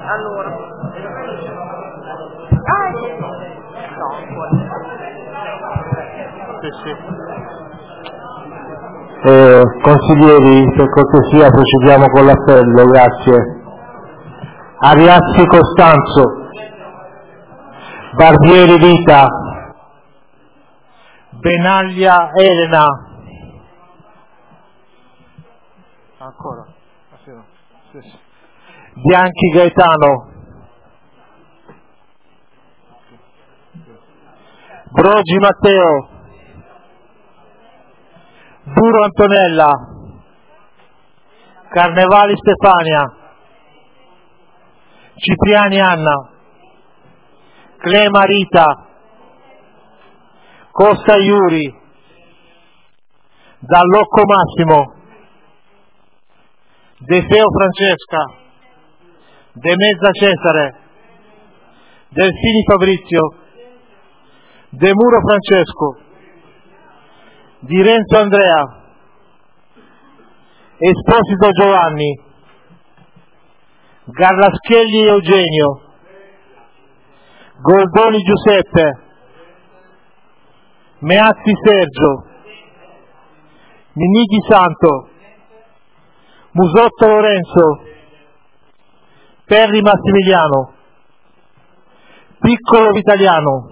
Allora. No, sì. Consiglieri, per cortesia procediamo con l'appello, grazie. Ariassi Costanzo, Barbieri Vita, Benaglia Elena, ancora, sì. Bianchi Gaetano, Brogi Matteo, Duro Antonella, Carnevali Stefania, Cipriani Anna, Clema Rita, Costa Iuri, Dallocco Massimo, De Feo Francesca, De Mezza Cesare, Delfini Fabrizio, De Muro Francesco, Di Renzo Andrea, Esposito Giovanni, Garlaschelli Eugenio, Goldoni Giuseppe, Meazzi Sergio, Minichi Santo, Musotto Lorenzo, Perri Massimiliano, Piccolo Vitaliano,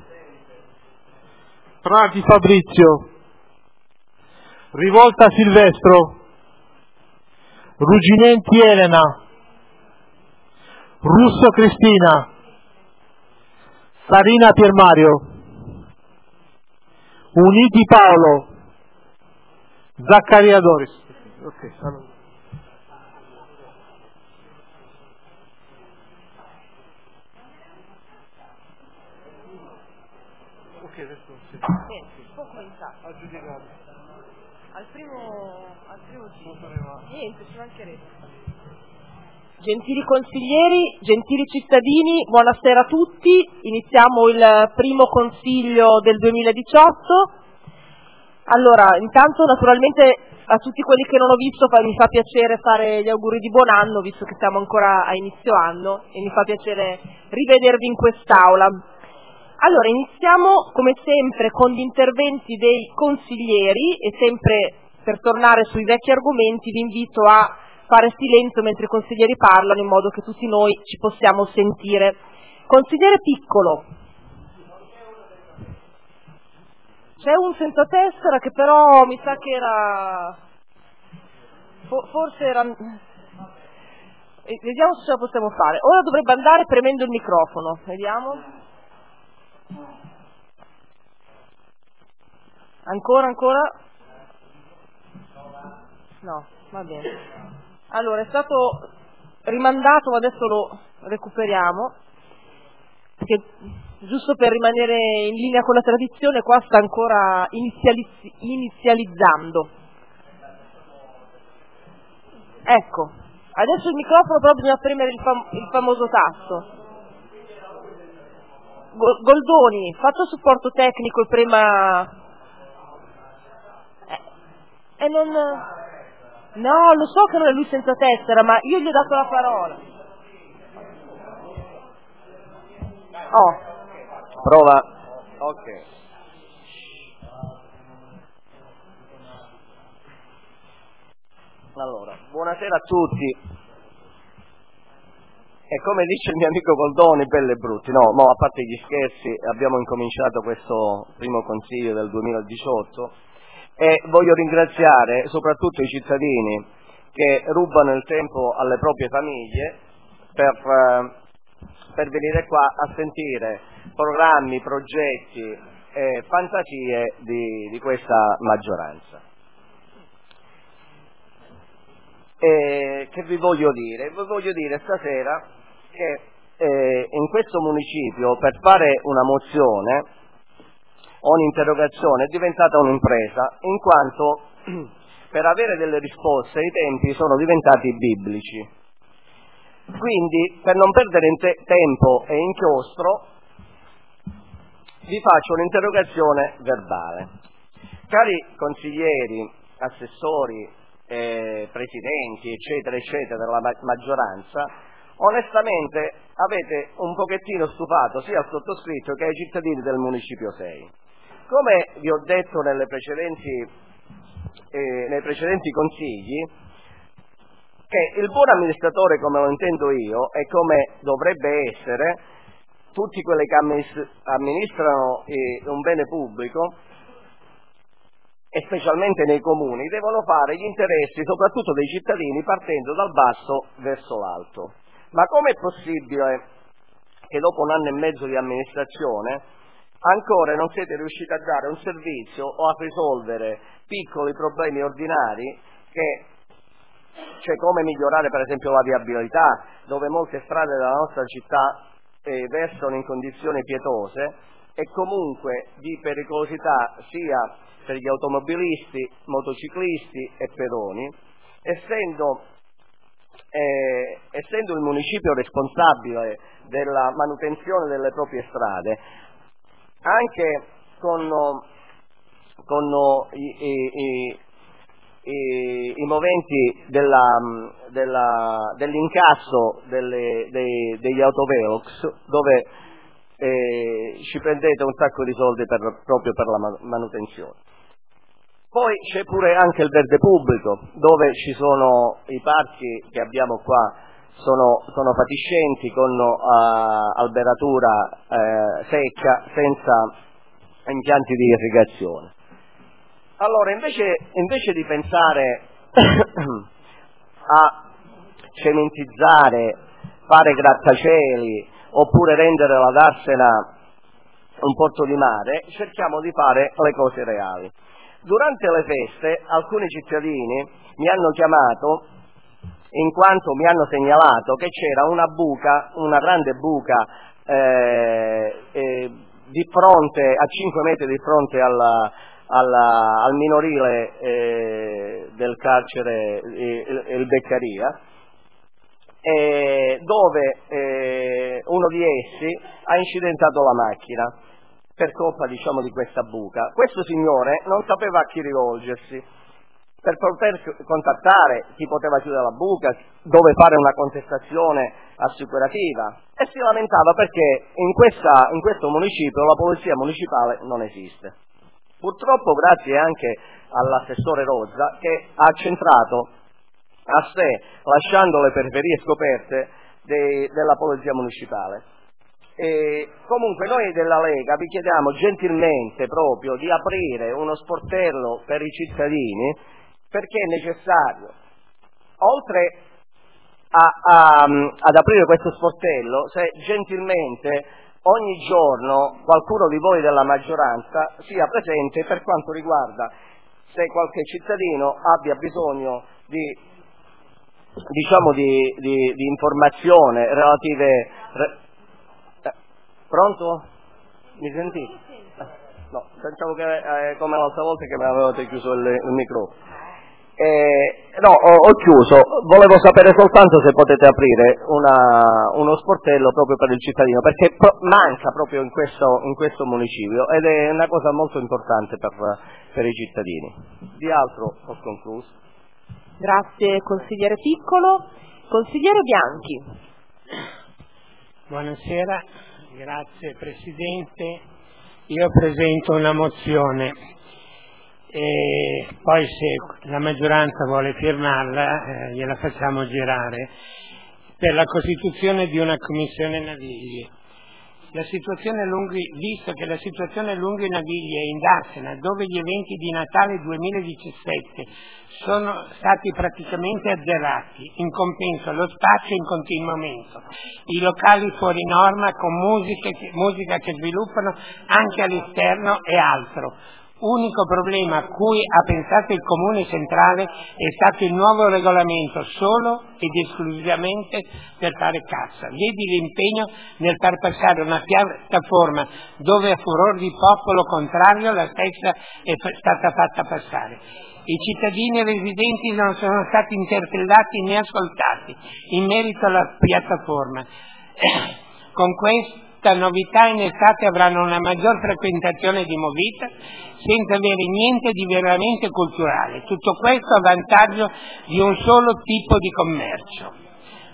Prati Fabrizio, Rivolta Silvestro, Ruginenti Elena, Russo Cristina, Sarina Piermario, Uniti Paolo, Zaccaria Doris. Okay, allora. può cominciare. Al primo sì. Niente, ci mancherebbe. Gentili consiglieri, gentili cittadini, buonasera a tutti. Iniziamo il primo consiglio del 2018. Allora, intanto naturalmente a tutti quelli che non ho visto mi fa piacere fare gli auguri di buon anno, visto che siamo ancora a inizio anno, e mi fa piacere rivedervi in quest'aula. Allora, iniziamo come sempre con gli interventi dei consiglieri e sempre per tornare sui vecchi argomenti vi invito a fare silenzio mentre i consiglieri parlano in modo che tutti noi ci possiamo sentire. Consigliere Piccolo. C'è un senza tessera che però mi sa che era... forse era... Vediamo se ce la possiamo fare. Ora dovrebbe andare premendo il microfono. Vediamo. Ancora? No, va bene. Allora, è stato rimandato, ma adesso lo recuperiamo. Perché, giusto per rimanere in linea con la tradizione, qua sta ancora inizializzando. Ecco, adesso il microfono però bisogna premere il famoso tasto. Goldoni, faccia supporto tecnico e prema... non... No, lo so che non è lui senza tessera, ma io gli ho dato la parola. Oh. Prova. Ok. Allora, buonasera a tutti. E come dice il mio amico Goldoni, belli e brutti. No, a parte gli scherzi, abbiamo incominciato questo primo consiglio del 2018 e voglio ringraziare soprattutto i cittadini che rubano il tempo alle proprie famiglie per venire qua a sentire programmi, progetti e fantasie di questa maggioranza. E che vi voglio dire? Vi voglio dire stasera che in questo municipio per fare una mozione o un'interrogazione è diventata un'impresa, in quanto per avere delle risposte i tempi sono diventati biblici. Quindi, per non perdere tempo e inchiostro, vi faccio un'interrogazione verbale. Cari consiglieri, assessori, presidenti, eccetera, eccetera, della maggioranza, onestamente avete un pochettino stufato sia il sottoscritto che ai cittadini del Municipio 6. Come vi ho detto nei precedenti consigli, che il buon amministratore, come lo intendo io e come dovrebbe essere tutti quelli che amministrano un bene pubblico, e specialmente nei comuni, devono fare gli interessi soprattutto dei cittadini partendo dal basso verso l'alto. Ma com'è possibile che dopo un anno e mezzo di amministrazione ancora non siete riusciti a dare un servizio o a risolvere piccoli problemi ordinari, cioè come migliorare per esempio la viabilità, dove molte strade della nostra città versano in condizioni pietose e comunque di pericolosità sia per gli automobilisti, motociclisti e pedoni, essendo il municipio responsabile della manutenzione delle proprie strade, anche con i momenti dell'incasso degli autovelox, dove ci prendete un sacco di soldi proprio per la manutenzione. Poi c'è pure anche il verde pubblico, dove ci sono i parchi che abbiamo qua, sono fatiscenti, con alberatura secca, senza impianti di irrigazione. Allora, invece di pensare a cementizzare, fare grattacieli, oppure rendere la Darsena un porto di mare, cerchiamo di fare le cose reali. Durante le feste alcuni cittadini mi hanno chiamato in quanto mi hanno segnalato che c'era una grande buca di fronte, a 5 metri di fronte al minorile del carcere il Beccaria, dove uno di essi ha incidentato la macchina per colpa, diciamo, di questa buca. Questo signore non sapeva a chi rivolgersi per poter contattare chi poteva chiudere la buca, dove fare una contestazione assicurativa, e si lamentava perché in questo municipio la polizia municipale non esiste. Purtroppo, grazie anche all'assessore Rozza, che ha accentrato a sé, lasciando le periferie scoperte della polizia municipale. E comunque noi della Lega vi chiediamo gentilmente proprio di aprire uno sportello per i cittadini, perché è necessario, oltre ad aprire questo sportello, se gentilmente ogni giorno qualcuno di voi della maggioranza sia presente per quanto riguarda se qualche cittadino abbia bisogno di informazione relative. Pronto? Mi sentite? No, pensavo che come l'altra volta che mi avevate chiuso il microfono. No, ho chiuso. Volevo sapere soltanto se potete aprire uno sportello proprio per il cittadino, perché manca proprio in questo municipio ed è una cosa molto importante per i cittadini. Di altro ho concluso. Grazie consigliere Piccolo. Consigliere Bianchi. Buonasera, grazie Presidente. Io presento una mozione e poi se la maggioranza vuole firmarla gliela facciamo girare, per la costituzione di una commissione navigli. Visto che la situazione Lunghi Navigli e in Darsena, dove gli eventi di Natale 2017 sono stati praticamente azzerati, in compenso lo spazio in continuo aumento, i locali fuori norma con musica che sviluppano anche all'esterno e altro. Unico problema a cui ha pensato il Comune Centrale è stato il nuovo regolamento solo ed esclusivamente per fare cassa. Vedi l'impegno nel far passare una piattaforma dove a furor di popolo contrario la stessa è stata fatta passare. I cittadini e residenti non sono stati interpellati né ascoltati in merito alla piattaforma. Con questa novità in estate avranno una maggior frequentazione di Movita senza avere niente di veramente culturale. Tutto questo a vantaggio di un solo tipo di commercio.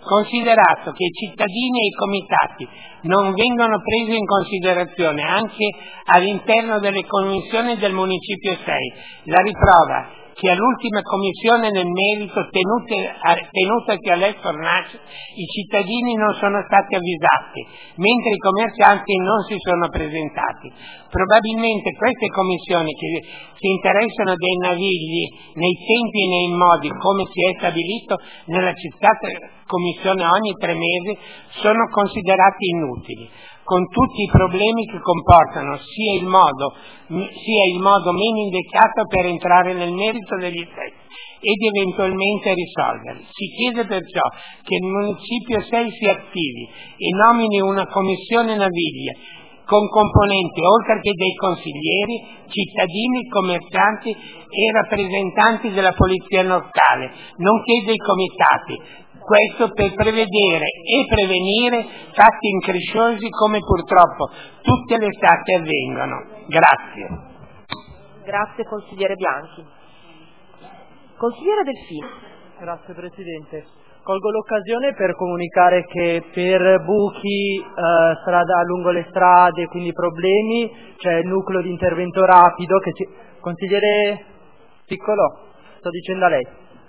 Considerato che i cittadini e i comitati non vengono presi in considerazione anche all'interno delle commissioni del Municipio 6, la riprova che all'ultima commissione nel merito tenutasi all'Ex Fornace i cittadini non sono stati avvisati, mentre i commercianti non si sono presentati. Probabilmente queste commissioni che si interessano dei navigli nei tempi e nei modi come si è stabilito nella citata commissione ogni 3 mesi sono considerati inutili, con tutti i problemi che comportano sia il modo meno indicato per entrare nel merito degli stessi ed eventualmente risolverli. Si chiede perciò che il Municipio 6 si attivi e nomini una commissione naviglia con componenti oltre che dei consiglieri, cittadini, commercianti e rappresentanti della polizia locale, nonché dei comitati. Questo per prevedere e prevenire fatti incresciosi come purtroppo tutte le estate avvengono. Grazie. Grazie consigliere Bianchi. Consigliere Delfino. Grazie Presidente. Colgo l'occasione per comunicare che per buchi lungo le strade, quindi problemi, c'è il nucleo di intervento rapido Consigliere Piccolo, sto dicendo a lei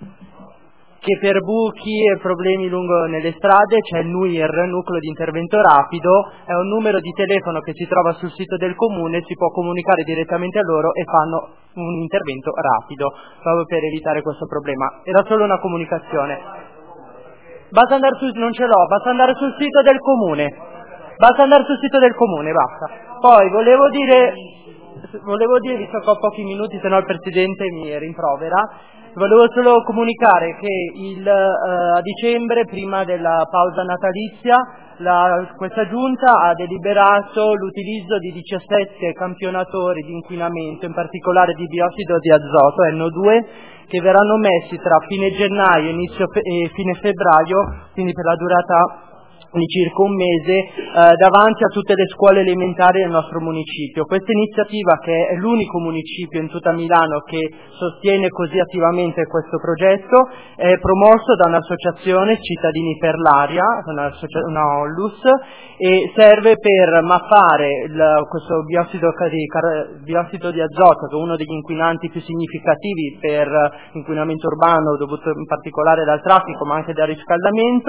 che per buchi e problemi nelle strade c'è il NUIR, nucleo di intervento rapido, è un numero di telefono che si trova sul sito del comune, si può comunicare direttamente a loro e fanno un intervento rapido, proprio per evitare questo problema. Era solo una comunicazione. Basta andare non ce l'ho, basta andare sul sito del comune. Basta andare sul sito del comune, basta. Poi volevo dire, visto che ho pochi minuti, se no il Presidente mi rimprovera, volevo solo comunicare che a dicembre, prima della pausa natalizia, questa Giunta ha deliberato l'utilizzo di 17 campionatori di inquinamento, in particolare di biossido di azoto, NO2, che verranno messi tra fine gennaio e fine febbraio, quindi per la durata di circa un mese, davanti a tutte le scuole elementari del nostro municipio. Questa iniziativa, che è l'unico municipio in tutta Milano che sostiene così attivamente questo progetto, è promosso da un'associazione Cittadini per l'Aria, una ONLUS, e serve per mappare questo biossido di azoto, che è uno degli inquinanti più significativi per l'inquinamento urbano, dovuto in particolare dal traffico ma anche dal riscaldamento,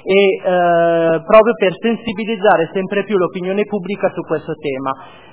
e proprio per sensibilizzare sempre più l'opinione pubblica su questo tema.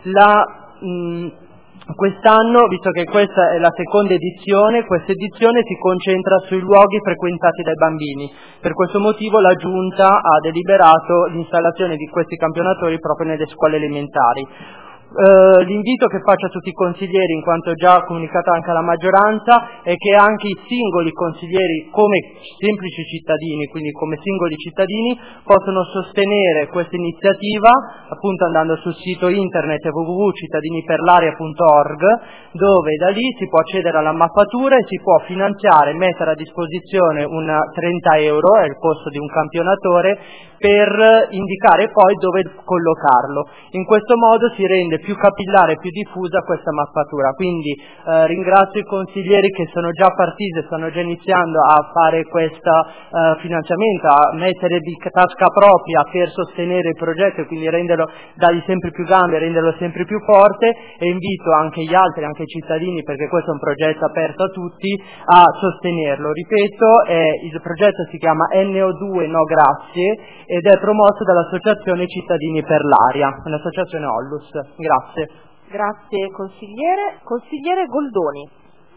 Quest'anno, visto che questa è la seconda edizione, questa edizione si concentra sui luoghi frequentati dai bambini. Per questo motivo la Giunta ha deliberato l'installazione di questi campionatori proprio nelle scuole elementari. L'invito che faccio a tutti i consiglieri, in quanto già comunicato anche alla maggioranza, è che anche i singoli consiglieri, come semplici cittadini, quindi come singoli cittadini, possono sostenere questa iniziativa appunto andando sul sito internet www.cittadiniperlaria.org, dove da lì si può accedere alla mappatura e si può finanziare, mettere a disposizione 30 euro, è il costo di un campionatore, per indicare poi dove collocarlo. In questo modo si rende più capillare e più diffusa questa mappatura. Quindi ringrazio i consiglieri che sono già partiti, stanno già iniziando a fare questo finanziamento, a mettere di tasca propria per sostenere il progetto e quindi dargli sempre più gambe, renderlo sempre più forte, e invito anche gli altri, anche i cittadini, perché questo è un progetto aperto a tutti, a sostenerlo. Ripeto, il progetto si chiama NO2 No Grazie ed è promosso dall'Associazione Cittadini per l'Aria, un'associazione ONLUS. Grazie. Grazie consigliere. Consigliere Goldoni.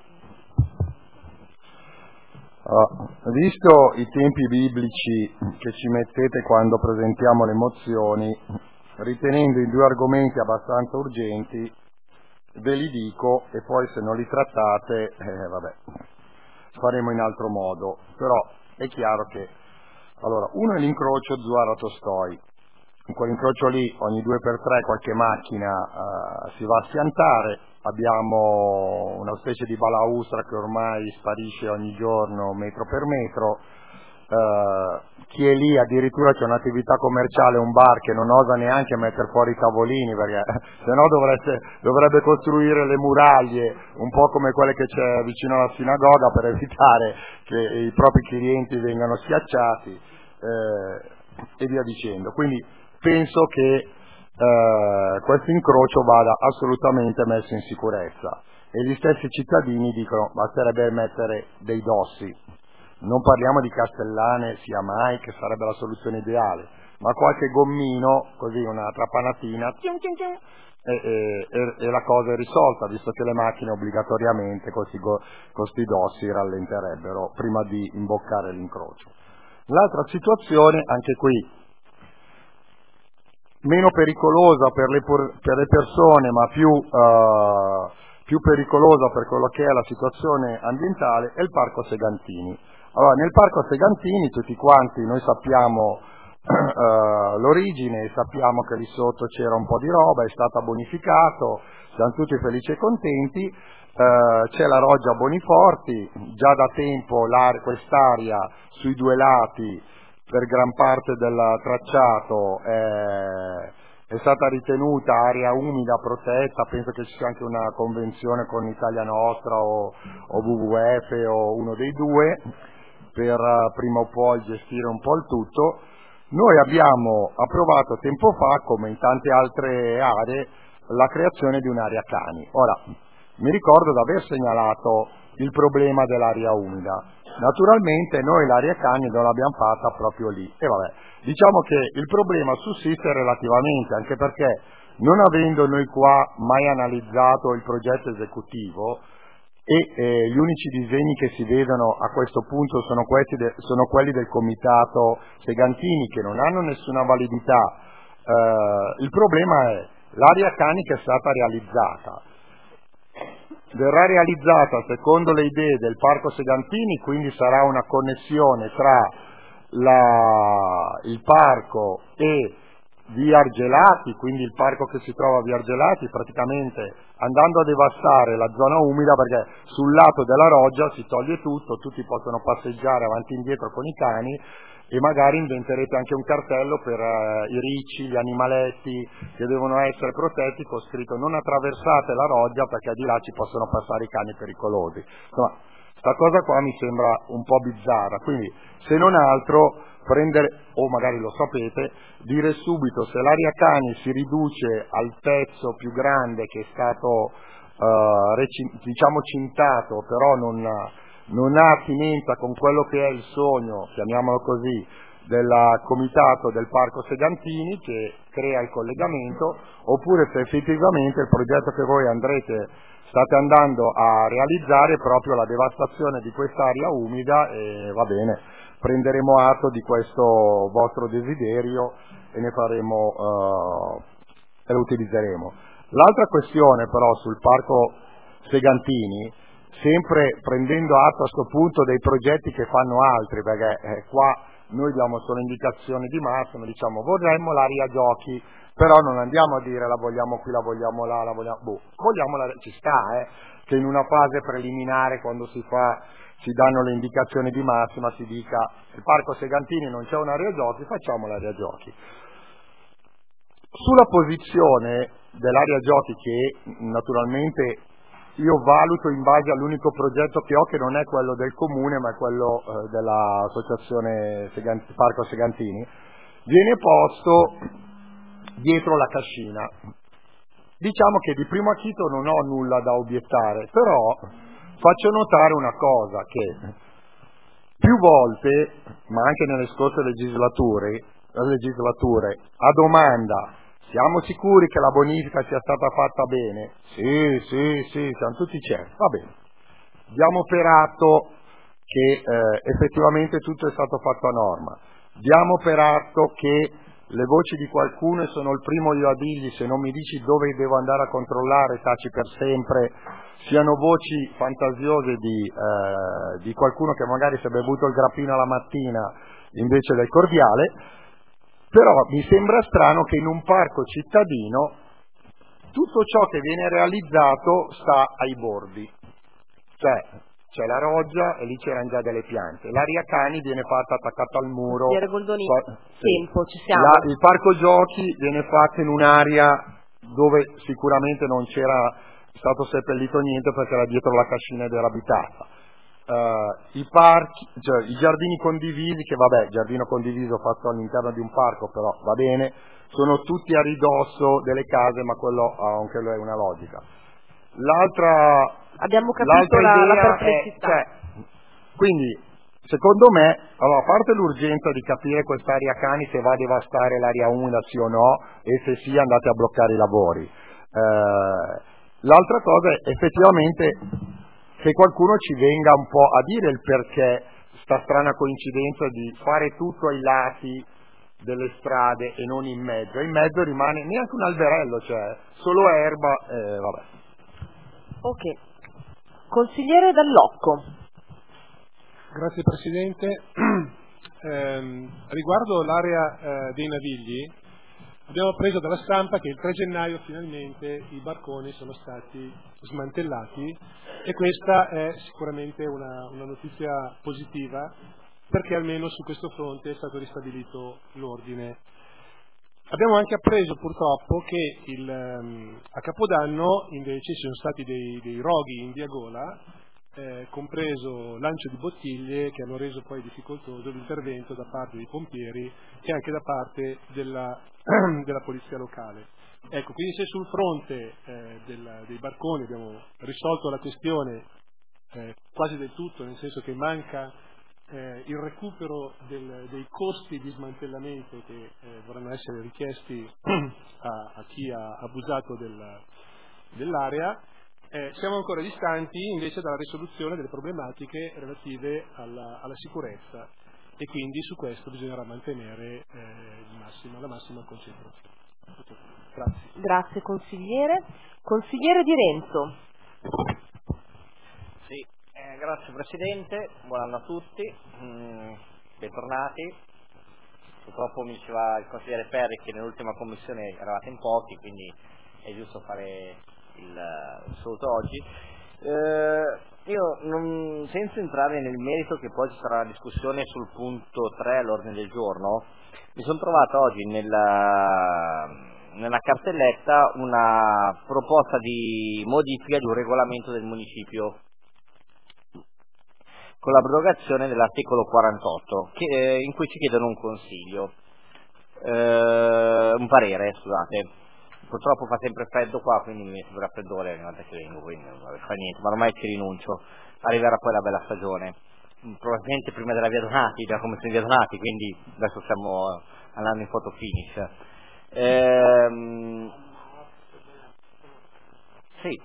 Visto i tempi biblici che ci mettete quando presentiamo le mozioni, ritenendo i due argomenti abbastanza urgenti, ve li dico e poi se non li trattate, faremo in altro modo. Però è chiaro che allora, uno è l'incrocio Zuara-Tostoi. In quell'incrocio lì ogni 2x3 qualche macchina si va a schiantare, abbiamo una specie di balaustra che ormai sparisce ogni giorno metro per metro, chi è lì addirittura c'è un'attività commerciale, un bar che non osa neanche mettere fuori i tavolini perché sennò dovrebbe costruire le muraglie un po' come quelle che c'è vicino alla sinagoga per evitare che i propri clienti vengano schiacciati. e via dicendo. Quindi penso che questo incrocio vada assolutamente messo in sicurezza, e gli stessi cittadini dicono basterebbe mettere dei dossi, non parliamo di castellane sia mai, che sarebbe la soluzione ideale, ma qualche gommino, così una trapanatina, e la cosa è risolta, visto che le macchine obbligatoriamente con sti dossi rallenterebbero prima di imboccare l'incrocio. L'altra situazione, anche qui meno pericolosa per le persone, ma più pericolosa per quello che è la situazione ambientale, è il Parco Segantini. Allora, nel Parco Segantini tutti quanti noi sappiamo l'origine, sappiamo che lì sotto c'era un po' di roba, è stato bonificato, siamo tutti felici e contenti, c'è la Roggia Boniforti, già da tempo quest'area sui due lati per gran parte del tracciato è stata ritenuta area umida protetta, penso che ci sia anche una convenzione con Italia Nostra o WWF o uno dei due per prima o poi gestire un po' il tutto. Noi abbiamo approvato tempo fa, come in tante altre aree, la creazione di un'area cani. Ora, mi ricordo di aver segnalato il problema dell'area umida. Naturalmente noi l'area cani non l'abbiamo fatta proprio lì. E vabbè, diciamo che il problema sussiste relativamente, anche perché non avendo noi qua mai analizzato il progetto esecutivo, e gli unici disegni che si vedono a questo punto sono quelli del comitato Segantini, che non hanno nessuna validità. Il problema è l'area cani che è stata realizzata. Verrà realizzata secondo le idee del Parco Segantini, quindi sarà una connessione tra il parco e via Argelati, quindi il parco che si trova a via Argelati, praticamente andando a devastare la zona umida, perché sul lato della Roggia si toglie tutto, tutti possono passeggiare avanti e indietro con i cani, e magari inventerete anche un cartello per i ricci, gli animaletti che devono essere protetti, con scritto non attraversate la Roggia perché di là ci possono passare i cani pericolosi. Insomma, sta cosa qua mi sembra un po' bizzarra, quindi se non altro prendere, o magari lo sapete, dire subito se l'area cani si riduce al pezzo più grande che è stato diciamo cintato, però non ha attinenza con quello che è il sogno, chiamiamolo così, del comitato del Parco Segantini che crea il collegamento, oppure se effettivamente il progetto che voi state andando a realizzare è proprio la devastazione di quest'area umida, e va bene, prenderemo atto di questo vostro desiderio e ne faremo e lo utilizzeremo. L'altra questione però sul Parco Segantini, sempre prendendo atto a questo punto dei progetti che fanno altri, perché qua noi diamo solo indicazioni di massimo, diciamo vorremmo l'area giochi, però non andiamo a dire la vogliamo qui, la vogliamo là, vogliamo ci sta, che in una fase preliminare, quando si danno le indicazioni di massima, si dica il Parco Segantini non c'è un'area giochi, facciamo l'area giochi. Sulla posizione dell'area giochi, che naturalmente io valuto in base all'unico progetto che ho, che non è quello del comune ma è quello dell'associazione Parco Segantini, viene posto dietro la cascina. Diciamo che di primo acchito non ho nulla da obiettare, però faccio notare una cosa, che più volte, ma anche nelle scorse legislature, a domanda siamo sicuri che la bonifica sia stata fatta bene? Sì, siamo tutti certi, va bene. Diamo per atto che effettivamente tutto è stato fatto a norma. Diamo per atto che le voci di qualcuno, e sono il primo io a dirgli, se non mi dici dove devo andare a controllare, taci per sempre, siano voci fantasiose di qualcuno che magari si è bevuto il grappino alla mattina invece del cordiale. Però mi sembra strano che in un parco cittadino tutto ciò che viene realizzato sta ai bordi, cioè c'è la Roggia e lì c'erano già delle piante, l'area cani viene fatta attaccata al muro, Goldoni, tempo, ci siamo. Il parco giochi viene fatto in un'area dove sicuramente non c'era stato seppellito niente perché era dietro la cascina ed era abitata. i parchi, cioè i giardini condivisi, che vabbè, giardino condiviso fatto all'interno di un parco, però va bene, sono tutti a ridosso delle case, ma quello anche è una logica. Abbiamo capito la perplessità. Quindi, secondo me, allora, a parte l'urgenza di capire quest'area cani se va a devastare l'area umida sì o no, e se sì andate a bloccare i lavori. L'altra cosa è effettivamente che qualcuno ci venga un po' a dire il perché sta strana coincidenza di fare tutto ai lati delle strade e non in mezzo. In mezzo rimane neanche un alberello, cioè solo erba, vabbè. Ok. Consigliere Dall'Occo. Grazie Presidente. Riguardo l'area dei Navigli, abbiamo appreso dalla stampa che il 3 gennaio finalmente i barconi sono stati smantellati e questa è sicuramente una notizia positiva, perché almeno su questo fronte è stato ristabilito l'ordine. Abbiamo anche appreso purtroppo che a Capodanno invece ci sono stati dei roghi in via Gola, compreso lancio di bottiglie, che hanno reso poi difficoltoso l'intervento da parte dei pompieri e anche da parte della polizia locale. Ecco, quindi se sul fronte dei barconi abbiamo risolto la questione quasi del tutto, nel senso che manca il recupero dei costi di smantellamento che dovranno essere richiesti a chi ha abusato dell'area, siamo ancora distanti invece dalla risoluzione delle problematiche relative alla sicurezza, e quindi su questo bisognerà mantenere la massima concentrazione. Grazie. Grazie consigliere. Consigliere Di Renzo. Sì, grazie Presidente, buon anno a tutti, bentornati. Purtroppo mi diceva il consigliere Perri che nell'ultima commissione eravate in pochi, quindi è giusto fare il saluto oggi. Io senza entrare nel merito, che poi ci sarà una discussione sul punto 3 all'ordine del giorno, mi sono trovato oggi nella cartelletta una proposta di modifica di un regolamento del municipio con l'abrogazione dell'articolo 48 in cui ci chiedono un parere, scusate. Purtroppo fa sempre freddo qua, quindi mi metto il raffreddore ogni volta che vengo, quindi non fa niente, ma ormai ci rinuncio. Arriverà poi la bella stagione, probabilmente prima della commissione via Donati, quindi adesso stiamo andando in photo finish. Sì,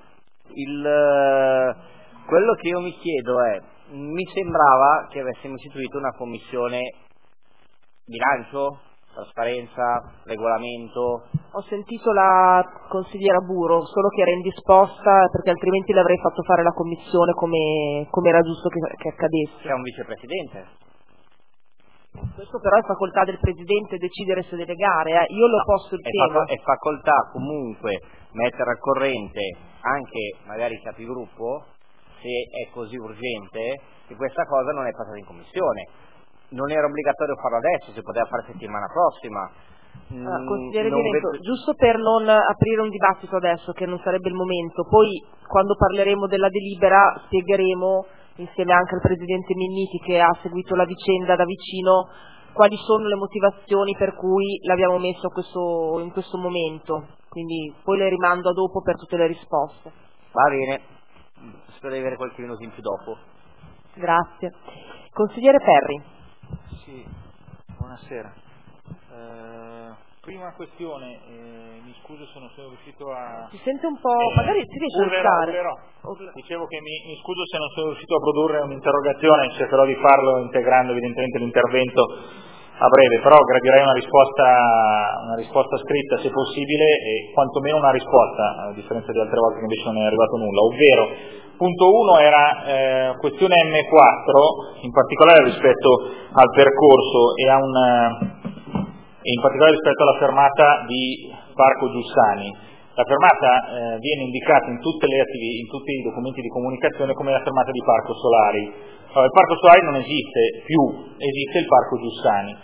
quello che io mi chiedo è, mi sembrava che avessimo istituito una commissione bilancio, trasparenza, regolamento. Ho sentito la consigliera Buro, solo che era indisposta, perché altrimenti le avrei fatto fare la commissione come era giusto che accadesse. C'è un vicepresidente. Questo però è facoltà del Presidente decidere se delegare, io lo posso il tema. È facoltà comunque mettere al corrente anche magari i capigruppo, se è così urgente, che questa cosa non è passata in commissione. Non era obbligatorio farlo adesso, si poteva fare settimana prossima. Consigliere Di Renzo, giusto per non aprire un dibattito adesso, che non sarebbe il momento, poi quando parleremo della delibera spiegheremo, insieme anche al Presidente Minniti che ha seguito la vicenda da vicino, quali sono le motivazioni per cui l'abbiamo messo in questo momento, quindi poi le rimando a dopo per tutte le risposte. Va bene, spero di avere qualche minuto in più dopo. Grazie. Consigliere Perri. Sì, buonasera. Prima questione, mi scuso se non sono riuscito a... Si sente un po', magari si riesce a urlerò. Dicevo che mi scuso se non sono riuscito a produrre un'interrogazione, cercherò di farlo integrando evidentemente l'intervento a breve, però gradirei una risposta scritta se possibile, e quantomeno una risposta, a differenza di altre volte che invece non è arrivato nulla, ovvero punto 1 era questione M4, in particolare rispetto al percorso e in particolare rispetto alla fermata di Parco Giussani. La fermata viene indicata in tutti i documenti di comunicazione come la fermata di Parco Solari. Allora, il Parco Solari non esiste più, esiste il Parco Giussani.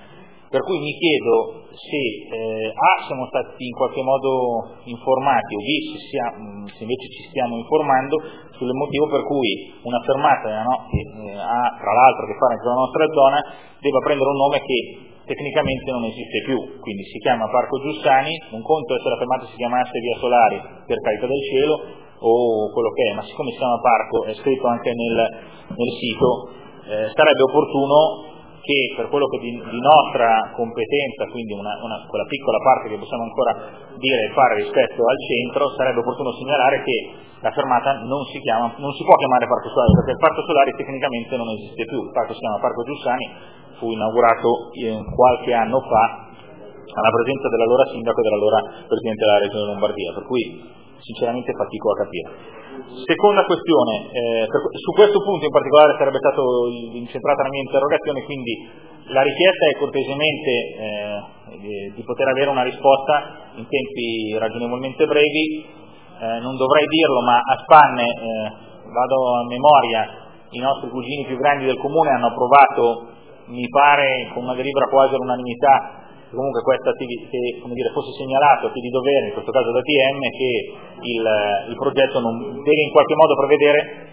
Per cui mi chiedo se siamo stati in qualche modo informati, o B, se invece ci stiamo informando sul motivo per cui una fermata che ha tra l'altro a che fare anche con la nostra zona debba prendere un nome che tecnicamente non esiste più, quindi si chiama Parco Giussani. Un conto è se la fermata si chiamasse Via Solari, per carità del cielo, o quello che è, ma siccome si chiama Parco, è scritto anche nel sito, sarebbe opportuno che per quello che di nostra competenza, quindi quella piccola parte che possiamo ancora dire e fare rispetto al centro, sarebbe opportuno segnalare che la fermata non si può chiamare Parco Solari, perché il Parco Solari tecnicamente non esiste più. Il parco si chiama Parco Giussani, fu inaugurato qualche anno fa alla presenza dell'allora sindaco e dell'allora presidente della regione Lombardia, per cui sinceramente fatico a capire. Seconda questione, su questo punto in particolare sarebbe stata incentrata la mia interrogazione, quindi la richiesta è cortesemente di poter avere una risposta in tempi ragionevolmente brevi. Non dovrei dirlo, ma a spanne, vado a memoria, i nostri cugini più grandi del comune hanno approvato, mi pare con una delibera quasi all'unanimità, comunque questa fosse segnalato a chi di dovere, in questo caso da TM, che il progetto deve in qualche modo prevedere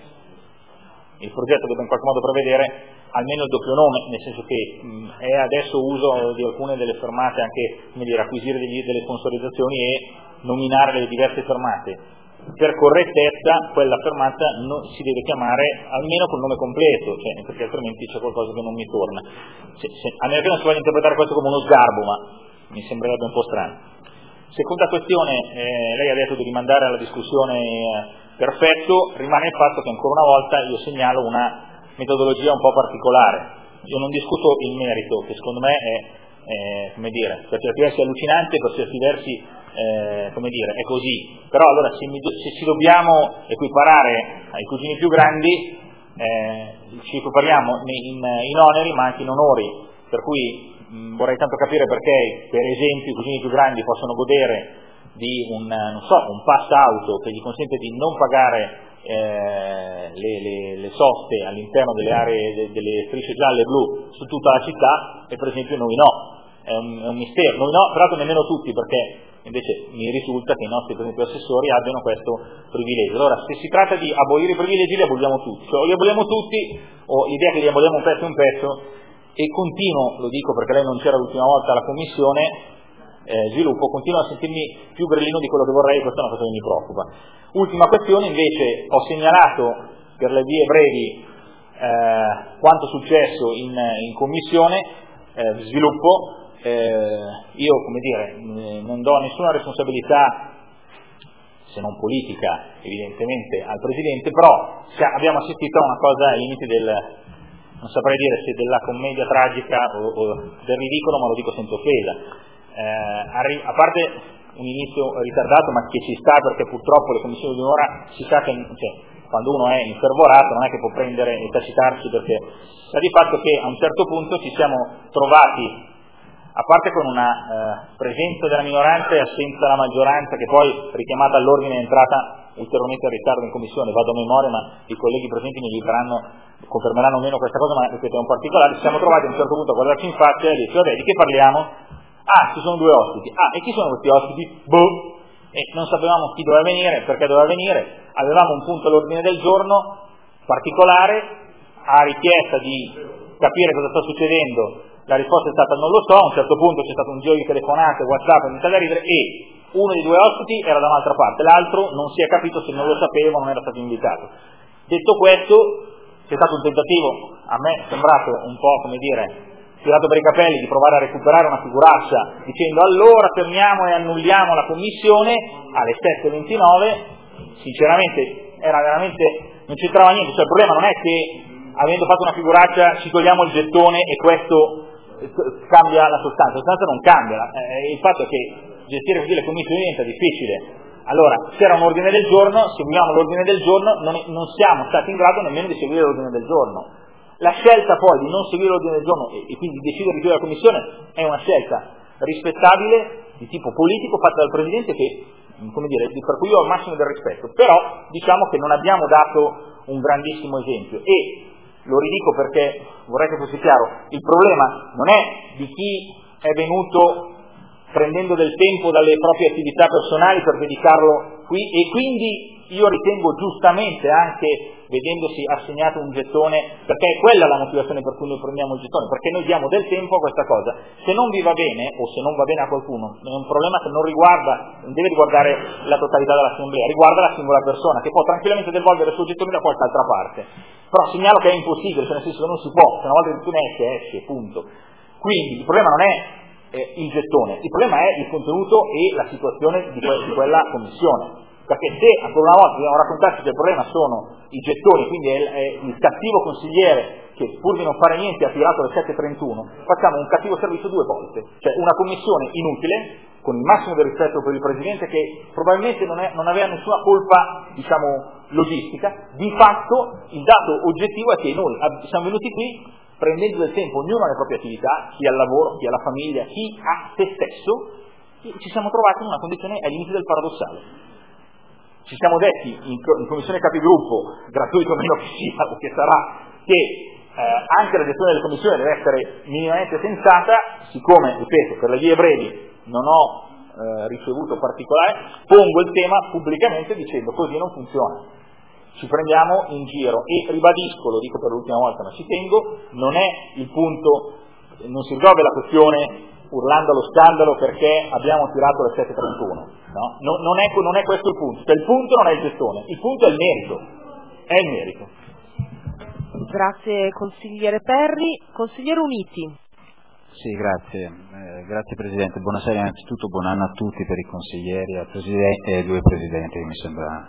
almeno il doppio nome, nel senso che è adesso uso di alcune delle fermate anche acquisire delle sponsorizzazioni e nominare le diverse fermate. Per correttezza quella fermata si deve chiamare almeno col nome completo, perché altrimenti c'è qualcosa che non mi torna. A meno che non si voglia interpretare questo come uno sgarbo, ma mi sembrerebbe un po' strano. Seconda questione, lei ha detto di rimandare alla discussione perfetto, rimane il fatto che ancora una volta io segnalo una metodologia un po' particolare. Io non discuto il merito, che secondo me è per certi versi allucinante, per certi versi è così. Però allora se ci dobbiamo equiparare ai cugini più grandi, ci equipariamo in oneri ma anche in onori, per cui vorrei tanto capire perché per esempio i cugini più grandi possono godere di un pass auto che gli consente di non pagare le soste all'interno delle aree delle strisce gialle e blu su tutta la città, e per esempio noi no. È un mistero, noi no, peraltro nemmeno tutti, perché invece mi risulta che i nostri per esempio assessori abbiano questo privilegio. Allora, se si tratta di abolire i privilegi, li aboliamo tutti, o li aboliamo tutti, o l'idea che li aboliamo un pezzo, e continuo, lo dico perché lei non c'era l'ultima volta alla commissione sviluppo, continuo a sentirmi più grillino di quello che vorrei, questa è una cosa che mi preoccupa. Ultima questione, invece, ho segnalato per le vie brevi quanto successo in commissione sviluppo. Io non do nessuna responsabilità, se non politica evidentemente, al Presidente, però abbiamo assistito a una cosa ai limiti non saprei dire se della commedia tragica o del ridicolo, ma lo dico senza offesa. A parte un inizio ritardato, ma che ci sta, perché purtroppo le commissioni di un'ora si sa che quando uno è infervorato non è che può prendere e tacitarsi, perché sta di fatto che a un certo punto ci siamo trovati, a parte con una presenza della minoranza e assenza della maggioranza, che poi richiamata all'ordine è entrata ulteriormente in ritardo in commissione, vado a memoria, ma i colleghi presenti mi confermeranno meno questa cosa, ma ripeto, è un particolare. Ci siamo trovati a un certo punto a guardarci in faccia e a dirci: vabbè, di che parliamo? Ci sono due ospiti. E chi sono questi ospiti? E non sapevamo chi doveva venire, perché doveva venire. Avevamo un punto all'ordine del giorno particolare, a richiesta di capire cosa sta succedendo. La risposta è stata: non lo so. A un certo punto c'è stato un giro di telefonate, WhatsApp, iniziato a ridere, e uno dei due ospiti era da un'altra parte, l'altro non si è capito se non lo sapeva o non era stato invitato. Detto questo, c'è stato un tentativo, a me è sembrato un po' tirato per i capelli, di provare a recuperare una figuraccia dicendo: allora fermiamo e annulliamo la commissione alle 7:29. Sinceramente non c'entrava niente, il problema non è che avendo fatto una figuraccia ci togliamo il gettone e questo cambia la sostanza non cambia. Il fatto è che gestire così le commissioni diventa difficile. Allora, c'era un ordine del giorno, seguiamo l'ordine del giorno, non siamo stati in grado nemmeno di seguire l'ordine del giorno. La scelta poi di non seguire l'ordine del giorno e quindi di decidere di chiudere la commissione è una scelta rispettabile di tipo politico fatta dal Presidente, per cui io ho il massimo del rispetto, però diciamo che non abbiamo dato un grandissimo esempio. E lo ridico perché vorrei che fosse chiaro: il problema non è di chi è venuto prendendo del tempo dalle proprie attività personali per dedicarlo qui, e quindi io ritengo giustamente, anche vedendosi assegnato un gettone, perché è quella la motivazione per cui noi prendiamo il gettone, perché noi diamo del tempo a questa cosa. Se non vi va bene, o se non va bene a qualcuno, è un problema che non deve riguardare la totalità dell'assemblea, riguarda la singola persona, che può tranquillamente devolvere il suo gettone da qualche altra parte. Però segnalo che è impossibile, cioè nel senso che non si può, se una volta il gettone esce, punto. Quindi il problema non è il gettone, il problema è il contenuto e la situazione di quella commissione. Perché se ancora una volta dobbiamo raccontarci che il problema sono i gettoni, quindi è il cattivo consigliere che pur di non fare niente ha tirato le 7.31, facciamo un cattivo servizio due volte, cioè una commissione inutile, con il massimo del rispetto per il Presidente, che probabilmente non aveva nessuna colpa, diciamo, logistica. Di fatto il dato oggettivo è che noi siamo venuti qui prendendo del tempo ognuno alle proprie attività, chi al lavoro, chi alla famiglia, chi a se stesso, e ci siamo trovati in una condizione ai limiti del paradossale. Ci siamo detti in commissione capigruppo, gratuito o meno che sia o che sarà, che anche la gestione delle commissioni deve essere minimamente sensata. Siccome, ripeto, per le vie brevi non ho ricevuto particolare, pongo il tema pubblicamente dicendo così non funziona, ci prendiamo in giro, e ribadisco, lo dico per l'ultima volta ma ci tengo, non è il punto, non si risolve la questione urlando allo scandalo perché abbiamo tirato le 7.31, no? Non è questo il punto, cioè il punto non è il gettone, il punto è il merito, Grazie consigliere Perri. Consigliere Uniti. Sì, grazie Presidente, buonasera, innanzitutto buon anno a tutti, per i consiglieri, al Presidente e ai due Presidenti, che mi sembra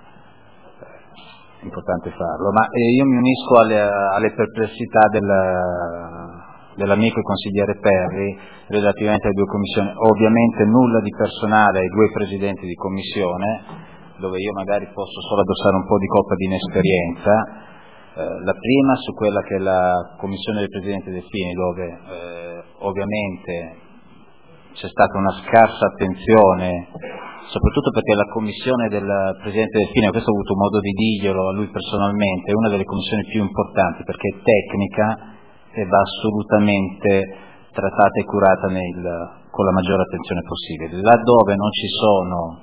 importante farlo, ma io mi unisco alle perplessità dell'amico e consigliere Perri relativamente alle due commissioni. Ovviamente nulla di personale ai due presidenti di commissione, dove io magari posso solo addossare un po' di colpa di inesperienza. La prima su quella che è la commissione del presidente Delfini, dove ovviamente c'è stata una scarsa attenzione, soprattutto perché la commissione del presidente Delfini, questo ho avuto modo di dirglielo a lui personalmente, è una delle commissioni più importanti perché è tecnica e va assolutamente trattata e curata con la maggiore attenzione possibile. Laddove non ci sono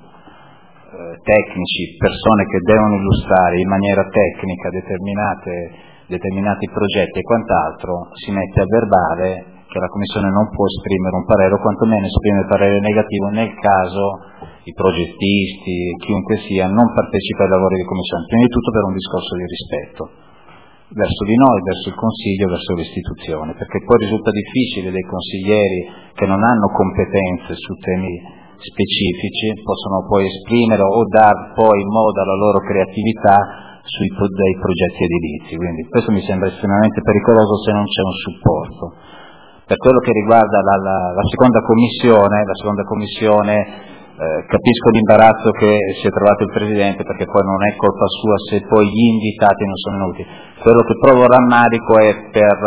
tecnici, persone che devono illustrare in maniera tecnica determinati progetti e quant'altro, si mette a verbale che la Commissione non può esprimere un parere, o quantomeno esprimere parere negativo nel caso i progettisti, chiunque sia, non partecipa ai lavori di Commissione, prima di tutto per un discorso di rispetto verso di noi, verso il Consiglio, verso l'istituzione, perché poi risulta difficile dei consiglieri che non hanno competenze su temi specifici, possono poi esprimere o dar poi modo alla loro creatività dei progetti edilizi, quindi questo mi sembra estremamente pericoloso se non c'è un supporto. Per quello che riguarda la seconda commissione, capisco l'imbarazzo che si è trovato il Presidente, perché poi non è colpa sua se poi gli invitati non sono venuti. Quello che provo rammarico è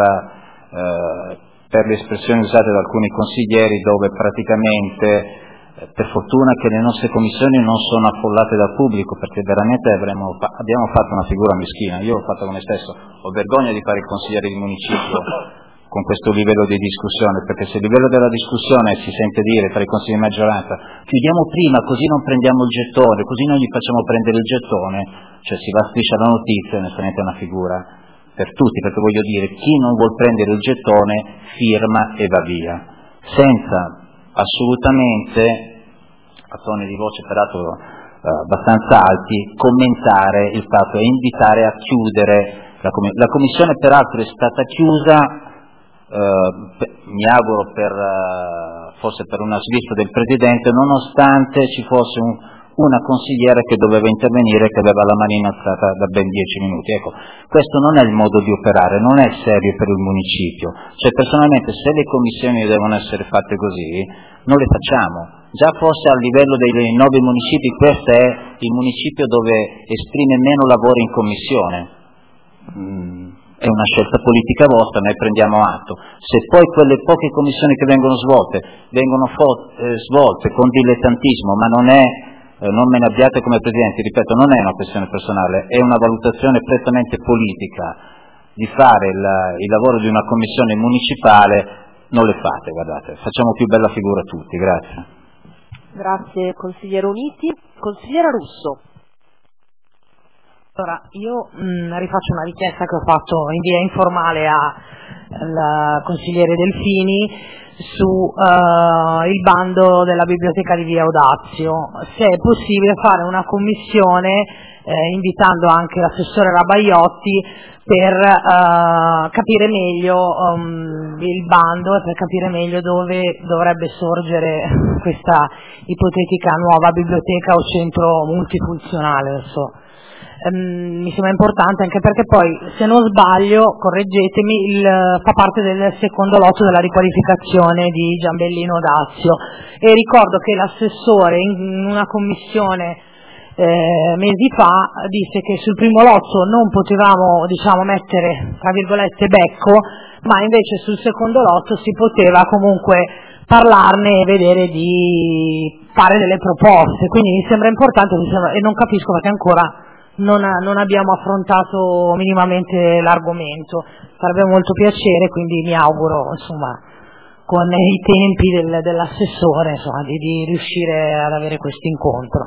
per le espressioni usate da alcuni consiglieri, dove praticamente, per fortuna che le nostre commissioni non sono affollate dal pubblico, perché veramente abbiamo fatto una figura meschina. Io l'ho fatto con me stesso, ho vergogna di fare il consigliere di municipio con questo livello di discussione, perché se il livello della discussione si sente dire tra i consigli di maggioranza chiudiamo prima così non prendiamo il gettone, così non gli facciamo prendere il gettone, cioè si va a striscia la notizia, onestamente è una figura per tutti, perché voglio dire, chi non vuol prendere il gettone firma e va via, senza assolutamente, a toni di voce peraltro abbastanza alti, commentare il fatto e invitare a chiudere la commissione. Peraltro è stata chiusa, mi auguro forse per una svista del Presidente, nonostante ci fosse una consigliera che doveva intervenire, che aveva la manina alzata da ben 10 minuti. Ecco, questo non è il modo di operare, non è serio per il municipio. Cioè, personalmente, se le commissioni devono essere fatte così, non le facciamo. Già forse a livello dei 9 municipi questo è il municipio dove esprime meno lavoro in commissione. È una scelta politica vostra, noi prendiamo atto. Se poi quelle poche commissioni che vengono svolte con dilettantismo, ma non me ne abbiate come Presidente, ripeto, non è una questione personale, è una valutazione prettamente politica di fare il lavoro di una commissione municipale, non le fate, guardate, facciamo più bella figura tutti, grazie. Grazie consigliere Uniti. Consigliera Russo. Allora, io rifaccio una richiesta che ho fatto in via informale al consigliere Delfini su il bando della biblioteca di via Odazio. Se è possibile fare una commissione invitando anche l'assessore Rabaiotti per capire meglio il bando e per capire meglio dove dovrebbe sorgere questa ipotetica nuova biblioteca o centro multifunzionale. Adesso. Mi sembra importante anche perché poi, se non sbaglio, correggetemi, fa parte del secondo lotto della riqualificazione di Giambellino Odazio, e ricordo che l'assessore in una commissione mesi fa disse che sul primo lotto non potevamo, diciamo, mettere tra virgolette becco, ma invece sul secondo lotto si poteva comunque parlarne e vedere di fare delle proposte. Quindi mi sembra importante, e non capisco perché ancora non abbiamo affrontato minimamente l'argomento. Sarebbe molto piacere, quindi mi auguro, insomma, con i tempi dell'assessore, insomma, di riuscire ad avere questo incontro.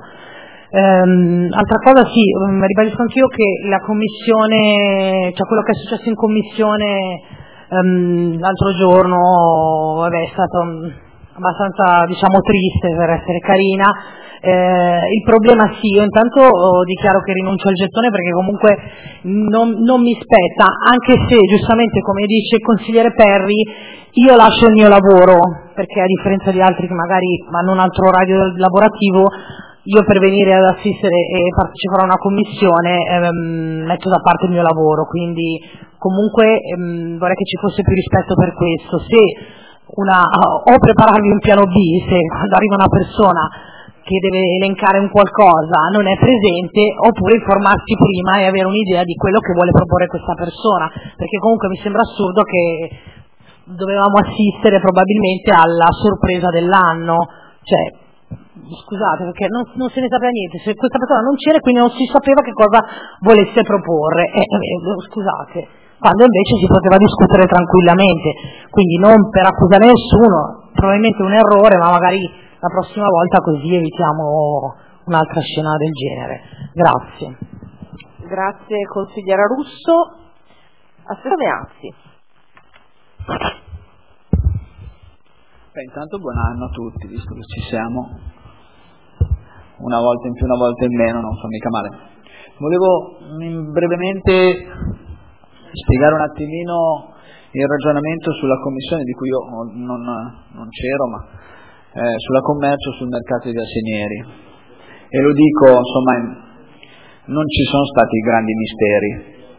Altra cosa, sì, ribadisco anch'io che la commissione, cioè quello che è successo in commissione l'altro giorno, vabbè, è stato abbastanza, diciamo, triste, per essere carina. Il problema, sì, io intanto dichiaro che rinuncio al gettone perché comunque non mi spetta, anche se giustamente, come dice il consigliere Perri, io lascio il mio lavoro, perché a differenza di altri che magari hanno un altro orario lavorativo, io per venire ad assistere e partecipare a una commissione metto da parte il mio lavoro, quindi comunque vorrei che ci fosse più rispetto per questo. Se o prepararvi un piano B, se quando arriva una persona che deve elencare un qualcosa non è presente, oppure informarsi prima e avere un'idea di quello che vuole proporre questa persona, perché comunque mi sembra assurdo che dovevamo assistere probabilmente alla sorpresa dell'anno, cioè scusate, perché non se ne sapeva niente, se questa persona non c'era, quindi non si sapeva che cosa volesse proporre, scusate, quando invece si poteva discutere tranquillamente, quindi non per accusare nessuno, probabilmente un errore, ma magari la prossima volta così evitiamo un'altra scena del genere. Grazie. Grazie consigliera Russo. Assessore Meazzi. Intanto buon anno a tutti, visto che ci siamo. Una volta in più, una volta in meno, non fa mica male. Volevo brevemente spiegare un attimino il ragionamento sulla commissione di cui io non c'ero, ma sulla commercio, sul mercato di Asenieri, e lo dico, insomma, non ci sono stati grandi misteri,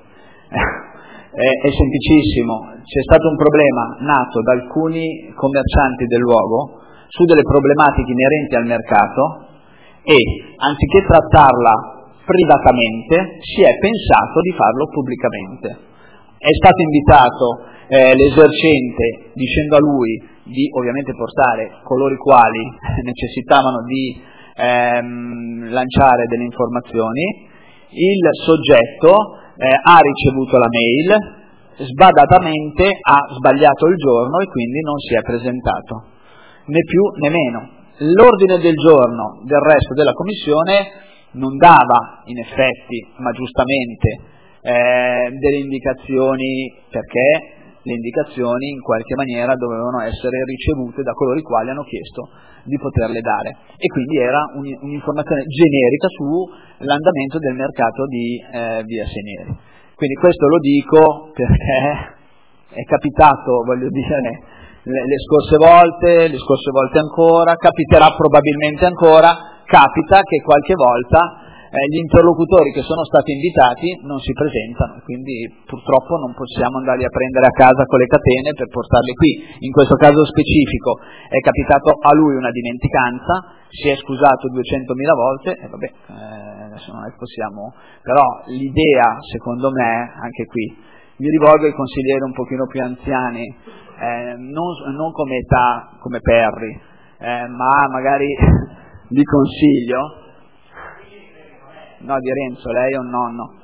è semplicissimo, c'è stato un problema nato da alcuni commercianti del luogo su delle problematiche inerenti al mercato e anziché trattarla privatamente si è pensato di farlo pubblicamente. È stato invitato l'esercente dicendo a lui di ovviamente portare coloro i quali necessitavano di lanciare delle informazioni. Il soggetto ha ricevuto la mail, sbadatamente ha sbagliato il giorno e quindi non si è presentato, né più né meno. L'ordine del giorno del resto della commissione non dava in effetti, ma giustamente, delle indicazioni, perché le indicazioni in qualche maniera dovevano essere ricevute da coloro i quali hanno chiesto di poterle dare, e quindi era un'informazione generica sull'andamento del mercato di via Asenieri. Quindi questo lo dico perché è capitato, voglio dire, le scorse volte ancora, capiterà probabilmente ancora, capita che qualche volta gli interlocutori che sono stati invitati non si presentano, quindi purtroppo non possiamo andarli a prendere a casa con le catene per portarli qui. In questo caso specifico è capitato a lui una dimenticanza, si è scusato 200.000 volte e vabbè, adesso non è che possiamo, però l'idea secondo me, anche qui, mi rivolgo ai consiglieri un pochino più anziani, non come età, come Perri, ma magari di consiglio. No, di Renzo, lei è un nonno.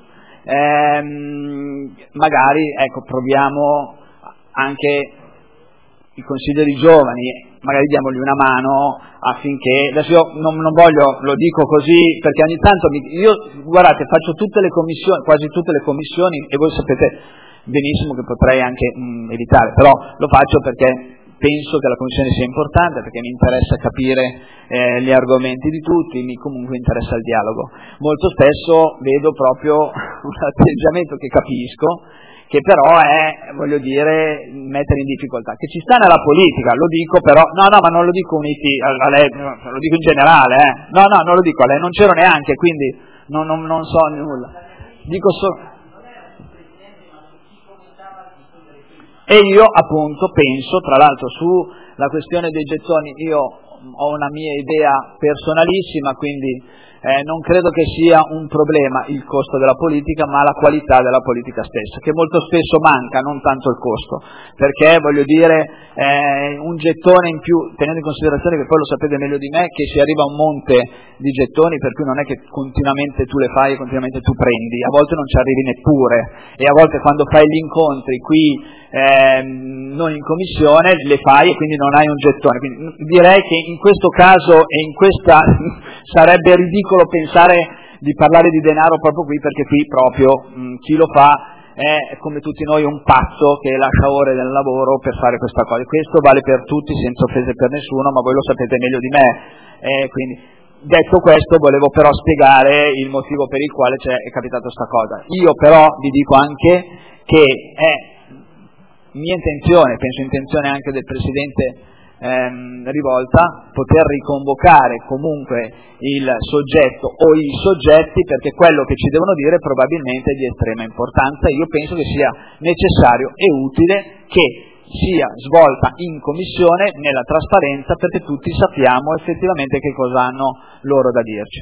Magari, ecco, proviamo anche i consiglieri giovani, magari diamogli una mano affinché, adesso io non voglio, lo dico così perché ogni tanto io guardate, faccio tutte le commissioni, quasi tutte le commissioni, e voi sapete benissimo che potrei anche evitare, però lo faccio perché penso che la commissione sia importante, perché mi interessa capire gli argomenti di tutti, comunque interessa il dialogo. Molto spesso vedo proprio un atteggiamento che capisco, che però è, voglio dire, mettere in difficoltà, che ci sta nella politica, lo dico però, no, ma non lo dico uniti a lei, lo dico in generale, no, non lo dico a lei, non c'ero neanche, quindi non so nulla. Dico solo. E io appunto penso, tra l'altro, sulla questione dei gettoni, io ho una mia idea personalissima, quindi non credo che sia un problema il costo della politica, ma la qualità della politica stessa, che molto spesso manca, non tanto il costo, perché voglio dire un gettone in più, tenendo in considerazione che poi lo sapete meglio di me, che si arriva a un monte di gettoni, per cui non è che continuamente tu le fai e continuamente tu prendi, a volte non ci arrivi neppure, e a volte quando fai gli incontri qui non in commissione le fai e quindi non hai un gettone. Quindi direi che in questo caso e in questa sarebbe ridicolo pensare di parlare di denaro proprio qui, perché qui proprio chi lo fa è come tutti noi un pazzo che lascia ore del lavoro per fare questa cosa. Questo vale per tutti senza offese per nessuno, ma voi lo sapete meglio di me, quindi detto questo volevo però spiegare il motivo per il quale è capitata questa cosa. Io però vi dico anche che è mia intenzione, penso intenzione anche del Presidente Rivolta, poter riconvocare comunque il soggetto o i soggetti, perché quello che ci devono dire probabilmente è di estrema importanza. Io penso che sia necessario e utile che sia svolta in commissione nella trasparenza, perché tutti sappiamo effettivamente che cosa hanno loro da dirci.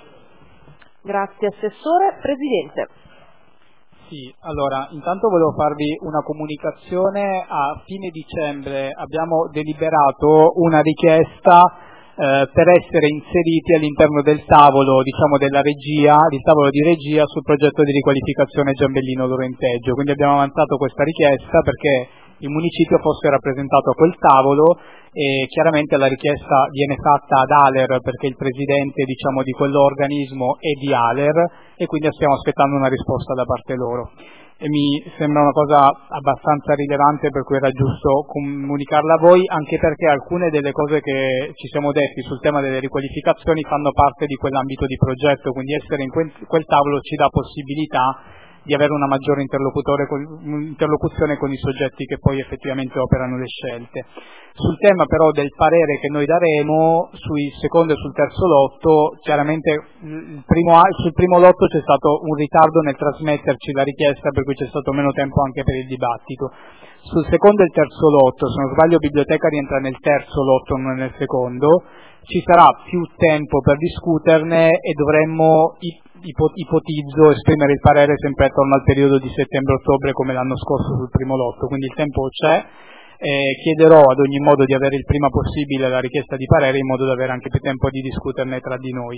Grazie Assessore. Presidente. Sì, allora, intanto volevo farvi una comunicazione. A fine dicembre abbiamo deliberato una richiesta per essere inseriti all'interno del tavolo, diciamo, della regia, il tavolo di regia sul progetto di riqualificazione Giambellino Lorenteggio. Quindi abbiamo avanzato questa richiesta perché il municipio fosse rappresentato a quel tavolo, e chiaramente la richiesta viene fatta ad ALER perché il presidente, diciamo, di quell'organismo è di ALER, e quindi stiamo aspettando una risposta da parte loro. E mi sembra una cosa abbastanza rilevante, per cui era giusto comunicarla a voi, anche perché alcune delle cose che ci siamo detti sul tema delle riqualificazioni fanno parte di quell'ambito di progetto, quindi essere in quel tavolo ci dà possibilità di avere una maggiore interlocuzione con i soggetti che poi effettivamente operano le scelte. Sul tema però del parere che noi daremo sul secondo e sul terzo lotto, chiaramente sul primo lotto c'è stato un ritardo nel trasmetterci la richiesta, per cui c'è stato meno tempo anche per il dibattito. Sul secondo e il terzo lotto, se non sbaglio biblioteca rientra nel terzo lotto, non nel secondo, ci sarà più tempo per discuterne e dovremmo, ipotizzo, esprimere il parere sempre attorno al periodo di settembre-ottobre come l'anno scorso sul primo lotto, quindi il tempo c'è. Chiederò ad ogni modo di avere il prima possibile la richiesta di parere, in modo da avere anche più tempo di discuterne tra di noi.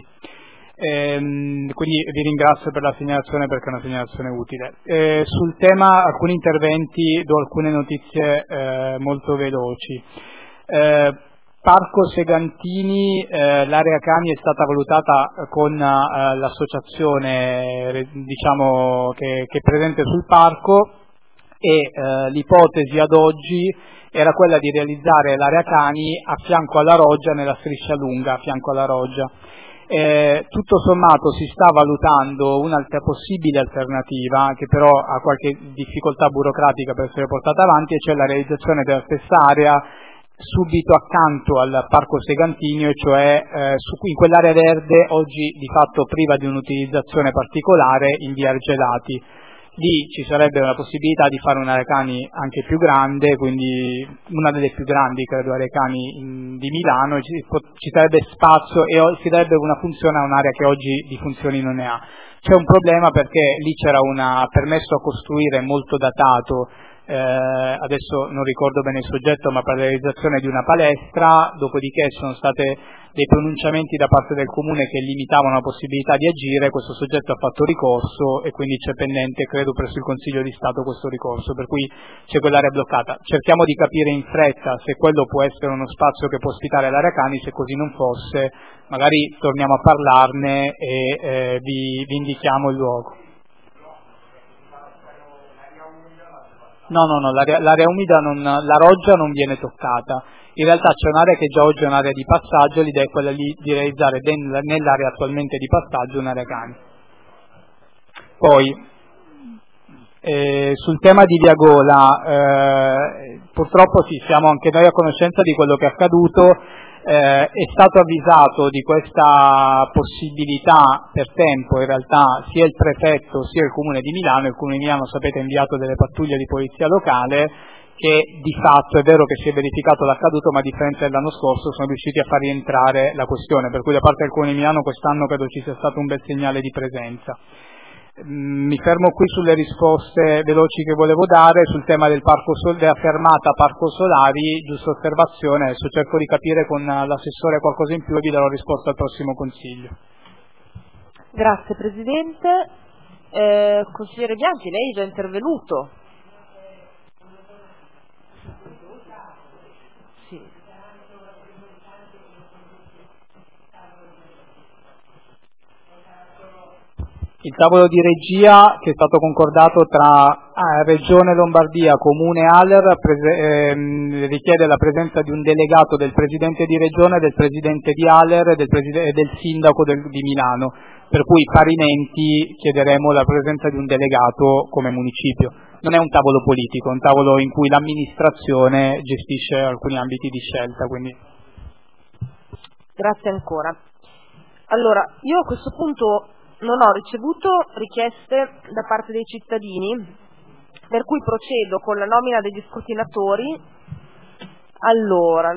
Quindi vi ringrazio per la segnalazione, perché è una segnalazione utile. Sul tema alcuni interventi, do alcune notizie molto veloci. Parco Segantini, l'area cani è stata valutata con l'associazione, diciamo, che è presente sul parco, e l'ipotesi ad oggi era quella di realizzare l'area cani a fianco alla roggia, nella striscia lunga a fianco alla roggia. Tutto sommato si sta valutando una possibile alternativa, che però ha qualche difficoltà burocratica per essere portata avanti, e cioè la realizzazione della stessa area subito accanto al Parco Segantini, cioè in quell'area verde oggi di fatto priva di un'utilizzazione particolare, in via Argelati. Lì ci sarebbe la possibilità di fare un'area cani anche più grande, quindi una delle più grandi, credo, aree cani di Milano, ci sarebbe spazio e si darebbe una funzione a un'area che oggi di funzioni non ne ha. C'è un problema perché lì c'era un permesso a costruire molto datato adesso non ricordo bene il soggetto, ma per la realizzazione di una palestra, dopodiché sono state dei pronunciamenti da parte del comune che limitavano la possibilità di agire, questo soggetto ha fatto ricorso e quindi c'è pendente, credo, presso il Consiglio di Stato questo ricorso, per cui c'è quell'area bloccata. Cerchiamo di capire in fretta se quello può essere uno spazio che può ospitare l'area cani, se così non fosse magari torniamo a parlarne e vi indichiamo il luogo. No, l'area umida, la roggia non viene toccata. In realtà c'è un'area che già oggi è un'area di passaggio, l'idea è quella di realizzare nell'area attualmente di passaggio un'area cani. Poi, sul tema di Via Gola, purtroppo sì, siamo anche noi a conoscenza di quello che è accaduto. È stato avvisato di questa possibilità per tempo, in realtà, sia il prefetto sia il Comune di Milano. Il Comune di Milano, sapete, ha inviato delle pattuglie di polizia locale che di fatto è vero che si è verificato l'accaduto, ma a differenza dell'anno scorso sono riusciti a far rientrare la questione, per cui da parte del Comune di Milano quest'anno credo ci sia stato un bel segnale di presenza. Mi fermo qui sulle risposte veloci che volevo dare. Sul tema della fermata Parco Solari, giusta osservazione, adesso cerco di capire con l'assessore qualcosa in più e vi darò risposta al prossimo Consiglio. Grazie Presidente. Consigliere Bianchi, lei è già intervenuto. Sì. Il tavolo di regia che è stato concordato tra Regione Lombardia, Comune Aller, richiede la presenza di un delegato del Presidente di Regione, del Presidente di Aller e del Sindaco di Milano, per cui parimenti chiederemo la presenza di un delegato come municipio. Non è un tavolo politico, è un tavolo in cui l'amministrazione gestisce alcuni ambiti di scelta. Quindi. Grazie ancora. Allora, io a questo punto non ho ricevuto richieste da parte dei cittadini, per cui procedo con la nomina degli scrutinatori. Allora,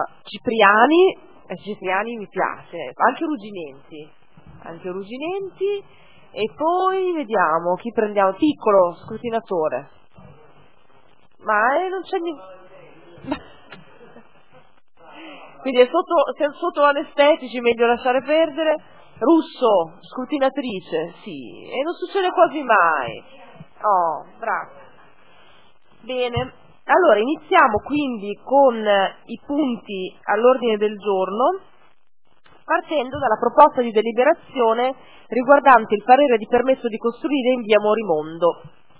Cipriani mi piace, anche Ruginenti, e poi vediamo chi prendiamo. Piccolo scrutinatore, ma non c'è niente. Quindi se sotto anestetici meglio lasciare perdere. Russo, scrutinatrice, sì, e non succede quasi mai. Oh, bravo. Bene, allora iniziamo quindi con i punti all'ordine del giorno, partendo dalla proposta di deliberazione riguardante il parere di permesso di costruire in via Morimondo.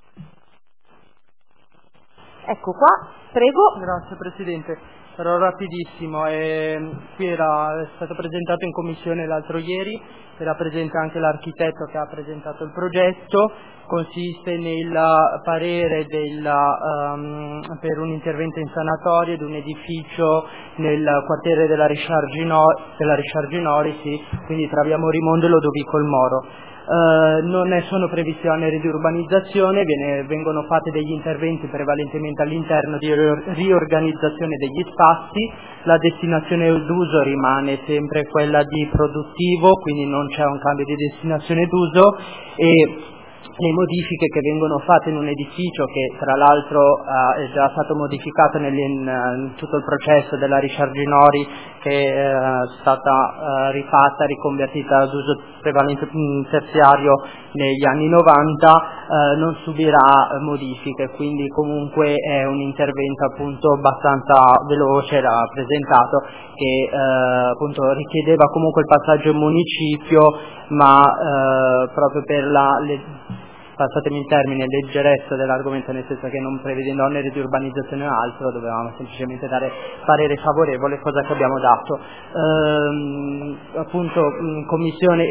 Ecco qua, prego. Grazie Presidente. Sarò rapidissimo, qui è stato presentato in commissione l'altro ieri, era presente anche l'architetto che ha presentato il progetto, consiste nel parere per un intervento in sanatoria di un edificio nel quartiere della Risciarginori, sì, quindi tra via Morimondo e Lodovico il Moro. Non sono previsti oneri di urbanizzazione, vengono fatti degli interventi prevalentemente all'interno di riorganizzazione degli spazi, la destinazione d'uso rimane sempre quella di produttivo, quindi non c'è un cambio di destinazione d'uso, e le modifiche che vengono fatte in un edificio che tra l'altro è già stato modificato in tutto il processo della Risciarginori, che è stata rifatta, riconvertita ad uso prevalente terziario negli anni 90, non subirà modifiche, quindi comunque è un intervento appunto abbastanza veloce, era presentato, che appunto richiedeva comunque il passaggio in municipio, ma proprio per passatemi il termine, leggerezza dell'argomento, nel senso che non prevedendo oneri di urbanizzazione o altro, dovevamo semplicemente dare parere favorevole, cosa che abbiamo dato. Appunto in commissione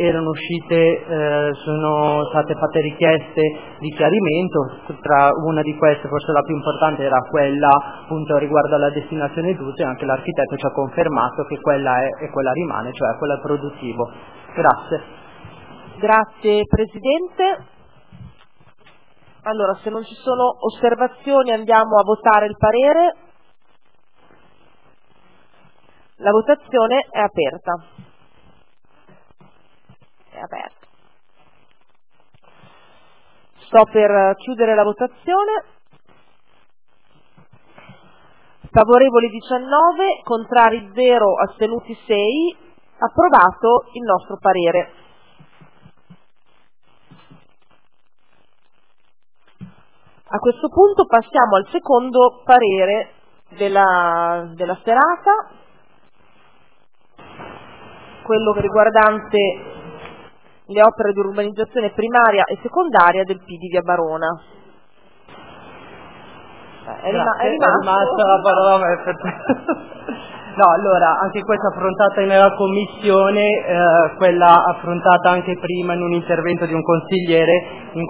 sono state fatte richieste di chiarimento, tra una di queste, forse la più importante, era quella appunto riguardo alla destinazione d'uso, e anche l'architetto ci ha confermato che quella è e quella rimane, cioè quella produttivo. Grazie. Grazie Presidente. Allora, se non ci sono osservazioni andiamo a votare il parere. La votazione è aperta. È aperta. Sto per chiudere la votazione. Favorevoli 19, contrari 0, astenuti 6. Approvato il nostro parere. A questo punto passiamo al secondo parere della serata, quello riguardante le opere di urbanizzazione primaria e secondaria del P di Via Barona. È rimasta la parola. No, allora, anche questa affrontata nella commissione, quella affrontata anche prima in un intervento di un consigliere, in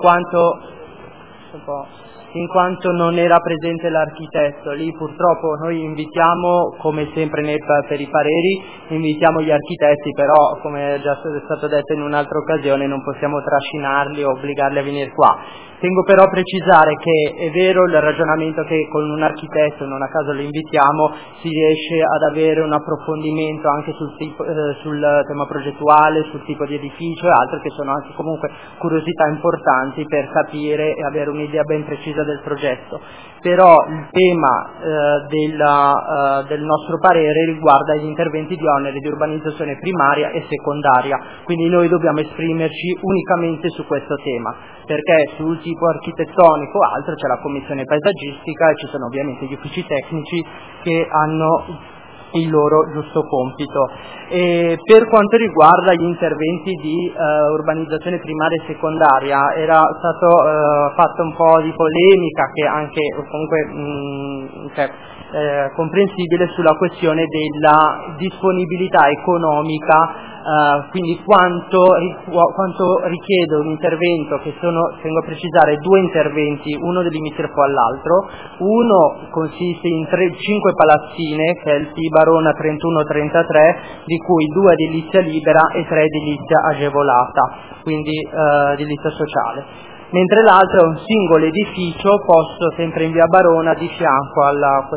quanto non era presente l'architetto. Lì purtroppo noi invitiamo, come sempre per i pareri, invitiamo gli architetti, però come è già stato detto in un'altra occasione non possiamo trascinarli o obbligarli a venire qua. Tengo però a precisare che è vero il ragionamento che con un architetto, non a caso lo invitiamo, si riesce ad avere un approfondimento anche sul tema progettuale, sul tipo di edificio e altro, che sono anche comunque curiosità importanti per capire e avere un'idea ben precisa del progetto. Però il tema del nostro parere riguarda gli interventi di oneri di urbanizzazione primaria e secondaria, quindi noi dobbiamo esprimerci unicamente su questo tema, perché sul tipo architettonico o altro c'è la commissione paesaggistica e ci sono ovviamente gli uffici tecnici che hanno il loro giusto compito. E per quanto riguarda gli interventi di urbanizzazione primaria e secondaria, era stato fatto un po' di polemica, che anche comunque comprensibile, sulla questione della disponibilità economica, quindi quanto richiede un intervento, che tengo a precisare 2 interventi, uno limitrofo all'altro. Uno consiste in 5 palazzine, che è il P Barona 31-33, di cui 2 edilizia libera e 3 edilizia agevolata, quindi edilizia sociale. Mentre l'altro è un singolo edificio posto sempre in via Barona di fianco al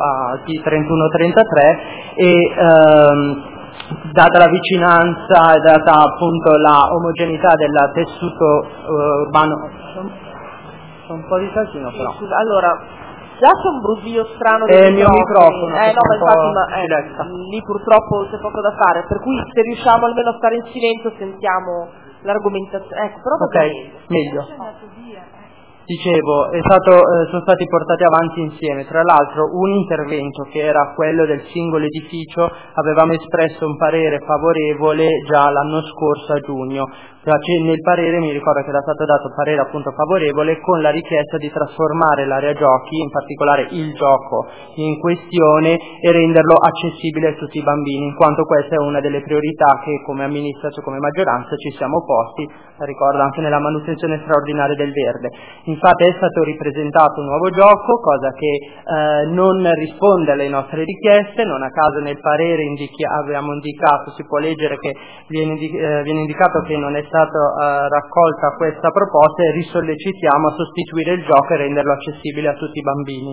P31-33 e data la vicinanza e data appunto la omogeneità del tessuto urbano. C'è un po' di casino però. Allora, già c'è un brusio strano del microfono. No, infatti, lì purtroppo c'è poco da fare, per cui se riusciamo almeno a stare in silenzio sentiamo l'argomentazione. Ecco, però meglio. Dicevo, sono stati portati avanti insieme. Tra l'altro un intervento, che era quello del singolo edificio, avevamo espresso un parere favorevole già l'anno scorso a giugno. Nel parere mi ricordo che era stato dato parere appunto favorevole con la richiesta di trasformare l'area giochi, in particolare il gioco in questione, e renderlo accessibile a tutti i bambini, in quanto questa è una delle priorità che come amministrazione, come maggioranza ci siamo posti, ricordo anche nella manutenzione straordinaria del verde. Infatti è stato ripresentato un nuovo gioco, cosa che non risponde alle nostre richieste. Non a caso nel parere abbiamo indicato, si può leggere che viene indicato che non è stata raccolta questa proposta, e risollecitiamo a sostituire il gioco e renderlo accessibile a tutti i bambini.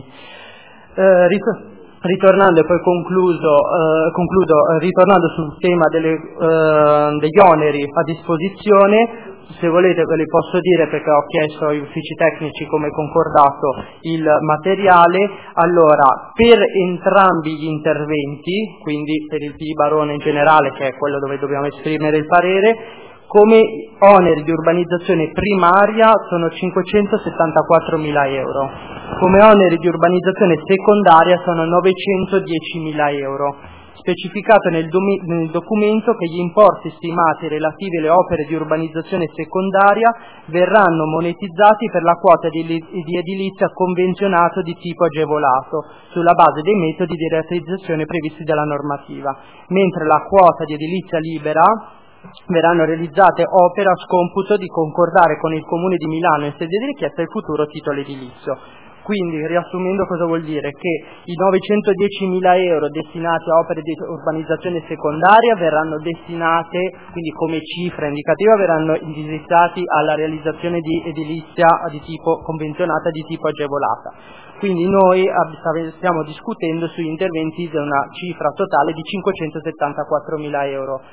Ritornando, e poi concludo, ritornando sul tema degli oneri a disposizione, se volete ve li posso dire, perché ho chiesto agli uffici tecnici, come concordato, il materiale. Allora, per entrambi gli interventi, quindi per il P Barone in generale, che è quello dove dobbiamo esprimere il parere, come oneri di urbanizzazione primaria sono 574.000 euro, come oneri di urbanizzazione secondaria sono 910.000 euro. Specificato nel documento che gli importi stimati relativi alle opere di urbanizzazione secondaria verranno monetizzati per la quota di edilizia convenzionato di tipo agevolato, sulla base dei metodi di realizzazione previsti dalla normativa, mentre la quota di edilizia libera verranno realizzate opere a scomputo di concordare con il Comune di Milano in sede di richiesta del futuro titolo edilizio. Quindi, riassumendo, cosa vuol dire? Che i 910.000 euro destinati a opere di urbanizzazione secondaria verranno destinate, quindi come cifra indicativa, verranno indirizzati alla realizzazione di edilizia di tipo convenzionata, di tipo agevolata. Quindi noi stiamo discutendo sugli interventi di una cifra totale di 574.000 euro.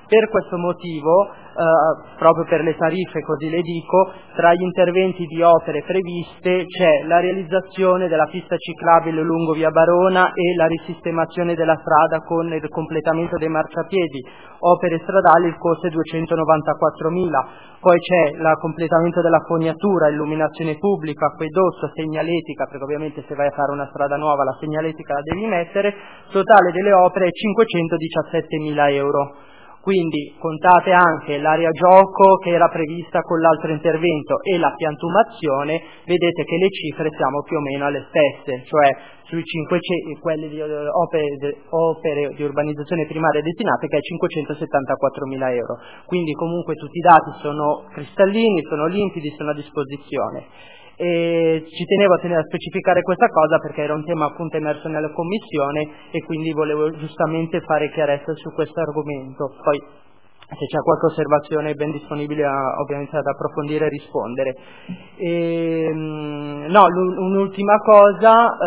Per questo motivo, proprio per le tariffe, così le dico, tra gli interventi di opere previste c'è la realizzazione della pista ciclabile lungo via Barona e la risistemazione della strada con il completamento dei marciapiedi. Opere stradali, il costo è 294.000. Poi c'è il completamento della fognatura, illuminazione pubblica, acquedotto, segnaletica, perché ovviamente se vai a fare una strada nuova la segnaletica la devi mettere. Totale delle opere è 517.000 euro. Quindi contate anche l'area gioco che era prevista con l'altro intervento e la piantumazione, vedete che le cifre siamo più o meno alle stesse, cioè sui 500, quelle di opere di urbanizzazione primaria destinate, che è 574.000 euro. Quindi comunque tutti i dati sono cristallini, sono limpidi, sono a disposizione. E ci tenevo a specificare questa cosa perché era un tema appunto emerso nella commissione e quindi volevo giustamente fare chiarezza su questo argomento. Poi se c'è qualche osservazione è ben disponibile ovviamente ad approfondire e rispondere. Un'ultima cosa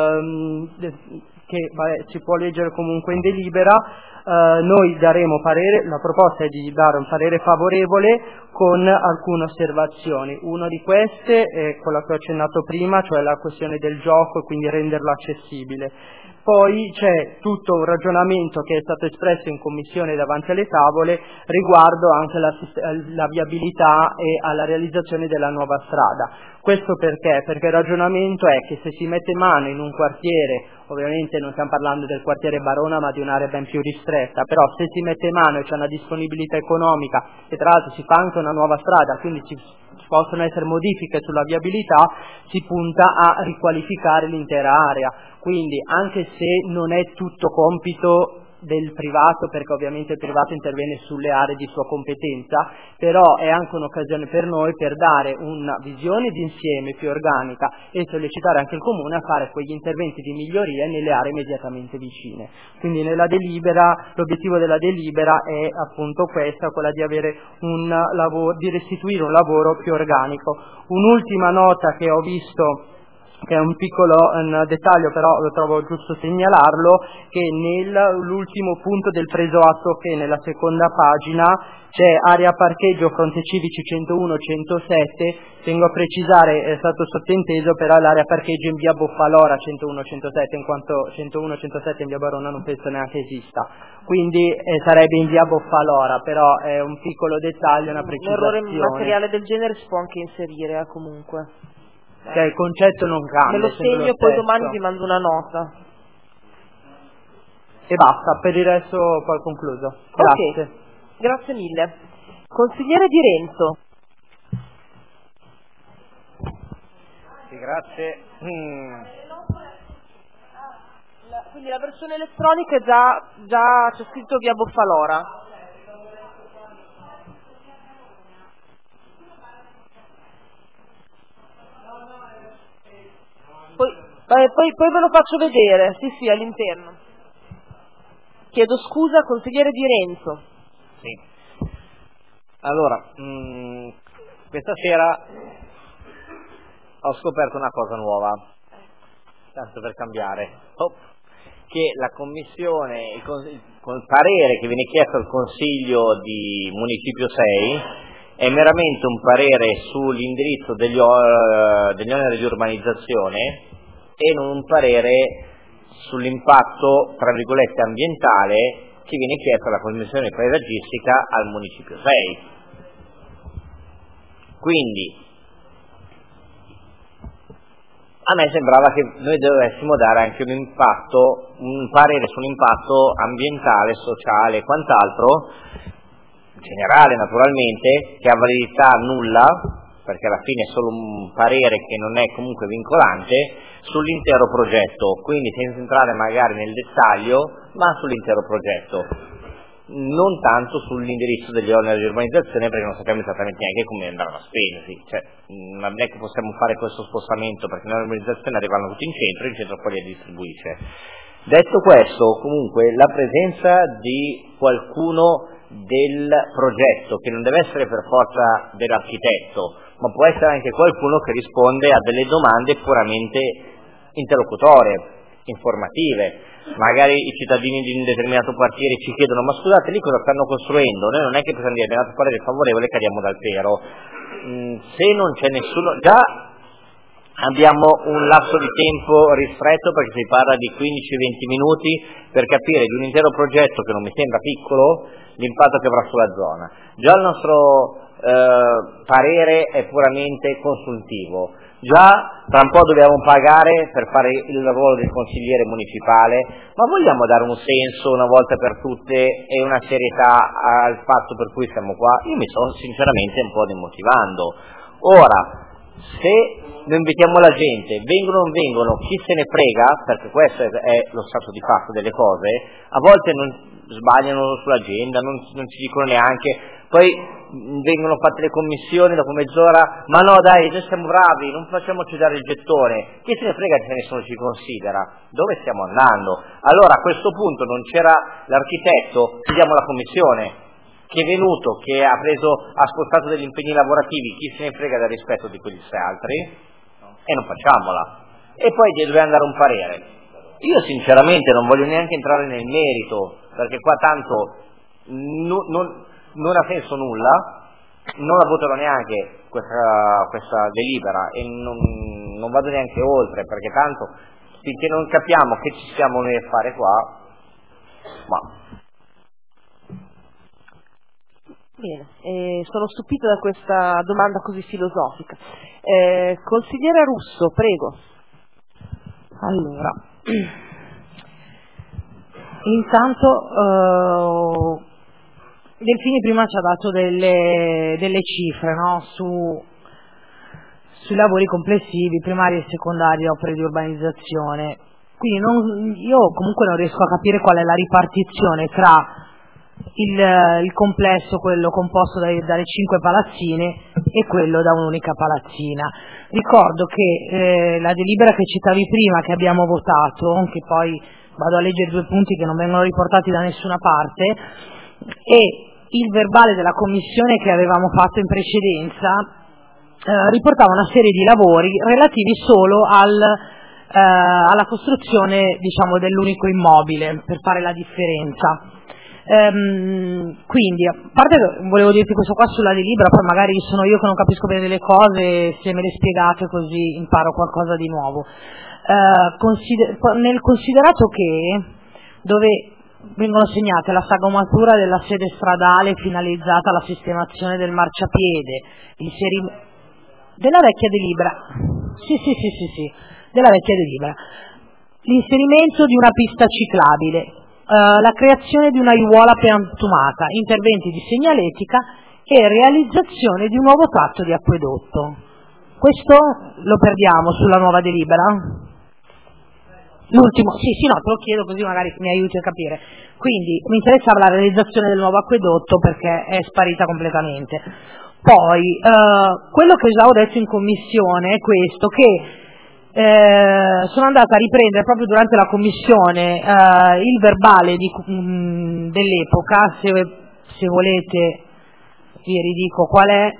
che si può leggere comunque in delibera. Noi daremo parere, la proposta è di dare un parere favorevole con alcune osservazioni. Una di queste è quella che ho accennato prima, cioè la questione del gioco e quindi renderlo accessibile. Poi c'è tutto un ragionamento che è stato espresso in commissione davanti alle tavole riguardo anche la viabilità e alla realizzazione della nuova strada. Questo perché? Perché il ragionamento è che se si mette mano in un quartiere, ovviamente non stiamo parlando del quartiere Barona ma di un'area ben più ristretta, però se si mette mano e c'è una disponibilità economica e tra l'altro si fa anche una nuova strada, quindi ci possono essere modifiche sulla viabilità, si punta a riqualificare l'intera area. Quindi anche se non è tutto compito del privato, perché ovviamente il privato interviene sulle aree di sua competenza, però è anche un'occasione per noi per dare una visione d'insieme più organica e sollecitare anche il Comune a fare quegli interventi di miglioria nelle aree immediatamente vicine. Quindi nella delibera, l'obiettivo della delibera è appunto quella di avere di restituire un lavoro più organico. Un'ultima nota che ho visto, che è un piccolo dettaglio, però lo trovo giusto segnalarlo, che nell'ultimo punto del preso atto, che nella seconda pagina c'è area parcheggio fronte civici 101-107, tengo a precisare, è stato sottinteso però l'area parcheggio in via Boffalora 101-107, in quanto 101-107 in via Barona non penso neanche esista, quindi sarebbe in via Boffalora, però è un piccolo dettaglio, una precisazione. Un errore materiale del genere si può anche inserire comunque. Cioè il concetto non cambia. Me lo segno e poi domani vi mando una nota. E basta, per il resto poi ho concluso. Grazie. Okay. Grazie mille. Consigliere Di Renzo. Sì, grazie. Quindi la versione elettronica è già c'è scritto via Boffalora. Poi ve lo faccio vedere, sì, all'interno. Chiedo scusa, consigliere Di Renzo. Sì. Allora, questa sera ho scoperto una cosa nuova, tanto per cambiare, che la commissione, il parere che viene chiesto al Consiglio di Municipio 6 è meramente un parere sull'indirizzo degli oneri di urbanizzazione e non un parere sull'impatto, tra virgolette, ambientale che viene chiesto alla Commissione paesaggistica al Municipio 6. Quindi a me sembrava che noi dovessimo dare anche un parere sull'impatto ambientale, sociale e quant'altro, generale naturalmente, che ha validità nulla, perché alla fine è solo un parere che non è comunque vincolante, sull'intero progetto, quindi senza entrare magari nel dettaglio, ma sull'intero progetto, non tanto sull'indirizzo degli oneri di urbanizzazione, perché non sappiamo esattamente neanche come andranno a spendersi, cioè non è che possiamo fare questo spostamento perché le urbanizzazioni arrivano tutti in centro poi li distribuisce. Detto questo, comunque la presenza di qualcuno del progetto, che non deve essere per forza dell'architetto, ma può essere anche qualcuno che risponde a delle domande puramente interlocutorie, informative. Magari i cittadini di un determinato quartiere ci chiedono: ma scusate, lì cosa stanno costruendo? Noi non è che possiamo dire abbiamo dato parere favorevole e cadiamo dal pero. Se non c'è nessuno, già abbiamo un lasso di tempo ristretto, perché si parla di 15-20 minuti per capire di un intero progetto, che non mi sembra piccolo, l'impatto che avrà sulla zona. Già il nostro parere è puramente consultivo. Già tra un po' dobbiamo pagare per fare il ruolo del consigliere municipale, ma vogliamo dare un senso una volta per tutte e una serietà al fatto per cui siamo qua? Io mi sto sinceramente un po' demotivando. Ora, se noi invitiamo la gente, vengono o non vengono, chi se ne frega, perché questo è lo stato di fatto delle cose, a volte non sbagliano sull'agenda, non ci dicono neanche, poi vengono fatte le commissioni dopo mezz'ora, ma no dai, noi siamo bravi, non facciamoci dare il gettone, chi se ne frega se nessuno ci considera, dove stiamo andando? Allora a questo punto non c'era l'architetto, chiediamo la commissione, che è venuto, che ha spostato degli impegni lavorativi, chi se ne frega del rispetto di quegli altri, e non facciamola. E poi dobbiamo dare un parere. Io sinceramente non voglio neanche entrare nel merito, perché qua tanto non ha senso nulla, non la voterò neanche questa delibera e non vado neanche oltre, perché tanto finché non capiamo che ci siamo noi a fare qua, ma... Bene, sono stupita da questa domanda così filosofica. Consigliere Russo, prego. Allora, intanto Delfini prima ci ha dato delle cifre, no? Sui lavori complessivi, primari e secondari, opere di urbanizzazione. Quindi io comunque non riesco a capire qual è la ripartizione tra il complesso, quello composto dalle 5 palazzine, e quello da un'unica palazzina. Ricordo che la delibera che citavi prima, che abbiamo votato, che poi vado a leggere 2 punti che non vengono riportati da nessuna parte, e il verbale della commissione che avevamo fatto in precedenza riportava una serie di lavori relativi solo alla costruzione, diciamo, dell'unico immobile, per fare la differenza. Quindi, a parte, volevo dirti questo qua sulla delibera, poi magari sono io che non capisco bene delle cose, se me le spiegate così imparo qualcosa di nuovo. Nel considerato che dove vengono segnate la sagomatura della sede stradale finalizzata alla sistemazione del marciapiede, della vecchia delibera, sì, della vecchia delibera, l'inserimento di una pista ciclabile, la creazione di una aiuola piantumata, interventi di segnaletica e realizzazione di un nuovo tratto di acquedotto. Questo lo perdiamo sulla nuova delibera? L'ultimo, sì, no, te lo chiedo così magari mi aiuti a capire. Quindi mi interessava la realizzazione del nuovo acquedotto perché è sparita completamente. Poi, quello che già ho detto in commissione è questo, che sono andata a riprendere proprio durante la commissione il verbale dell'epoca, se volete vi ridico qual è.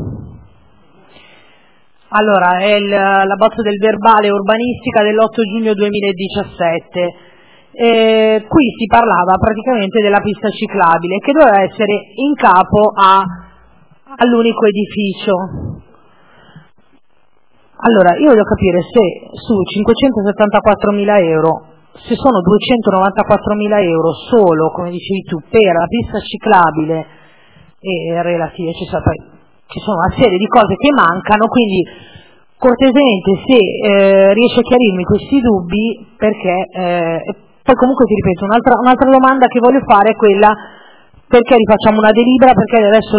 Allora, è la bozza del verbale urbanistica dell'8 giugno 2017. Qui si parlava praticamente della pista ciclabile che doveva essere in capo all'unico edificio. Allora, io voglio capire se su 574.000 euro, se sono 294.000 euro solo, come dicevi tu, per la pista ciclabile e relative, ci sono una serie di cose che mancano, quindi cortesemente se riesce a chiarirmi questi dubbi, perché poi comunque ti ripeto, un'altra domanda che voglio fare è quella: perché rifacciamo una delibera, perché adesso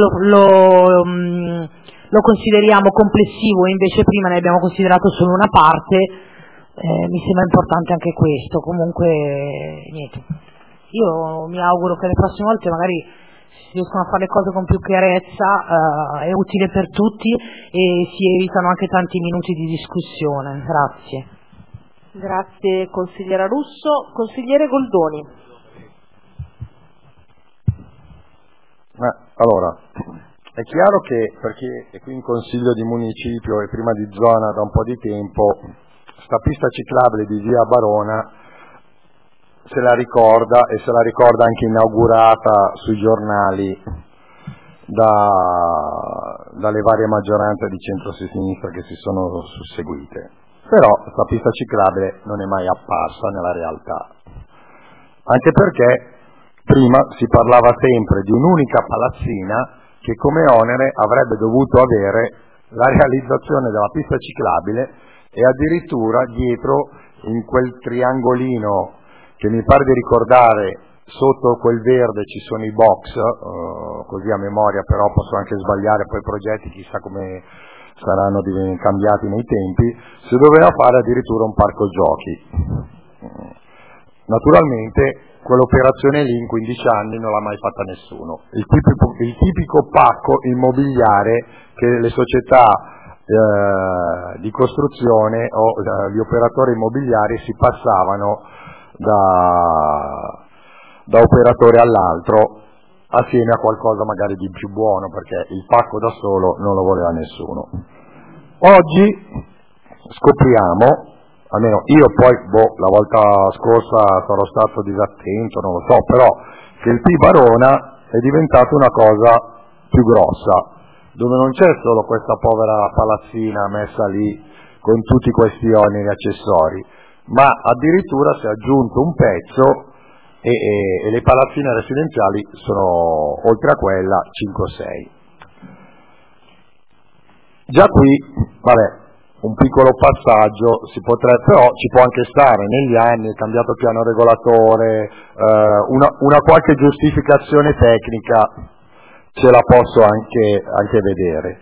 lo consideriamo complessivo e invece prima ne abbiamo considerato solo una parte. Mi sembra importante anche questo. Comunque niente, io mi auguro che le prossime volte magari si riescono a fare le cose con più chiarezza, è utile per tutti e si evitano anche tanti minuti di discussione. Grazie. Grazie consigliera Russo. Consigliere Goldoni. Allora, è chiaro che per chi è qui in consiglio di municipio e prima di zona da un po' di tempo, sta pista ciclabile di via Barona se la ricorda e se la ricorda anche inaugurata sui giornali dalle varie maggioranze di centro-sinistra che si sono susseguite. Però questa pista ciclabile non è mai apparsa nella realtà, anche perché prima si parlava sempre di un'unica palazzina che come onere avrebbe dovuto avere la realizzazione della pista ciclabile, e addirittura dietro in quel triangolino che mi pare di ricordare, sotto quel verde ci sono i box, così a memoria, però posso anche sbagliare, poi i progetti chissà come saranno cambiati nei tempi, si doveva fare addirittura un parco giochi. Naturalmente quell'operazione lì in 15 anni non l'ha mai fatta nessuno. Il tipico pacco immobiliare che le società di costruzione o gli operatori immobiliari si passavano da operatore all'altro assieme a qualcosa magari di più buono, perché il pacco da solo non lo voleva nessuno. Oggi scopriamo, almeno io poi la volta scorsa sarò stato disattento, non lo so, però che il P Barona è diventato una cosa più grossa, dove non c'è solo questa povera palazzina messa lì con tutti questi oneri accessori, ma addirittura si è aggiunto un pezzo e le palazzine residenziali sono oltre a quella 5 o 6. Già qui, vabbè, un piccolo passaggio si potrebbe, però ci può anche stare, negli anni è cambiato il piano regolatore, una qualche giustificazione tecnica ce la posso anche vedere.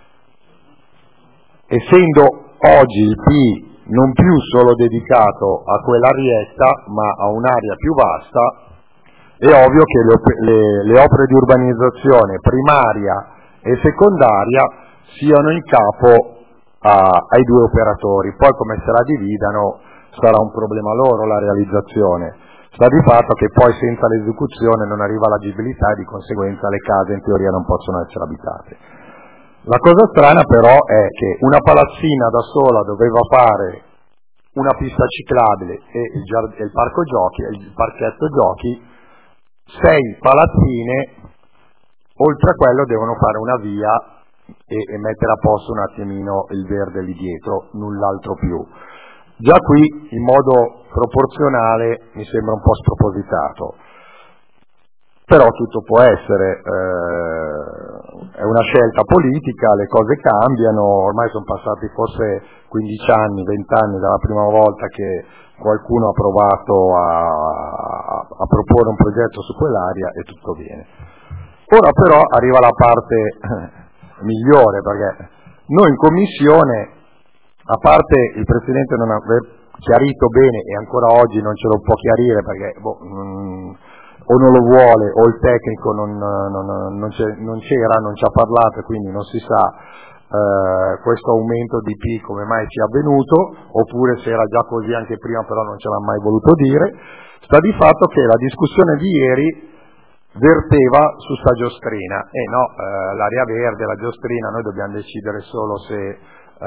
Essendo oggi il P non più solo dedicato a quell'arietta, ma a un'area più vasta, è ovvio che le opere di urbanizzazione primaria e secondaria siano in capo ai due operatori. Poi come se la dividano sarà un problema loro la realizzazione. Sta di fatto che poi senza l'esecuzione non arriva l'agibilità e di conseguenza le case in teoria non possono essere abitate. La cosa strana però è che una palazzina da sola doveva fare una pista ciclabile e il parco giochi, il parchetto giochi, 6 palazzine, oltre a quello devono fare una via e mettere a posto un attimino il verde lì dietro, null'altro più. Già qui in modo proporzionale mi sembra un po' spropositato, però tutto può essere, è una scelta politica, le cose cambiano, ormai sono passati forse 15 anni, 20 anni dalla prima volta che qualcuno ha provato a proporre un progetto su quell'area e tutto viene. Ora però arriva la parte migliore, perché noi in commissione, a parte il Presidente non aver chiarito bene e ancora oggi non ce lo può chiarire perché o non lo vuole o il tecnico non c'era, non ci ha parlato, quindi non si sa questo aumento di P come mai sia avvenuto, oppure se era già così anche prima però non ce l'ha mai voluto dire. Sta di fatto che la discussione di ieri verteva su sta giostrina, e no, l'area verde, la giostrina, noi dobbiamo decidere solo se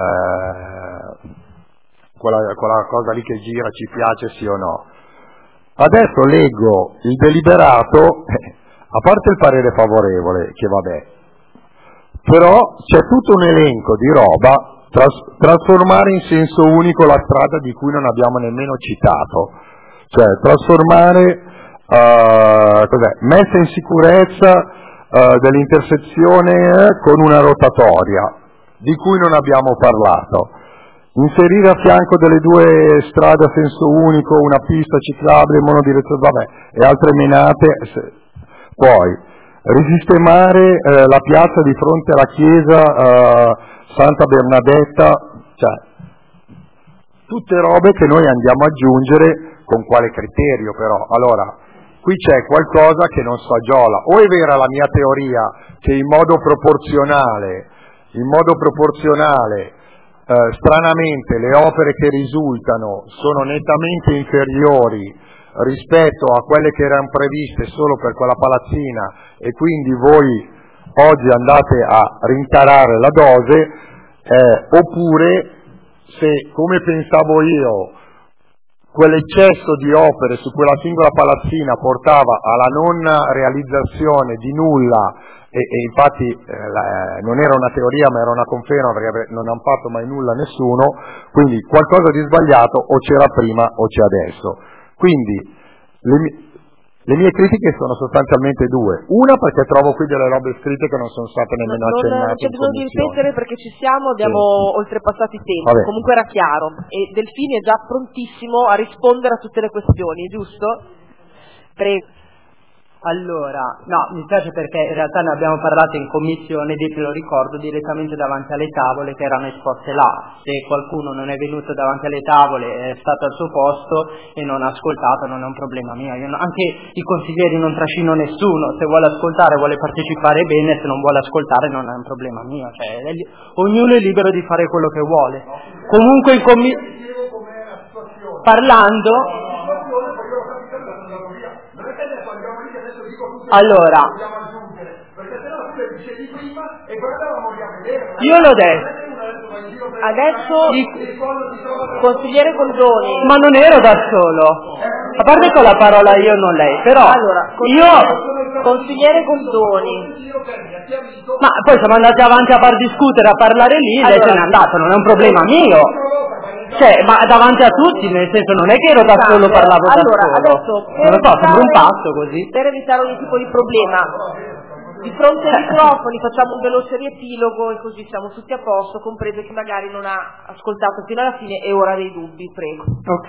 quella cosa lì che gira ci piace sì o no. Adesso leggo il deliberato, a parte il parere favorevole, che vabbè, però c'è tutto un elenco di roba, trasformare in senso unico la strada di cui non abbiamo nemmeno citato, cioè trasformare, messa in sicurezza dell'intersezione con una rotatoria, di cui non abbiamo parlato. Inserire a fianco delle due strade a senso unico una pista ciclabile monodirezionale, e altre menate. Poi risistemare la piazza di fronte alla chiesa Santa Bernadetta, cioè tutte robe che noi andiamo ad aggiungere. Con quale criterio però? Allora, qui c'è qualcosa che non stagiola. O è vera la mia teoria che in modo proporzionale stranamente le opere che risultano sono nettamente inferiori rispetto a quelle che erano previste solo per quella palazzina, e quindi voi oggi andate a rincarare la dose, oppure se, come pensavo io, quell'eccesso di opere su quella singola palazzina portava alla non realizzazione di nulla, e infatti non era una teoria ma era una conferma, perché non hanno fatto mai nulla nessuno, quindi qualcosa di sbagliato o c'era prima o c'è adesso. Quindi le mie critiche sono sostanzialmente due: una, perché trovo qui delle robe scritte che non sono state nemmeno accennate. Non c'è bisogno di ripetere, perché ci siamo, abbiamo oltrepassato i tempi. Vabbè. Comunque era chiaro, e Delfini è già prontissimo a rispondere a tutte le questioni, giusto? Prego. Allora, no, mi piace perché in realtà ne abbiamo parlato in commissione, e te lo ricordo, direttamente davanti alle tavole che erano esposte là. Se qualcuno non è venuto davanti alle tavole, è stato al suo posto e non ha ascoltato, non è un problema mio. Anche i consiglieri non trascino nessuno, se vuole ascoltare, vuole partecipare bene, se non vuole ascoltare non è un problema mio. Cioè, ognuno è libero di fare quello che vuole. Comunque in parlando... Allora, io l'ho detto. Adesso consigliere Goldoni. Ma non ero da solo. A parte con la parola io, non lei, però allora, consigliere Goldoni. Ma poi siamo andati avanti a discutere, a parlare lì, lei se n'è andato, non è un problema mio. Cioè, ma davanti a tutti, nel senso, non è che ero da solo, parlavo da solo. Adesso, non lo so, sembra un pazzo così. Per evitare ogni tipo di problema, di fronte ai microfoni facciamo un veloce riepilogo e così siamo tutti a posto, compreso chi magari non ha ascoltato fino alla fine e ora dei dubbi, prego. Ok.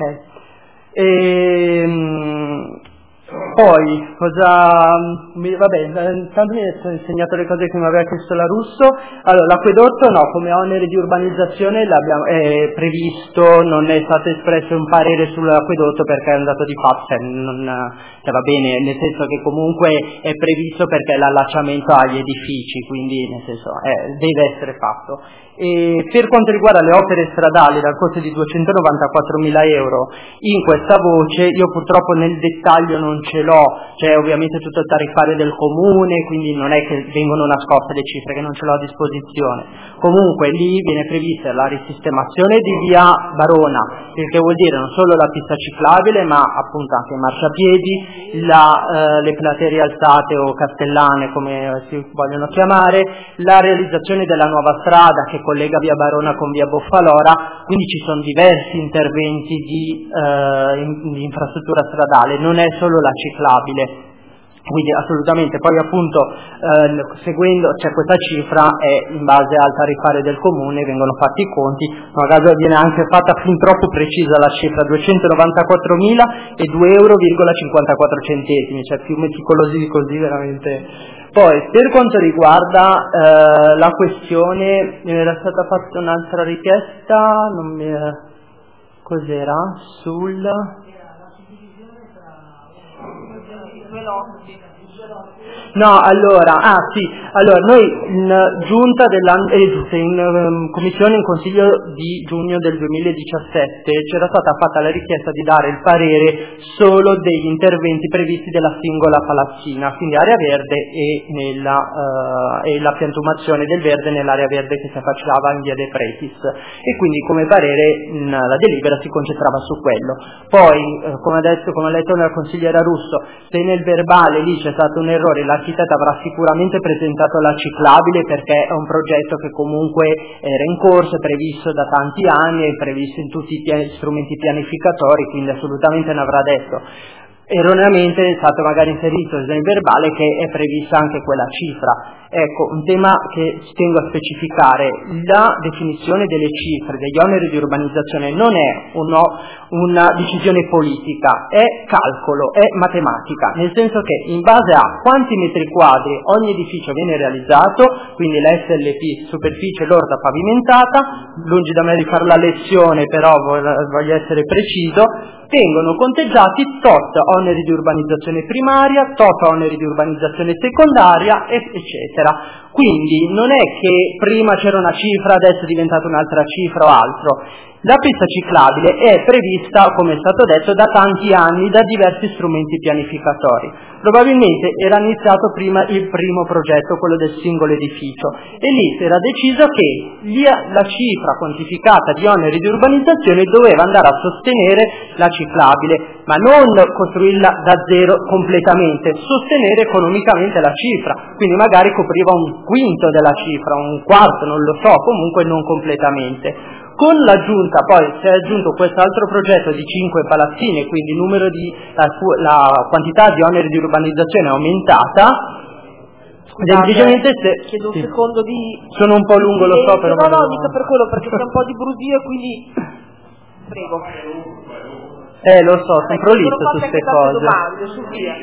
Poi, vabbè, intanto mi hai insegnato le cose che mi aveva chiesto la Russo. Allora, l'acquedotto no, come onere di urbanizzazione è previsto, non è stato espresso un parere sull'acquedotto perché è andato di fatto, va bene, nel senso che comunque è previsto perché è l'allacciamento agli edifici, quindi nel senso deve essere fatto. E per quanto riguarda le opere stradali dal costo di 294.000 euro, in questa voce io purtroppo nel dettaglio non ce l'ho, c'è ovviamente tutto il tariffario del comune, quindi non è che vengono nascoste le cifre, che non ce l'ho a disposizione. Comunque lì viene prevista la risistemazione di via Barona, il che vuol dire non solo la pista ciclabile ma appunto anche i marciapiedi, le platee rialzate o castellane come si vogliono chiamare, la realizzazione della nuova strada che collega via Barona con via Boffalora, quindi ci sono diversi interventi di infrastruttura stradale, non è solo la ciclabile. Quindi assolutamente, poi appunto seguendo, cioè questa cifra è in base al tariffario del comune, vengono fatti i conti, magari viene anche fatta fin troppo precisa la cifra, 294.000 e 2,54 euro, cioè più meticolosi di così veramente. Poi per quanto riguarda la questione, era stata fatta un'altra richiesta, non mi cos'era? No, allora noi in giunta in commissione in consiglio di giugno del 2017 c'era stata fatta la richiesta di dare il parere solo degli interventi previsti della singola palazzina, quindi area verde e la piantumazione del verde nell'area verde che si affacciava in via De Pretis, e quindi come parere la delibera si concentrava su quello. Poi come ha detto la consigliera Russo, se nel verbale lì c'è stato un errore, l'architetto avrà sicuramente presentato la ciclabile perché è un progetto che comunque era in corso, è previsto da tanti anni, è previsto in tutti gli strumenti pianificatori, quindi assolutamente ne avrà detto. Erroneamente è stato magari inserito nel verbale che è prevista anche quella cifra. Ecco, un tema che ci tengo a specificare: la definizione delle cifre, degli oneri di urbanizzazione non è una decisione politica, è calcolo, è matematica, nel senso che in base a quanti metri quadri ogni edificio viene realizzato, quindi la SLP, superficie lorda pavimentata, lungi da me di fare la lezione, però voglio essere preciso, vengono conteggiati tot oneri di urbanizzazione primaria, tot oneri di urbanizzazione secondaria, eccetera. Quindi non è che prima c'era una cifra, adesso è diventata un'altra cifra o altro. La pista ciclabile è prevista, come è stato detto, da tanti anni, da diversi strumenti pianificatori. Probabilmente era iniziato prima il primo progetto, quello del singolo edificio, e lì si era deciso che la cifra quantificata di oneri di urbanizzazione doveva andare a sostenere la ciclabile, ma non costruirla da zero completamente, sostenere economicamente la cifra, quindi magari copriva un quinto della cifra, un quarto, non lo so, comunque non completamente. Con l'aggiunta poi si è aggiunto quest'altro progetto di 5 palazzine, quindi la quantità di oneri di urbanizzazione è aumentata. Semplicemente chiedo un secondo di... Sono un po' lungo, lo so, però... No, mica per quello, perché c'è un po' di brusio e quindi... Prego. Lo so, sono prolisso su queste cose. Domande, su via.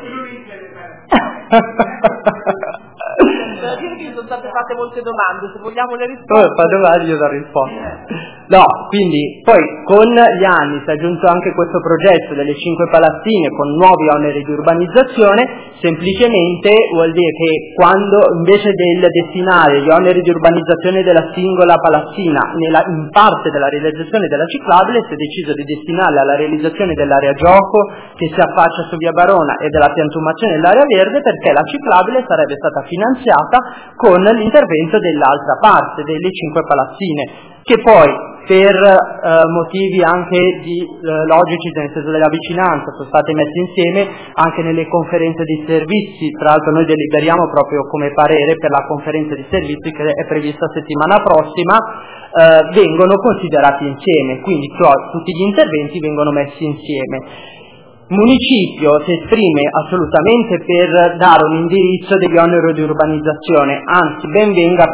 Per dire che sono state fatte molte domande, se vogliamo le risposte. Fa domande, io do risposte. No, quindi poi con gli anni si è aggiunto anche questo progetto delle 5 palazzine con nuovi oneri di urbanizzazione, semplicemente vuol dire che quando invece del destinare gli oneri di urbanizzazione della singola palazzina in parte della realizzazione della ciclabile, si è deciso di destinarla alla realizzazione dell'area gioco che si affaccia su via Barona e della piantumazione dell'area verde, perché la ciclabile sarebbe stata finanziata con l'intervento dell'altra parte, delle 5 palazzine, che poi per motivi anche logici, nel senso della vicinanza, sono state messe insieme anche nelle conferenze di servizi. Tra l'altro noi deliberiamo proprio come parere per la conferenza di servizi che è prevista settimana prossima, vengono considerati insieme, quindi tutti gli interventi vengono messi insieme. Municipio si esprime assolutamente per dare un indirizzo degli oneri di urbanizzazione, anzi ben venga,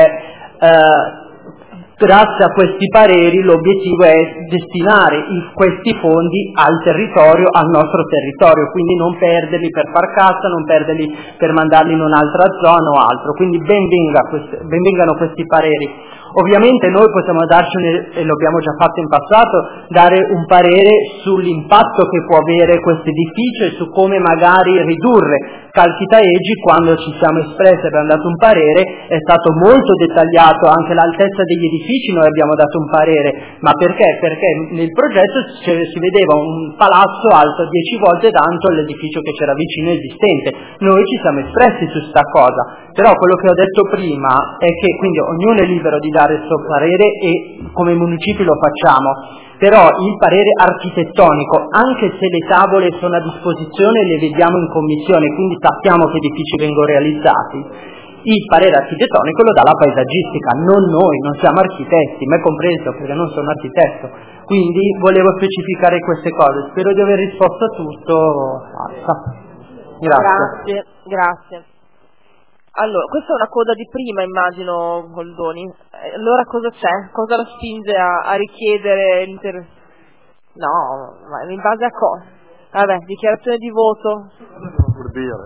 perché grazie a questi pareri l'obiettivo è destinare questi fondi al territorio, al nostro territorio, quindi non perderli per far cassa, non perderli per mandarli in un'altra zona o altro, quindi ben vengano questi pareri. Ovviamente noi possiamo darci, e lo abbiamo già fatto in passato, dare un parere sull'impatto che può avere questo edificio e su come magari ridurre. Calchitaegi, quando ci siamo espressi e abbiamo dato un parere, è stato molto dettagliato, anche l'altezza degli edifici noi abbiamo dato un parere, ma perché? Perché nel progetto si vedeva un palazzo alto 10 volte tanto l'edificio che c'era vicino esistente. Noi ci siamo espressi su sta cosa, però quello che ho detto prima è che quindi ognuno è libero di dare il suo parere e come municipio lo facciamo. Però il parere architettonico, anche se le tavole sono a disposizione, le vediamo in commissione, quindi sappiamo che edifici vengono realizzati, il parere architettonico lo dà la paesaggistica, non noi, non siamo architetti, me compreso perché non sono architetto, quindi volevo specificare queste cose, spero di aver risposto a tutto. Grazie. Allora, questa è una coda di prima, immagino, Goldoni. Allora cosa c'è? Cosa la spinge a richiedere No, ma in base a cosa? Vabbè, dichiarazione di voto. Per dire.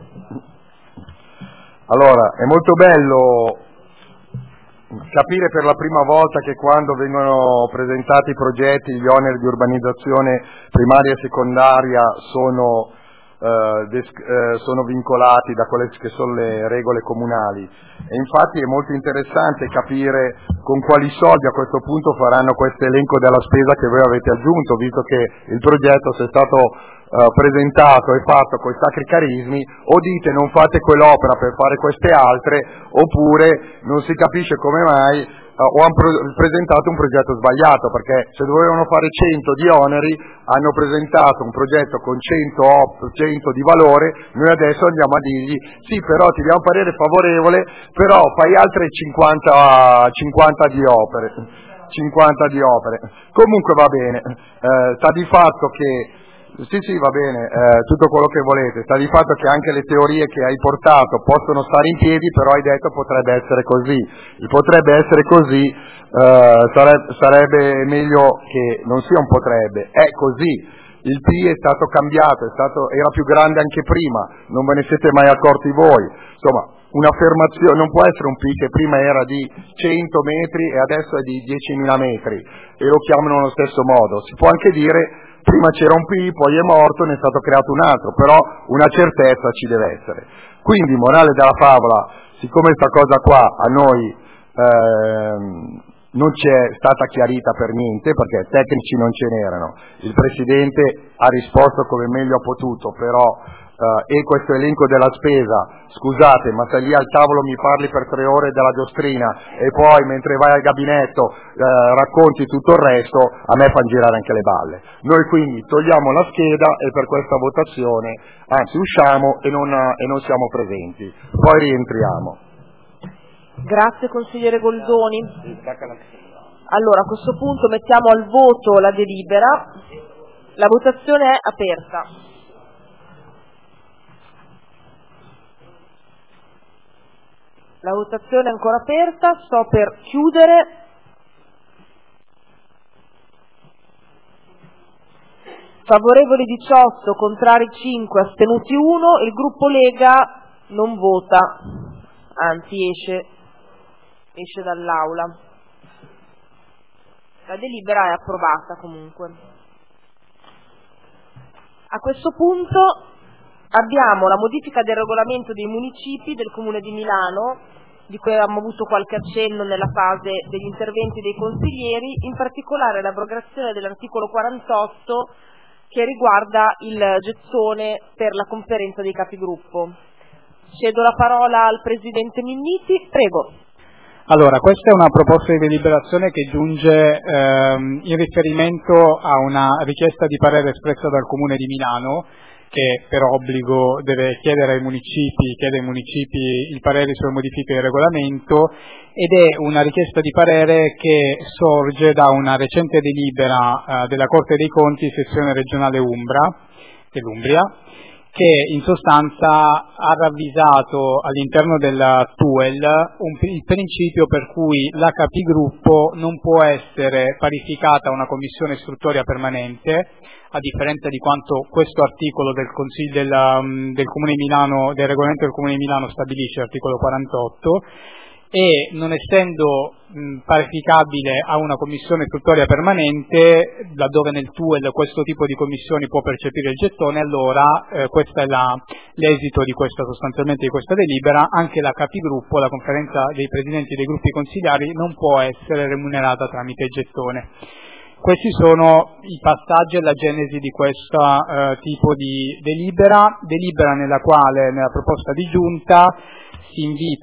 Allora, è molto bello capire per la prima volta che quando vengono presentati i progetti, gli oneri di urbanizzazione primaria e secondaria sono vincolati da quelle che sono le regole comunali, e infatti è molto interessante capire con quali soldi a questo punto faranno questo elenco della spesa che voi avete aggiunto, visto che il progetto, se è stato presentato e fatto con i sacri carismi, o dite non fate quell'opera per fare queste altre, oppure non si capisce come mai o hanno presentato un progetto sbagliato, perché se dovevano fare 100 di oneri hanno presentato un progetto con 100 di valore, noi adesso andiamo a dirgli sì, però ti diamo parere favorevole, però fai altre 50 di opere. Comunque va bene, sta di fatto che sì, va bene, tutto quello che volete, sta di fatto che anche le teorie che hai portato possono stare in piedi, però hai detto potrebbe essere così. Il potrebbe essere così sarebbe meglio che non sia un potrebbe, è così. Il P è stato cambiato, era più grande anche prima, non ve ne siete mai accorti voi. Insomma, un'affermazione non può essere un P che prima era di 100 metri e adesso è di 10.000 metri e lo chiamano nello stesso modo. Si può anche dire prima c'era un P, poi è morto, ne è stato creato un altro, però una certezza ci deve essere. Quindi, morale della favola, Siccome questa cosa qua a noi non ci è stata chiarita per niente, perché tecnici non ce n'erano, il Presidente ha risposto come meglio ha potuto, però e questo elenco della spesa, scusate, ma se lì al tavolo mi parli per 3 ore della dottrina e poi mentre vai al gabinetto racconti tutto il resto, a me fanno girare anche le balle. Noi quindi togliamo la scheda e per questa votazione, anzi usciamo e non siamo presenti, poi rientriamo. Grazie consigliere Goldoni. Allora, a questo punto mettiamo al voto la delibera. La votazione è aperta. La votazione è ancora aperta, sto per chiudere. Favorevoli 18, contrari 5, astenuti 1. Il gruppo Lega non vota, anzi esce dall'aula. La delibera è approvata comunque. A questo punto abbiamo la modifica del regolamento dei municipi del Comune di Milano, di cui avevamo avuto qualche accenno nella fase degli interventi dei consiglieri, in particolare l'abrogazione dell'articolo 48 che riguarda il gettone per la conferenza dei capigruppo. Cedo la parola al Presidente Minniti, prego. Allora, questa è una proposta di deliberazione che giunge in riferimento a una richiesta di parere espressa dal Comune di Milano, che per obbligo deve chiede ai municipi il parere sulle modifiche del regolamento, ed è una richiesta di parere che sorge da una recente delibera della Corte dei Conti, sezione regionale dell'Umbria, che in sostanza ha ravvisato all'interno della TUEL il principio per cui la capigruppo non può essere parificata a una commissione istruttoria permanente, a differenza di quanto questo articolo del Comune di Milano, del regolamento del Comune di Milano stabilisce, l'articolo 48, e non essendo parificabile a una commissione istruttoria permanente, laddove nel TUEL questo tipo di commissioni può percepire il gettone, allora questo è l'esito di questa, sostanzialmente di questa delibera. Anche la capigruppo, la conferenza dei presidenti dei gruppi consigliari, non può essere remunerata tramite gettone. Questi sono i passaggi e la genesi di questo tipo di delibera nella quale, nella proposta di giunta, si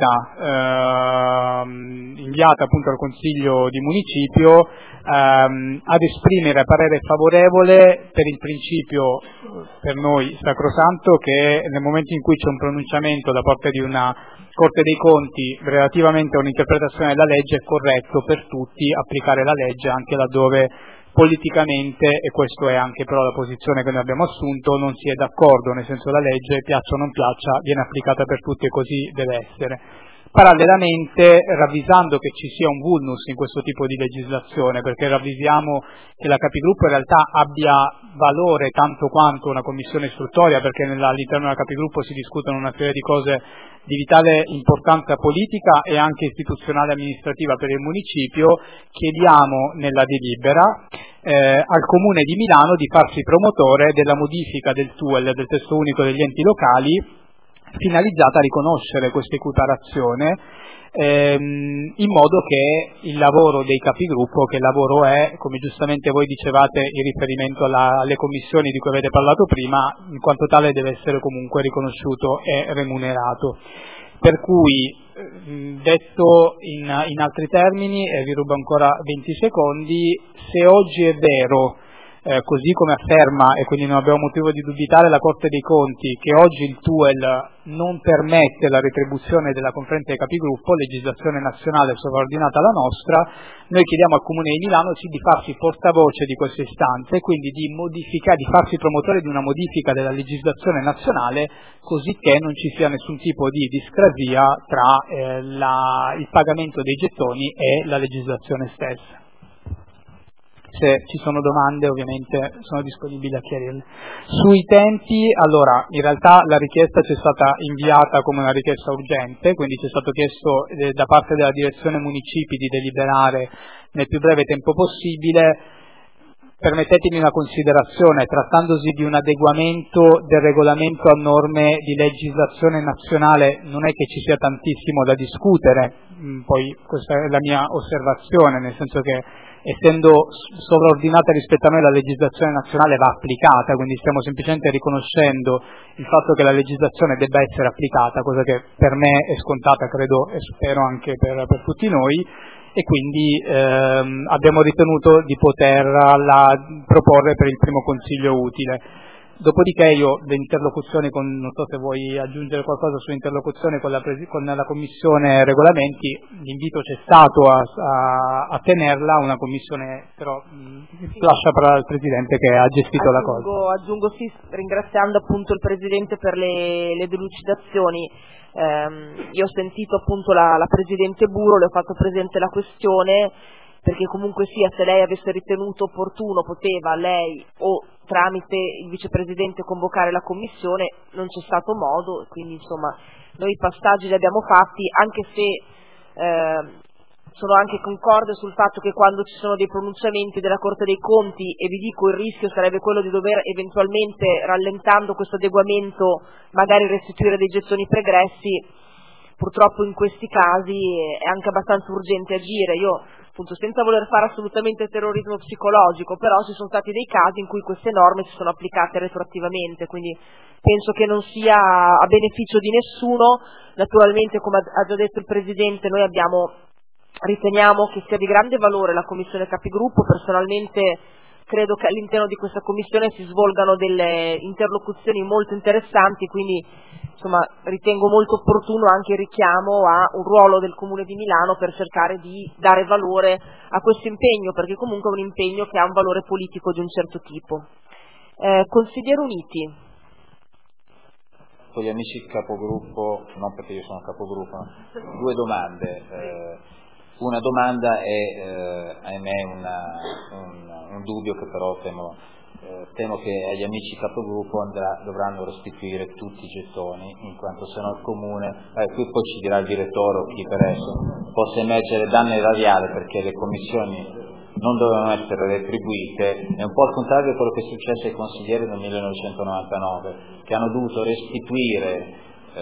inviata appunto al Consiglio di Municipio ad esprimere parere favorevole per il principio, per noi sacrosanto, che nel momento in cui c'è un pronunciamento da parte di una Corte dei Conti relativamente a un'interpretazione della legge, è corretto per tutti applicare la legge anche laddove politicamente, e questo è anche però la posizione che noi abbiamo assunto, non si è d'accordo, nel senso la legge, piaccia o non piaccia, viene applicata per tutti e così deve essere. Parallelamente, ravvisando che ci sia un vulnus in questo tipo di legislazione, perché ravvisiamo che la capigruppo in realtà abbia valore tanto quanto una commissione istruttoria, perché all'interno della capigruppo si discutono una serie di cose di vitale importanza politica e anche istituzionale e amministrativa per il municipio, chiediamo nella delibera al Comune di Milano di farsi promotore della modifica del TUEL, del testo unico degli enti locali, finalizzata a riconoscere questa equiparazione in modo che il lavoro dei capigruppo, che il lavoro è, come giustamente voi dicevate in riferimento alle commissioni di cui avete parlato prima, in quanto tale deve essere comunque riconosciuto e remunerato. Per cui, detto in altri termini, vi rubo ancora 20 secondi, se oggi è vero, così come afferma, e quindi non abbiamo motivo di dubitare, la Corte dei Conti, che oggi il TUEL non permette la retribuzione della conferenza dei capigruppo, legislazione nazionale sovraordinata alla nostra, noi chiediamo al Comune di Milano di farsi portavoce di queste istanze, quindi di farsi promotore di una modifica della legislazione nazionale, così che non ci sia nessun tipo di discrasia tra il pagamento dei gettoni e la legislazione stessa. Se ci sono domande ovviamente sono disponibile a chiarirle. Sui tempi, allora, in realtà la richiesta ci è stata inviata come una richiesta urgente, quindi ci è stato chiesto da parte della direzione municipi di deliberare nel più breve tempo possibile. permettetemi una considerazione, trattandosi di un adeguamento del regolamento a norme di legislazione nazionale non è che ci sia tantissimo da discutere, poi questa è la mia osservazione, nel senso che essendo sovraordinata rispetto a noi la legislazione nazionale va applicata, quindi stiamo semplicemente riconoscendo il fatto che la legislazione debba essere applicata, cosa che per me è scontata, credo e spero anche per tutti noi, e quindi abbiamo ritenuto di poterla proporre per il primo consiglio utile. Dopodiché io le interlocuzioni non so se vuoi aggiungere qualcosa sulle interlocuzioni con la Commissione Regolamenti, l'invito c'è stato a tenerla, una commissione però lascia parola al Presidente che ha gestito la cosa. Aggiungo sì, ringraziando appunto il Presidente per le delucidazioni. Io ho sentito appunto la Presidente Buro, le ho fatto presente la questione, perché comunque sia, se lei avesse ritenuto opportuno poteva lei o tramite il Vicepresidente convocare la Commissione, non c'è stato modo, quindi insomma noi i passaggi li abbiamo fatti, anche se sono anche concorde sul fatto che quando ci sono dei pronunciamenti della Corte dei Conti, e vi dico il rischio sarebbe quello di dover eventualmente, rallentando questo adeguamento, magari restituire dei gettoni pregressi, purtroppo in questi casi è anche abbastanza urgente agire. Io appunto, senza voler fare assolutamente terrorismo psicologico, però ci sono stati dei casi in cui queste norme si sono applicate retroattivamente, quindi penso che non sia a beneficio di nessuno. Naturalmente, come ha già detto il Presidente, noi riteniamo che sia di grande valore la Commissione Capigruppo. Personalmente credo che all'interno di questa Commissione si svolgano delle interlocuzioni molto interessanti, quindi insomma ritengo molto opportuno anche il richiamo a un ruolo del Comune di Milano per cercare di dare valore a questo impegno, perché comunque è un impegno che ha un valore politico di un certo tipo. Consigliere Uniti. Con gli amici capogruppo, non perché io sono capogruppo, due domande. Una domanda è, ahimè, un dubbio che però temo che agli amici capogruppo dovranno restituire tutti i gettoni, in quanto se no il comune, qui poi ci dirà il direttore o chi per esso, possa emergere danno erariale perché le commissioni non dovevano essere retribuite. È un po' al contrario di quello che è successo ai consiglieri nel 1999, che hanno dovuto restituire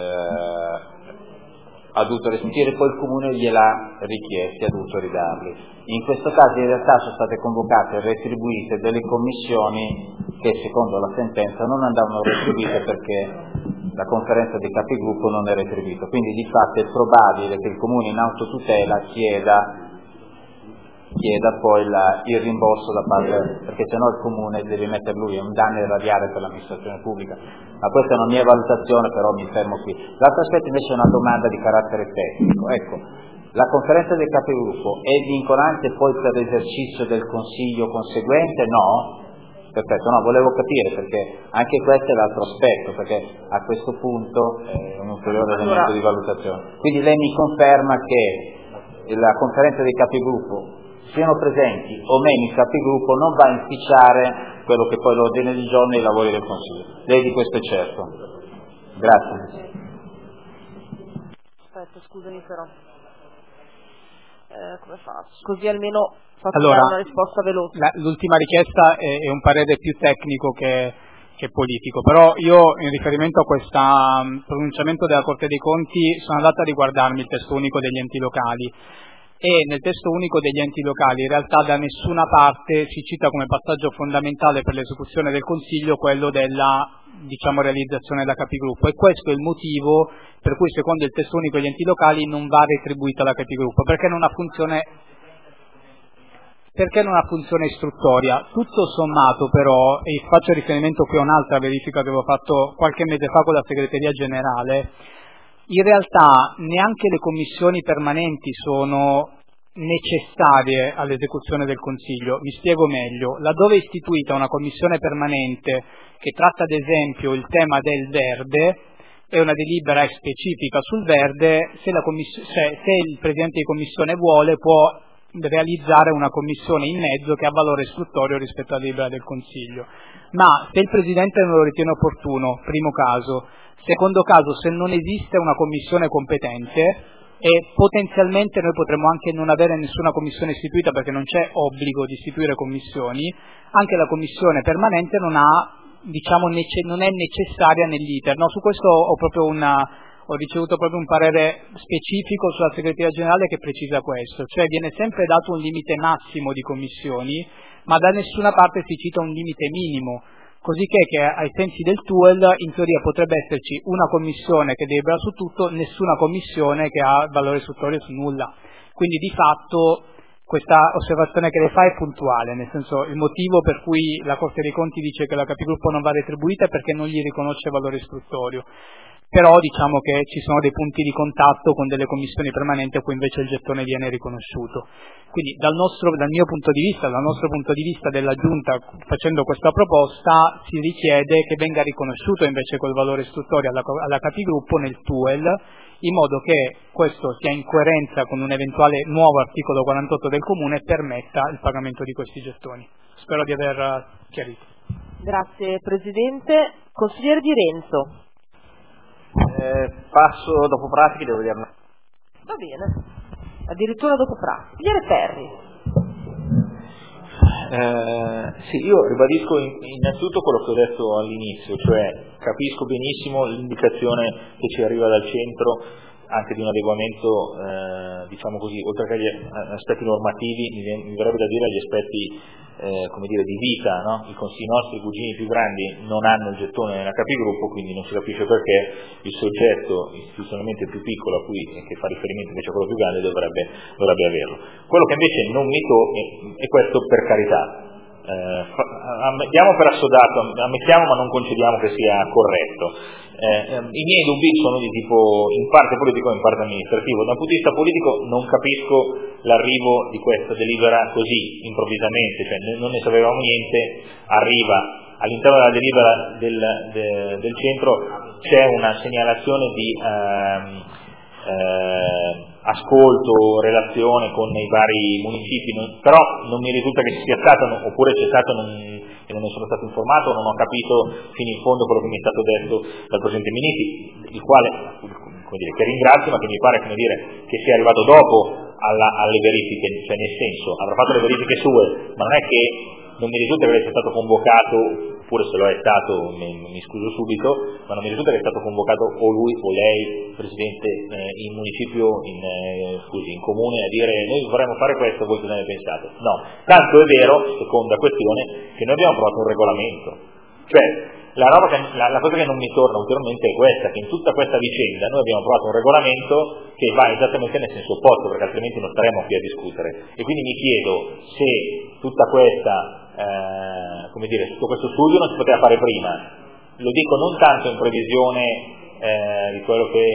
poi il comune gliel'ha richiesti, ha dovuto ridarli. In questo caso in realtà sono state convocate e retribuite delle commissioni che secondo la sentenza non andavano retribuite perché la conferenza dei capigruppo non è retribuita, quindi di fatto è probabile che il comune in autotutela chieda poi il rimborso da parte, perché sennò il comune deve mettere lui un danno erariale per l'amministrazione pubblica. Ma questa è una mia valutazione, però mi fermo qui. L'altro aspetto invece è una domanda di carattere tecnico. Ecco, la conferenza dei capigruppo è vincolante poi per l'esercizio del consiglio conseguente? No? Perfetto, no, volevo capire, perché anche questo è l'altro aspetto, perché a questo punto è un ulteriore elemento di valutazione. Quindi lei mi conferma che la conferenza dei capigruppo, siano presenti o meno i capigruppo, non va a inficiare quello che poi l'ordine del giorno e i lavori del Consiglio. Lei di questo è certo. Grazie. Aspetta, scusami però. Come faccio? Così almeno faccio una risposta veloce. L'ultima richiesta è un parere più tecnico che politico, però io in riferimento a questo pronunciamento della Corte dei Conti sono andato a riguardarmi il testo unico degli enti locali. E nel testo unico degli enti locali in realtà da nessuna parte si cita come passaggio fondamentale per l'esecuzione del Consiglio quello della realizzazione da capigruppo, e questo è il motivo per cui secondo il testo unico degli enti locali non va retribuita la capigruppo, perché non ha funzione istruttoria. Tutto sommato però, e faccio riferimento qui a un'altra verifica che avevo fatto qualche mese fa con la segreteria generale, in realtà neanche le commissioni permanenti sono necessarie all'esecuzione del Consiglio. Mi spiego meglio. Laddove è istituita una commissione permanente che tratta ad esempio il tema del verde e una delibera specifica sul verde, se il Presidente di Commissione vuole può realizzare una commissione in mezzo che ha valore istruttorio rispetto alla delibera del Consiglio. Ma se il Presidente non lo ritiene opportuno, primo caso. Secondo caso, se non esiste una commissione competente, e potenzialmente noi potremmo anche non avere nessuna commissione istituita perché non c'è obbligo di istituire commissioni, anche la commissione permanente non è necessaria nell'iter. No, su questo ho ricevuto proprio un parere specifico sulla segreteria generale che precisa questo, cioè viene sempre dato un limite massimo di commissioni, ma da nessuna parte si cita un limite minimo, così che ai sensi del TUEL in teoria potrebbe esserci una commissione che delibera su tutto, nessuna commissione che ha valore istruttorio su nulla. Quindi di fatto questa osservazione che lei fa è puntuale, nel senso il motivo per cui la Corte dei Conti dice che la capogruppo non va retribuita è perché non gli riconosce valore istruttorio. Però diciamo che ci sono dei punti di contatto con delle commissioni permanenti a cui invece il gettone viene riconosciuto. Quindi dal mio punto di vista, dal nostro punto di vista della Giunta, facendo questa proposta si richiede che venga riconosciuto invece quel valore istruttorio alla capigruppo nel TUEL, in modo che questo sia in coerenza con un eventuale nuovo articolo 48 del Comune e permetta il pagamento di questi gettoni. Spero di aver chiarito. Grazie Presidente. Consigliere Di Renzo. Passo dopo Prati, devo dire. Va bene, addirittura dopo Prati. Consigliere Perri. Sì, io ribadisco innanzitutto quello che ho detto all'inizio, cioè capisco benissimo l'indicazione che ci arriva dal centro anche di un adeguamento, diciamo così, oltre che agli aspetti normativi, mi verrebbe da dire agli aspetti di vita, no? I nostri cugini più grandi non hanno il gettone nella capigruppo, quindi non si capisce perché il soggetto istituzionalmente più piccolo a cui che fa riferimento invece a quello più grande dovrebbe averlo. Quello che invece non mi è questo, per carità, diamo per assodato, ammettiamo ma non concediamo che sia corretto. I miei dubbi sono di tipo in parte politico e in parte amministrativo. Da un punto di vista politico non capisco l'arrivo di questa delibera così improvvisamente, cioè non ne sapevamo niente, arriva all'interno della delibera del centro, c'è una segnalazione di ascolto, relazione con i vari municipi, però non mi risulta che ci sia stato, oppure c'è stato e non ne sono stato informato, non ho capito fino in fondo quello che mi è stato detto dal Presidente Minniti, il quale che ringrazio, ma che mi pare che sia arrivato dopo alle verifiche, cioè nel senso avrà fatto le verifiche sue, ma non è che non mi risulta che sia stato convocato, oppure se lo è stato mi scuso subito, ma non mi risulta che sia stato convocato o lui o lei, Presidente, in municipio, in comune, a dire noi vorremmo fare questo, voi cosa ne pensate? No, tanto è vero, seconda questione, che noi abbiamo provato un regolamento, cioè la cosa che non mi torna ulteriormente è questa, che in tutta questa vicenda noi abbiamo provato un regolamento che va esattamente nel senso opposto, perché altrimenti non staremo qui a discutere, e quindi mi chiedo se tutta questa tutto questo studio non si poteva fare prima. Lo dico non tanto in previsione di quello che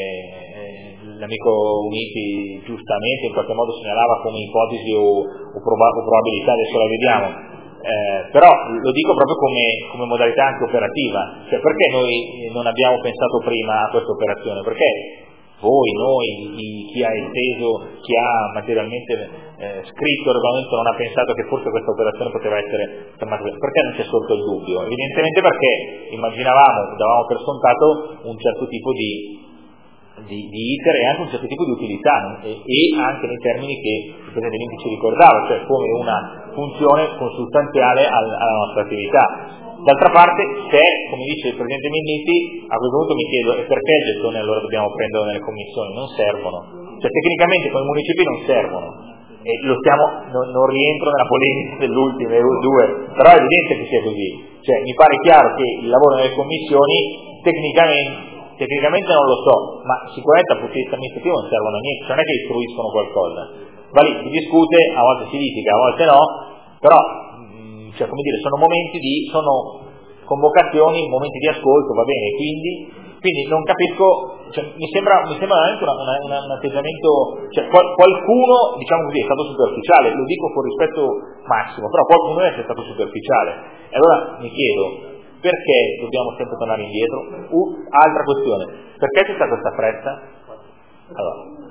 l'amico Uniti giustamente in qualche modo segnalava come ipotesi o probabilità, adesso la vediamo, però lo dico proprio come modalità anche operativa, cioè perché noi non abbiamo pensato prima a questa operazione? Perché voi, noi, chi ha esteso, chi ha materialmente scritto il regolamento non ha pensato che forse questa operazione poteva essere fermata? Perché non c'è sorto il dubbio? Evidentemente perché immaginavamo, davamo per scontato un certo tipo di iter e anche un certo tipo di utilità, e anche nei termini che il Presidente Minniti ci ricordava, cioè come una funzione consustanziale alla nostra attività. D'altra parte, se, come dice il Presidente Minniti, a quel punto mi chiedo, e perché il gettone allora dobbiamo prenderlo nelle commissioni? Non servono. Cioè tecnicamente con i municipi non servono. E non rientro nella polemica dell'ultime due, però è evidente che sia così. Cioè mi pare chiaro che il lavoro nelle commissioni tecnicamente non lo so, ma sicuramente dal punto di vista amministrativo non servono a niente, cioè non è che istruiscono qualcosa. Va lì, si discute, a volte si litiga, a volte no, però sono sono convocazioni, momenti di ascolto, va bene, quindi non capisco, mi sembra veramente un atteggiamento, qualcuno, diciamo così, è stato superficiale, lo dico con rispetto massimo, però qualcuno è stato superficiale, e allora mi chiedo, perché dobbiamo sempre tornare indietro? Altra questione, perché c'è stata questa fretta? Allora,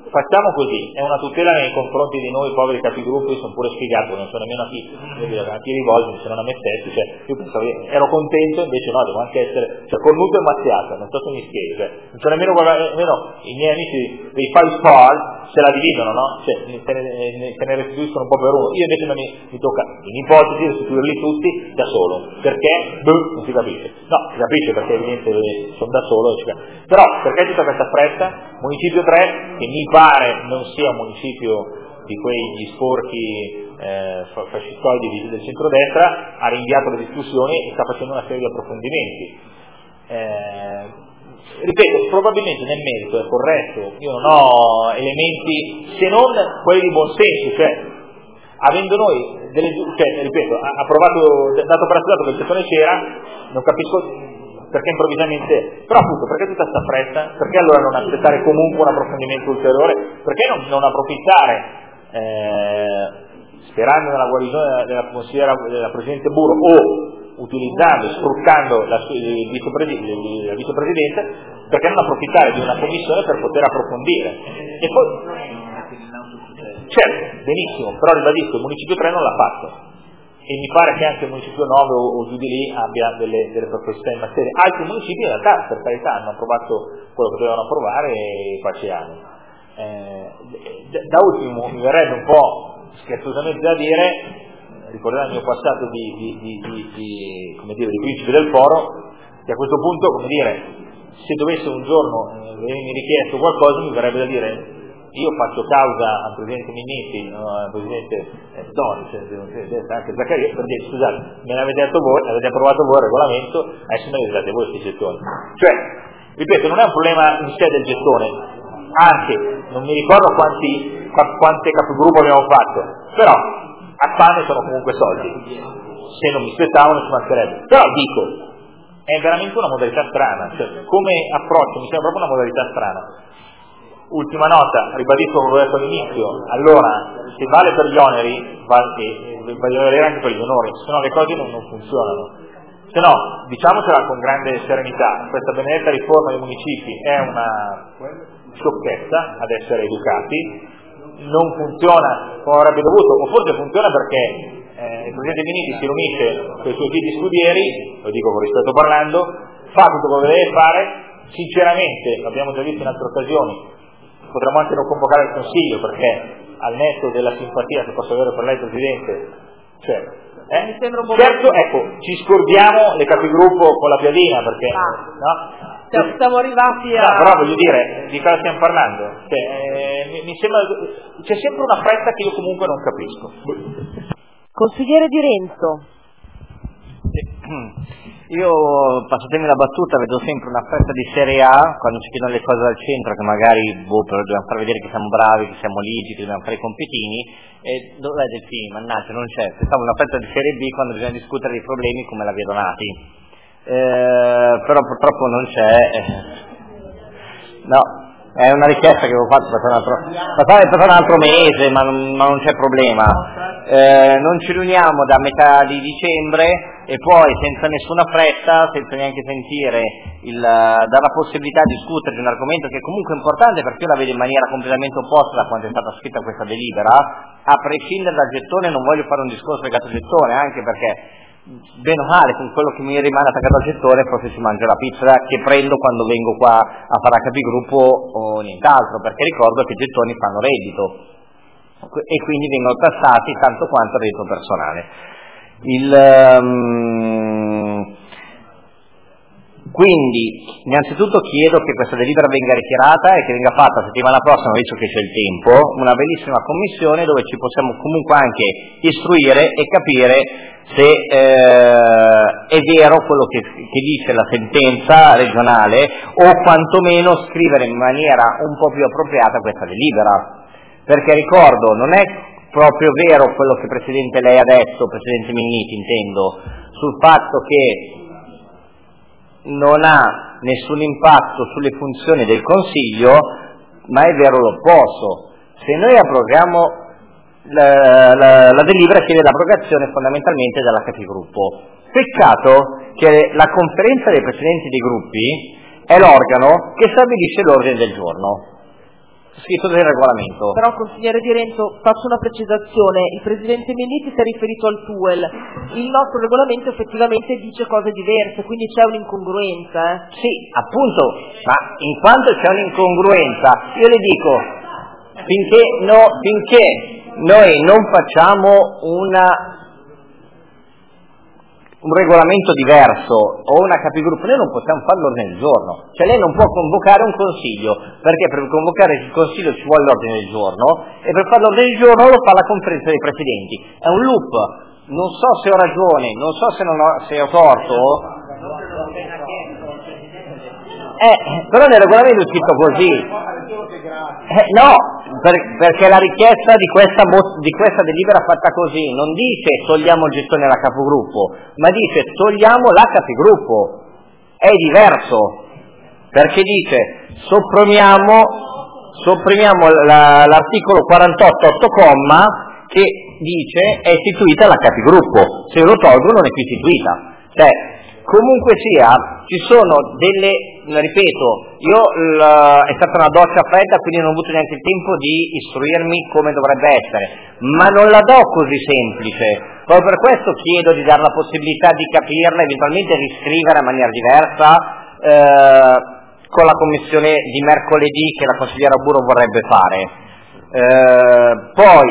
facciamo così, è una tutela nei confronti di noi poveri capigruppo, io sono pure sfigato, non so nemmeno a chi rivolgermi, se non a me stesso, cioè, io pensavo, ero contento, invece no, devo anche essere, cioè cornuto e mazziato, non so se mi spiego, cioè, non so nemmeno i miei amici dei Five Spall se la dividono, no? Cioè, se ne restituiscono un po' per uno, io invece non mi tocca, in ipotesi, restituirli tutti da solo, perché? Non si capisce, no, si capisce perché evidentemente sono da solo, però perché tutta questa fretta? Municipio 3, che mi pare non sia un municipio di quegli sporchi fascistoidi del centrodestra, ha rinviato le discussioni e sta facendo una serie di approfondimenti. Ripeto, probabilmente nel merito è corretto, io non ho elementi se non quelli di buonsenso, cioè avendo noi ripeto, dato per assodato che il gettone c'era, non capisco perché improvvisamente, però appunto perché tutta questa fretta, perché allora non aspettare comunque un approfondimento ulteriore, perché non approfittare sperando nella guarigione della consigliera della Presidente Buro o utilizzando, sfruttando la vicepresidente, perché non approfittare di una commissione per poter approfondire e poi certo, benissimo, però ribadisco, il Municipio 3 non l'ha fatto e mi pare che anche il Municipio 9 o giù di lì abbia delle perplessità in materia. Altri municipi in realtà, per carità, hanno approvato quello che dovevano approvare e pace anni. Da ultimo mi verrebbe un po' scherzosamente da dire, ricordando il mio passato di principe del foro, che a questo punto, come dire, se dovesse un giorno venirmi richiesto qualcosa, mi verrebbe da dire: io faccio causa al Presidente Minniti, al Presidente Donis, anche Zaccaria, per dire: scusate, me l'avete detto voi, avete approvato voi il regolamento, adesso me ne date voi questi gettoni. Cioè, ripeto, non è un problema in sé del gettone, anche, non mi ricordo quante capigruppo abbiamo fatto, però a pane sono comunque soldi, se non mi aspettavo non ci mancherebbe. Però dico, è veramente una modalità strana, cioè, come approccio mi sembra proprio una modalità strana. Ultima nota, ribadisco come ho detto all'inizio, allora se vale per gli oneri, vale anche per gli onori, se no le cose non funzionano. Se no, diciamocela con grande serenità, questa benedetta riforma dei municipi è una sciocchezza ad essere educati, non funziona come avrebbe dovuto, o forse funziona perché il Presidente Minniti si riunisce con i suoi figli scudieri, lo dico con rispetto parlando, fa tutto quello che deve fare, sinceramente, l'abbiamo già visto in altre occasioni, potremmo anche non convocare il Consiglio perché al netto della simpatia che posso avere per lei Presidente, cioè, certo, ecco, ci scordiamo le capigruppo con la piadina perché no? Siamo arrivati a... No, però voglio dire, di cosa stiamo parlando? Mi sembra, c'è sempre una fretta che io comunque non capisco. Consigliere Di Renzo. Io, passatemi la battuta, vedo sempre una fretta di serie A quando ci chiedono le cose dal centro, che magari però dobbiamo far vedere che siamo bravi, che siamo ligi, che dobbiamo fare i compitini, e dov'è Delfini? Mannaggia, non c'è. Pensavo una fretta di serie B quando bisogna discutere dei problemi come la vedo nati. Però purtroppo non c'è. No, è una richiesta che avevo fatto per un altro mese, ma non c'è problema. Non ci riuniamo da metà di dicembre e poi senza nessuna fretta, senza neanche sentire dare la possibilità di discutere di un argomento che è comunque importante, perché io la vedo in maniera completamente opposta da quando è stata scritta questa delibera, a prescindere dal gettone. Non voglio fare un discorso legato al gettone, anche perché bene o male con quello che mi rimane attaccato al gettone forse si mangia la pizza che prendo quando vengo qua a fare a capigruppo o nient'altro, perché ricordo che i gettoni fanno reddito e quindi vengono tassati tanto quanto il reddito personale. Quindi innanzitutto chiedo che questa delibera venga ritirata e che venga fatta settimana prossima, visto che c'è il tempo, una bellissima commissione dove ci possiamo comunque anche istruire e capire se è vero quello che dice la sentenza regionale, o quantomeno scrivere in maniera un po' più appropriata questa delibera. Perché ricordo, non è proprio vero quello che Presidente lei ha detto, Presidente Minniti intendo, sul fatto che non ha nessun impatto sulle funzioni del Consiglio, ma è vero l'opposto. Se noi abrogiamo la delibera chiede l'abrogazione fondamentalmente dalla capigruppo. Peccato che la conferenza dei presidenti dei gruppi è l'organo che stabilisce l'ordine del giorno. scritto del regolamento. Però, consigliere Di Renzo, faccio una precisazione. Il presidente Minniti si è riferito al TUEL. Il nostro regolamento effettivamente dice cose diverse, quindi c'è un'incongruenza. Sì, appunto, ma in quanto c'è un'incongruenza, io le dico, finché noi non facciamo un regolamento diverso o una capigruppo, noi non possiamo fare l'ordine del giorno, cioè lei non può convocare un consiglio, perché per convocare il consiglio ci vuole l'ordine del giorno e per fare l'ordine del giorno lo fa la conferenza dei presidenti, è un loop, non so se ho ragione, non so se ho torto, però nel regolamento è scritto così, no, perché la richiesta di questa delibera fatta così non dice togliamo il gestore alla capogruppo, ma dice togliamo la capigruppo, è diverso, perché dice sopprimiamo l'articolo 48 8 comma che dice è istituita la capigruppo, se lo tolgo non è più istituita, cioè comunque sia ci sono ripeto, è stata una doccia fredda, quindi non ho avuto neanche il tempo di istruirmi come dovrebbe essere, ma non la do così semplice, proprio per questo chiedo di dare la possibilità di capirla, eventualmente riscrivere in maniera diversa con la commissione di mercoledì che la consigliera Buro vorrebbe fare. Poi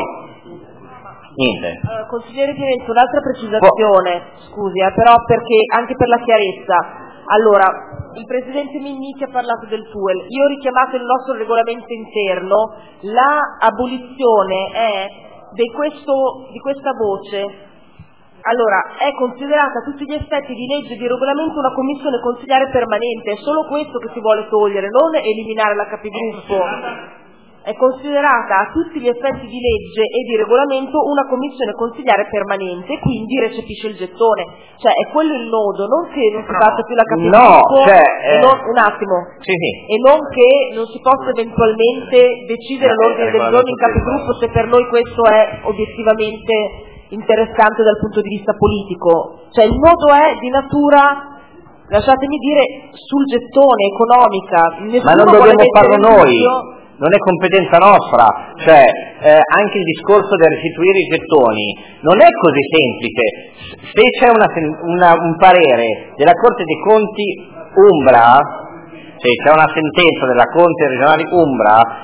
niente. Consigliere Di Renzo, un'altra precisazione, scusi, però perché anche per la chiarezza. Allora, il presidente Minniti ha parlato del TUEL, io ho richiamato il nostro regolamento interno, la abolizione è di questa voce. Allora, è considerata a tutti gli effetti di legge e di regolamento una commissione consigliare permanente, è solo questo che si vuole togliere, non eliminare la capigruppo. È considerata a tutti gli effetti di legge e di regolamento una commissione consigliare permanente, quindi recepisce il gettone. Cioè è quello il nodo, non che non si faccia più la capigruppo, un attimo, sì. E non che non si possa eventualmente decidere l'ordine del giorno in capigruppo se per noi questo è obiettivamente interessante dal punto di vista politico. Cioè il nodo è di natura, lasciatemi dire, sul gettone, economica. Ma non dobbiamo farlo noi. Non è competenza nostra, cioè anche il discorso del restituire i gettoni non è così semplice. Se c'è un parere della Corte dei Conti Umbra, se c'è una sentenza della Corte regionale Umbra,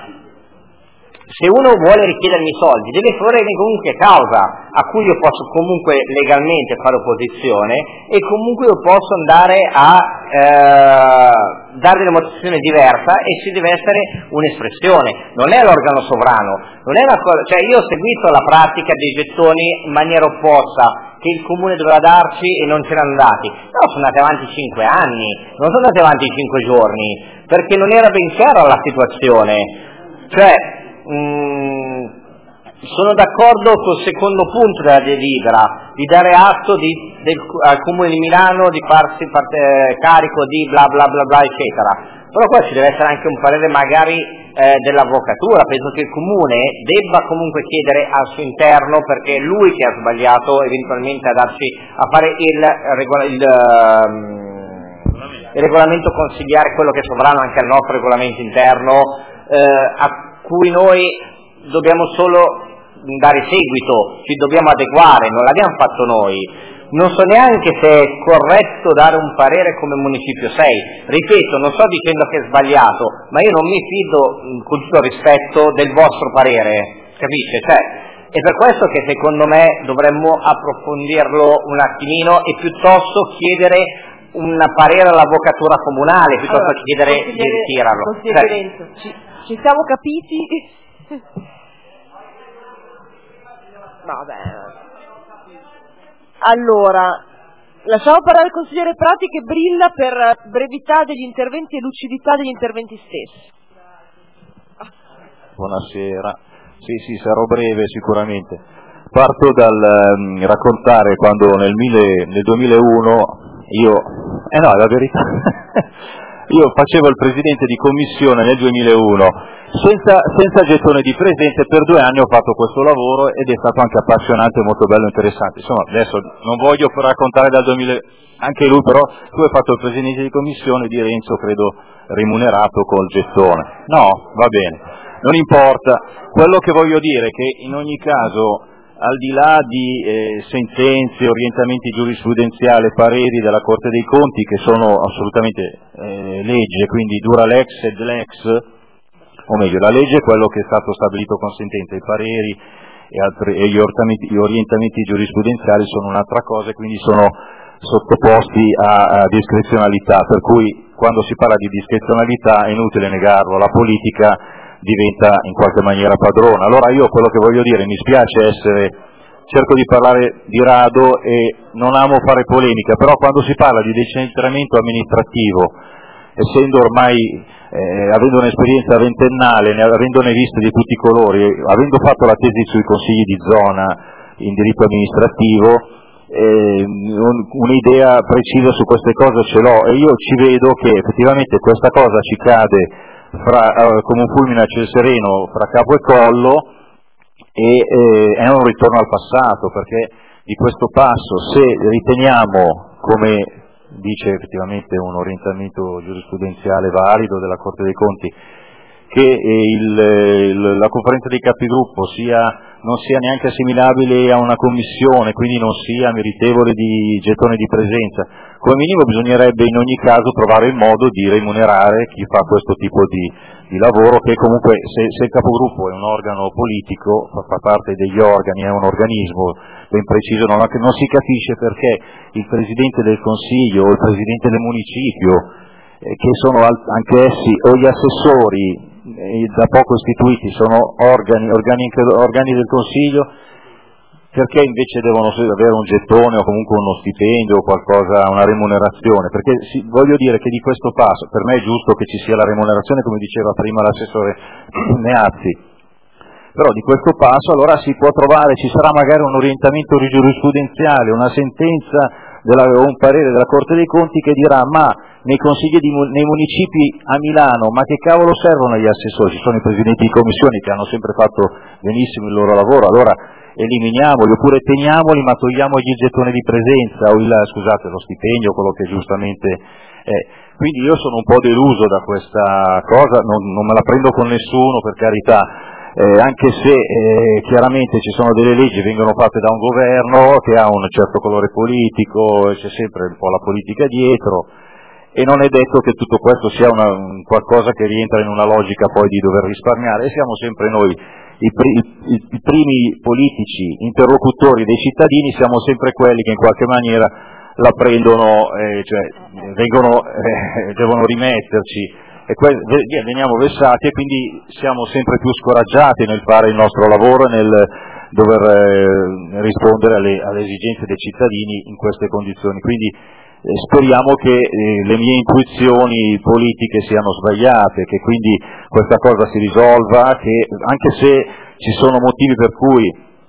se uno vuole richiedermi i soldi deve fare comunque causa a cui io posso comunque legalmente fare opposizione e comunque io posso andare a dare una motivazione diversa e ci deve essere un'espressione, non è l'organo sovrano, non è una cosa, cioè io ho seguito la pratica dei gettoni in maniera opposta che il comune doveva darci e non ce l'hanno dati, no, sono andati avanti 5 anni, non sono andati avanti 5 giorni, perché non era ben chiara la situazione, cioè sono d'accordo col secondo punto della delibera di dare atto al Comune di Milano di farsi carico di bla bla bla bla eccetera, però qua ci deve essere anche un parere magari dell'avvocatura, penso che il Comune debba comunque chiedere al suo interno, perché è lui che ha sbagliato eventualmente a fare il regolamento consigliare, quello che è sovrano anche al nostro regolamento interno, a cui noi dobbiamo solo dare seguito, ci dobbiamo adeguare, non l'abbiamo fatto noi. Non so neanche se è corretto dare un parere come Municipio 6, ripeto, non sto dicendo che è sbagliato, ma io non mi fido, con tutto il rispetto, del vostro parere, capisce? Cioè, è per questo che secondo me dovremmo approfondirlo un attimino e piuttosto chiedere un parere all'avvocatura comunale, piuttosto che chiedere di ritirarlo. Ci siamo capiti? Vabbè. Allora, lasciamo parlare il consigliere Prati che brilla per brevità degli interventi e lucidità degli interventi stessi. Buonasera. Sì, sarò breve sicuramente. Parto dal raccontare quando nel 2001 è la verità. Io facevo il presidente di commissione nel 2001, senza gettone di presenza, per 2 anni ho fatto questo lavoro ed è stato anche appassionante, molto bello e interessante. Insomma, adesso non voglio raccontare dal 2000, anche lui però, tu hai fatto il presidente di commissione, Di Renzo credo remunerato col gettone. No, va bene. non importa. Quello che voglio dire è che in ogni caso, al di là di sentenze, orientamenti giurisprudenziali, pareri della Corte dei Conti, che sono assolutamente legge, quindi dura lex ed lex, o meglio, la legge è quello che è stato stabilito con sentenza, i pareri e gli orientamenti giurisprudenziali sono un'altra cosa e quindi sono sottoposti a discrezionalità, per cui quando si parla di discrezionalità è inutile negarlo, la politica diventa in qualche maniera padrona. Allora io quello che voglio dire, mi spiace cerco di parlare di rado e non amo fare polemica, però quando si parla di decentramento amministrativo, essendo ormai, avendo un'esperienza ventennale, avendone viste di tutti i colori, avendo fatto la tesi sui consigli di zona in diritto amministrativo, un'idea precisa su queste cose ce l'ho e io ci vedo che effettivamente questa cosa ci cade come un fulmine a ciel sereno fra capo e collo e è un ritorno al passato, perché di questo passo, se riteniamo, come dice effettivamente un orientamento giurisprudenziale valido della Corte dei Conti, che la conferenza dei capigruppo non sia neanche assimilabile a una commissione, quindi non sia meritevole di gettone di presenza, come minimo bisognerebbe in ogni caso trovare il modo di remunerare chi fa questo tipo di lavoro, che comunque se il capogruppo è un organo politico, fa parte degli organi, è un organismo ben preciso, non si capisce perché il Presidente del Consiglio o il Presidente del Municipio, che sono anche essi, o gli assessori da poco istituiti, sono organi del Consiglio, perché invece devono avere un gettone o comunque uno stipendio o qualcosa, una remunerazione? Perché voglio dire che di questo passo, per me è giusto che ci sia la remunerazione, come diceva prima l'assessore Meazzi, però di questo passo allora si può trovare, ci sarà magari un orientamento giurisprudenziale, una sentenza o un parere della Corte dei Conti che dirà ma nei consigli nei municipi a Milano, ma che cavolo servono gli assessori? Ci sono i presidenti di commissioni che hanno sempre fatto benissimo il loro lavoro, allora eliminiamoli oppure teniamoli ma togliamogli il gettone di presenza o lo stipendio, quello che giustamente è. Quindi io sono un po' deluso da questa cosa, non me la prendo con nessuno, per carità, anche se chiaramente ci sono delle leggi che vengono fatte da un governo che ha un certo colore politico, c'è sempre un po' la politica dietro e non è detto che tutto questo sia qualcosa che rientra in una logica poi di dover risparmiare, e siamo sempre noi i primi politici interlocutori dei cittadini, siamo sempre quelli che in qualche maniera la prendono, devono rimetterci e veniamo vessati e quindi siamo sempre più scoraggiati nel fare il nostro lavoro e nel dover rispondere alle esigenze dei cittadini in queste condizioni. Quindi speriamo che le mie intuizioni politiche siano sbagliate, che quindi questa cosa si risolva, che anche se ci sono motivi per cui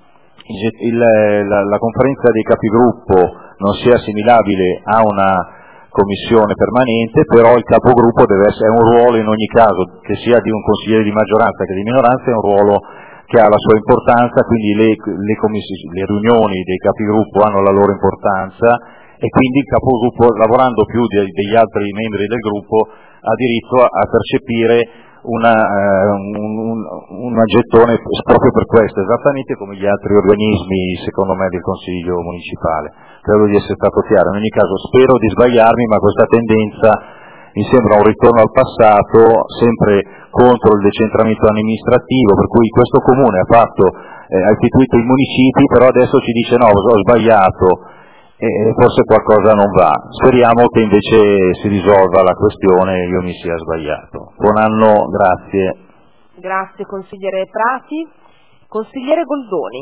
la conferenza dei capigruppo non sia assimilabile a una commissione permanente, però il capogruppo deve essere un ruolo in ogni caso, che sia di un consigliere di maggioranza che di minoranza, è un ruolo che ha la sua importanza, quindi le riunioni dei capigruppo hanno la loro importanza e quindi il capogruppo, lavorando più degli altri membri del gruppo, ha diritto a percepire un gettone proprio per questo, esattamente come gli altri organismi, secondo me, del Consiglio municipale. Credo di essere stato chiaro. In ogni caso spero di sbagliarmi, ma questa tendenza mi sembra un ritorno al passato, sempre contro il decentramento amministrativo, per cui questo comune ha istituito i municipi, però adesso ci dice no, ho sbagliato, e forse qualcosa non va. Speriamo che invece si risolva la questione e io mi sia sbagliato. Buon anno, grazie. Grazie consigliere Prati. Consigliere Goldoni.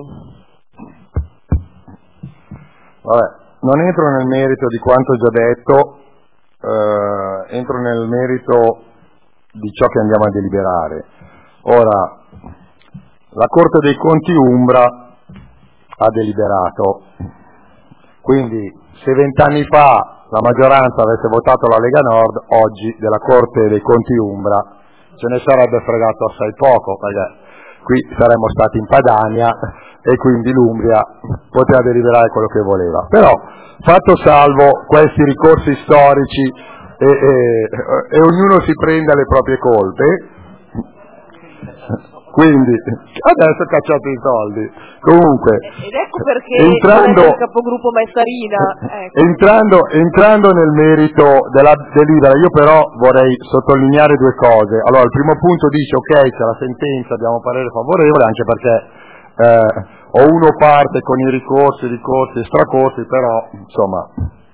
Vabbè, non entro nel merito di quanto già detto, entro nel merito di ciò che andiamo a deliberare. Ora, la Corte dei Conti Umbra ha deliberato. Quindi se 20 anni fa la maggioranza avesse votato la Lega Nord, oggi della Corte dei Conti Umbra ce ne sarebbe fregato assai poco, perché qui saremmo stati in Padania e quindi l'Umbria poteva deliberare quello che voleva. Però, fatto salvo questi ricorsi storici e ognuno si prenda le proprie colpe, Quindi adesso cacciate i soldi. Comunque, ed ecco perché il capogruppo Maessarina, ecco. entrando nel merito della delibera, io però vorrei sottolineare due cose. Allora, il primo punto dice ok, c'è la sentenza, abbiamo parere favorevole, anche perché o uno parte con i ricorsi e stracorsi, però insomma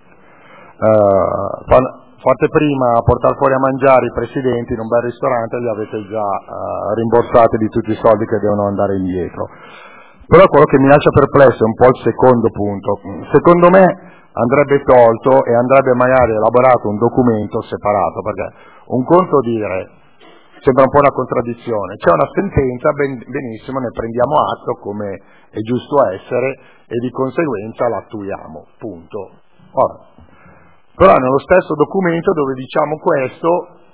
fate prima a portare fuori a mangiare i presidenti in un bel ristorante, li avete già rimborsati di tutti i soldi che devono andare indietro. Però quello che mi lascia perplesso è un po' il secondo punto. Secondo me andrebbe tolto e andrebbe magari elaborato un documento separato, perché un conto dire, sembra un po' una contraddizione, c'è una sentenza, benissimo, ne prendiamo atto come è giusto essere e di conseguenza l'attuiamo, punto. Ora, però nello stesso documento dove diciamo questo,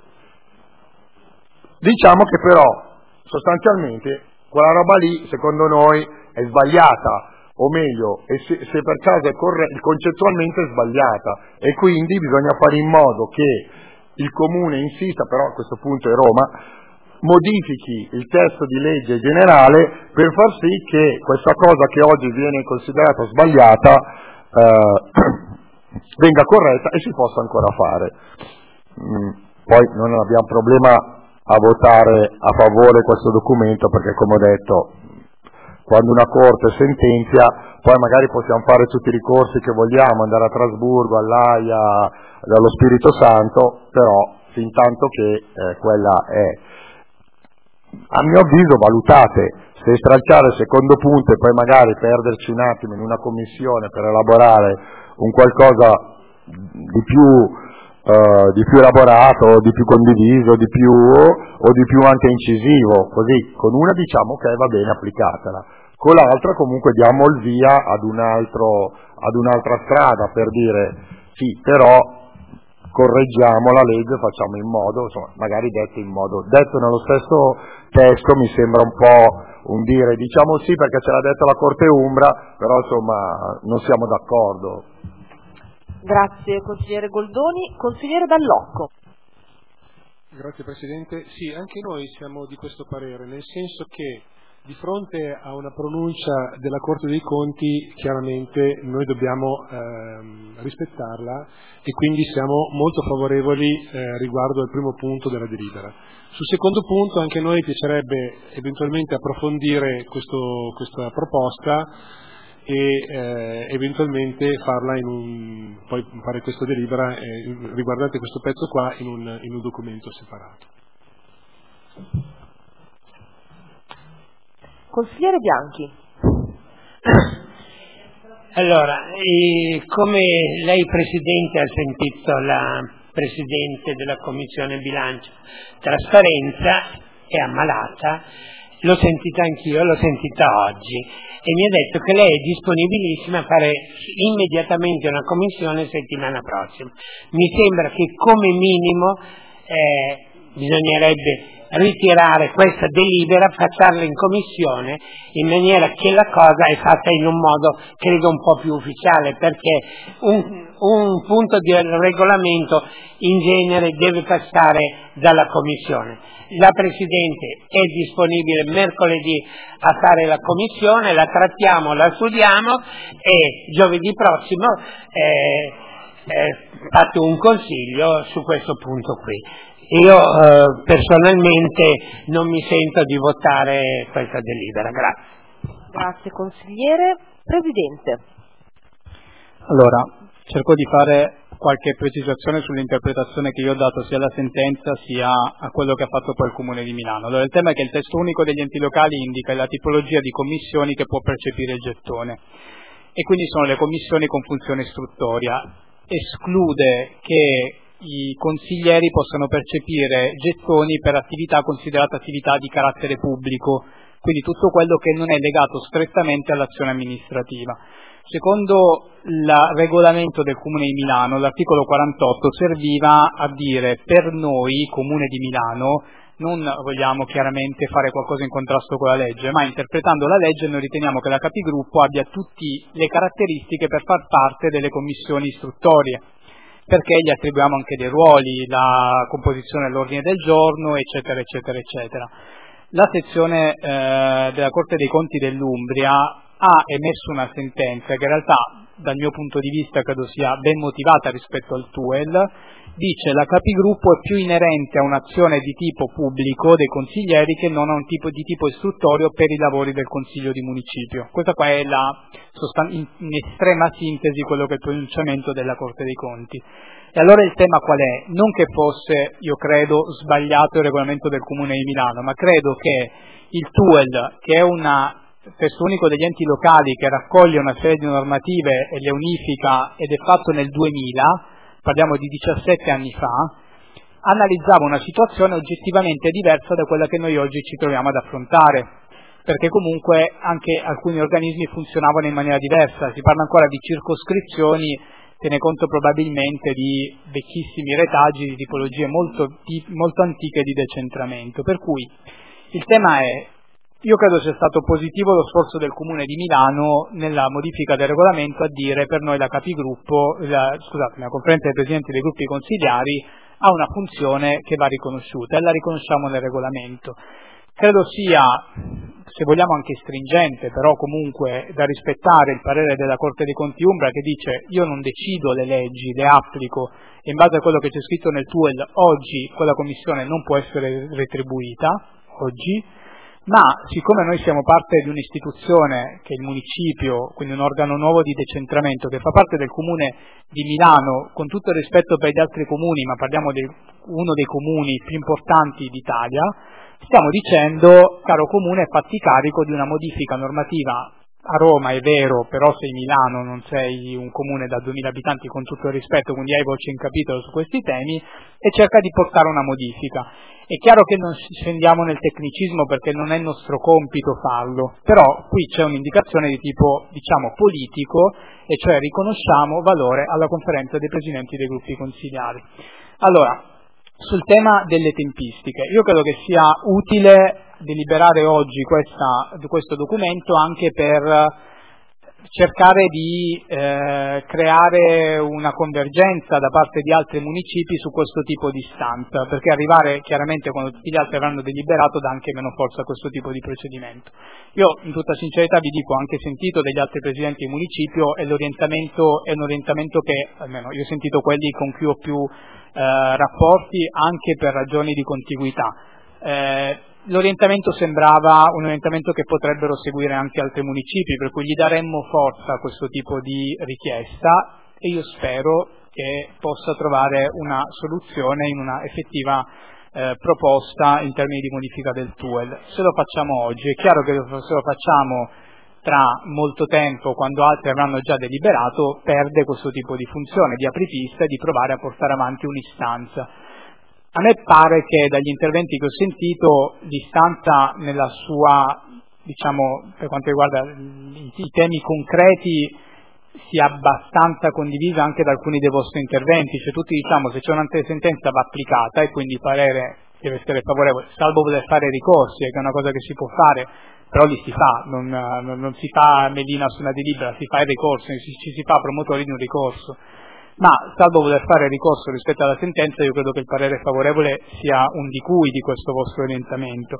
diciamo che però sostanzialmente quella roba lì secondo noi è sbagliata, o meglio, se per caso è concettualmente è sbagliata, e quindi bisogna fare in modo che il Comune insista, però a questo punto è Roma, modifichi il testo di legge generale per far sì che questa cosa che oggi viene considerata sbagliata venga corretta e si possa ancora fare. Poi non abbiamo problema a votare a favore questo documento, perché come ho detto, quando una Corte sentenzia, poi magari possiamo fare tutti i ricorsi che vogliamo, andare a Strasburgo, all'Aia, dallo Spirito Santo, però fin tanto che quella è. A mio avviso valutate se stralciare il secondo punto e poi magari perderci un attimo in una commissione per elaborare un qualcosa di più elaborato, di più condiviso, o di più anche incisivo, così con una diciamo che va bene, applicatela, con l'altra comunque diamo il via ad un'altra strada per dire sì, però correggiamo la legge, facciamo in modo, insomma, magari detto nello stesso testo mi sembra un po' un dire diciamo sì perché ce l'ha detto la Corte Umbra, però insomma non siamo d'accordo. Grazie consigliere Goldoni. Consigliere Dall'Occo. Grazie Presidente. Sì, anche noi siamo di questo parere, nel senso che di fronte a una pronuncia della Corte dei Conti chiaramente noi dobbiamo rispettarla e quindi siamo molto favorevoli riguardo al primo punto della delibera. Sul secondo punto anche a noi piacerebbe eventualmente approfondire questa proposta e eventualmente farla poi fare questa delibera riguardante questo pezzo qua in un documento separato. Consigliere Bianchi. Allora, come lei Presidente ha sentito la Presidente della Commissione Bilancio, trasparenza, è ammalata, l'ho sentita anch'io, l'ho sentita oggi e mi ha detto che lei è disponibilissima a fare immediatamente una commissione settimana prossima. Mi sembra che come minimo bisognerebbe ritirare questa delibera, facciarla in commissione in maniera che la cosa è fatta in un modo credo un po' più ufficiale, perché un punto di regolamento in genere deve passare dalla commissione. La Presidente è disponibile mercoledì a fare la commissione, la trattiamo, la studiamo e giovedì prossimo fate un consiglio su questo punto qui. Io personalmente non mi sento di votare questa delibera. Grazie. Grazie consigliere. Presidente. Allora, cerco di fare qualche precisazione sull'interpretazione che io ho dato sia alla sentenza sia a quello che ha fatto poi il Comune di Milano. Allora, il tema è che il testo unico degli enti locali indica la tipologia di commissioni che può percepire il gettone e quindi sono le commissioni con funzione istruttoria. Esclude che i consiglieri possano percepire gettoni per attività considerate attività di carattere pubblico, quindi tutto quello che non è legato strettamente all'azione amministrativa. Secondo il regolamento del Comune di Milano, l'articolo 48 serviva a dire per noi, Comune di Milano, non vogliamo chiaramente fare qualcosa in contrasto con la legge, ma interpretando la legge noi riteniamo che la capigruppo abbia tutte le caratteristiche per far parte delle commissioni istruttorie, perché gli attribuiamo anche dei ruoli, la composizione dell'ordine del giorno, eccetera, eccetera, eccetera. La sezione della Corte dei Conti dell'Umbria ha emesso una sentenza che in realtà dal mio punto di vista credo sia ben motivata rispetto al TUEL. Dice la capigruppo è più inerente a un'azione di tipo pubblico dei consiglieri che non a un tipo di tipo istruttorio per i lavori del Consiglio di Municipio. Questa qua è in estrema sintesi quello che è il pronunciamento della Corte dei Conti. E allora il tema qual è? Non che fosse, io credo, sbagliato il regolamento del Comune di Milano, ma credo che il TUEL, che è un testo unico degli enti locali che raccoglie una serie di normative e le unifica ed è fatto nel 2000, parliamo di 17 anni fa, analizzava una situazione oggettivamente diversa da quella che noi oggi ci troviamo ad affrontare, perché comunque anche alcuni organismi funzionavano in maniera diversa. Si parla ancora di circoscrizioni, tiene conto probabilmente di vecchissimi retaggi di tipologie molto antiche di decentramento. Per cui il tema è: io credo sia stato positivo lo sforzo del Comune di Milano nella modifica del regolamento a dire per noi la conferenza dei presidenti dei gruppi consigliari ha una funzione che va riconosciuta e la riconosciamo nel regolamento. Credo sia, se vogliamo anche stringente, però comunque da rispettare il parere della Corte dei Conti Umbria che dice io non decido le leggi, le applico e in base a quello che c'è scritto nel TUEL oggi quella commissione non può essere retribuita, oggi. Ma siccome noi siamo parte di un'istituzione che è il municipio, quindi un organo nuovo di decentramento, che fa parte del Comune di Milano, con tutto il rispetto per gli altri comuni, ma parliamo di uno dei comuni più importanti d'Italia, stiamo dicendo, caro Comune, fatti carico di una modifica normativa. A Roma è vero, però sei Milano, non sei un comune da 2000 abitanti, con tutto il rispetto, quindi hai voce in capitolo su questi temi, e cerca di portare una modifica. È chiaro che non scendiamo nel tecnicismo perché non è il nostro compito farlo, però qui c'è un'indicazione di tipo, diciamo, politico, e cioè riconosciamo valore alla conferenza dei presidenti dei gruppi consigliari. Allora, sul tema delle tempistiche, io credo che sia utile deliberare oggi questo documento anche per cercare di creare una convergenza da parte di altri municipi su questo tipo di istanza, perché arrivare chiaramente quando tutti gli altri avranno deliberato dà anche meno forza a questo tipo di procedimento. Io in tutta sincerità vi dico, ho anche sentito degli altri presidenti di municipio e l'orientamento è un orientamento che, almeno io ho sentito quelli con cui ho più rapporti anche per ragioni di contiguità. L'orientamento sembrava un orientamento che potrebbero seguire anche altri municipi, per cui gli daremmo forza a questo tipo di richiesta e io spero che possa trovare una soluzione in una effettiva proposta in termini di modifica del TUEL. Se lo facciamo oggi, è chiaro che se lo facciamo tra molto tempo, quando altri avranno già deliberato, perde questo tipo di funzione, di apripista e di provare a portare avanti un'istanza. A me pare che dagli interventi che ho sentito l'istanza nella sua, diciamo, per quanto riguarda i temi concreti, sia abbastanza condivisa anche da alcuni dei vostri interventi, cioè tutti diciamo se c'è una sentenza va applicata e quindi il parere deve essere favorevole, salvo voler fare ricorsi, che è una cosa che si può fare, però li si fa, non si fa melina su una delibera, si fa il ricorso, ci si fa promotori di un ricorso. Ma salvo voler fare ricorso rispetto alla sentenza, io credo che il parere favorevole sia un di cui di questo vostro orientamento.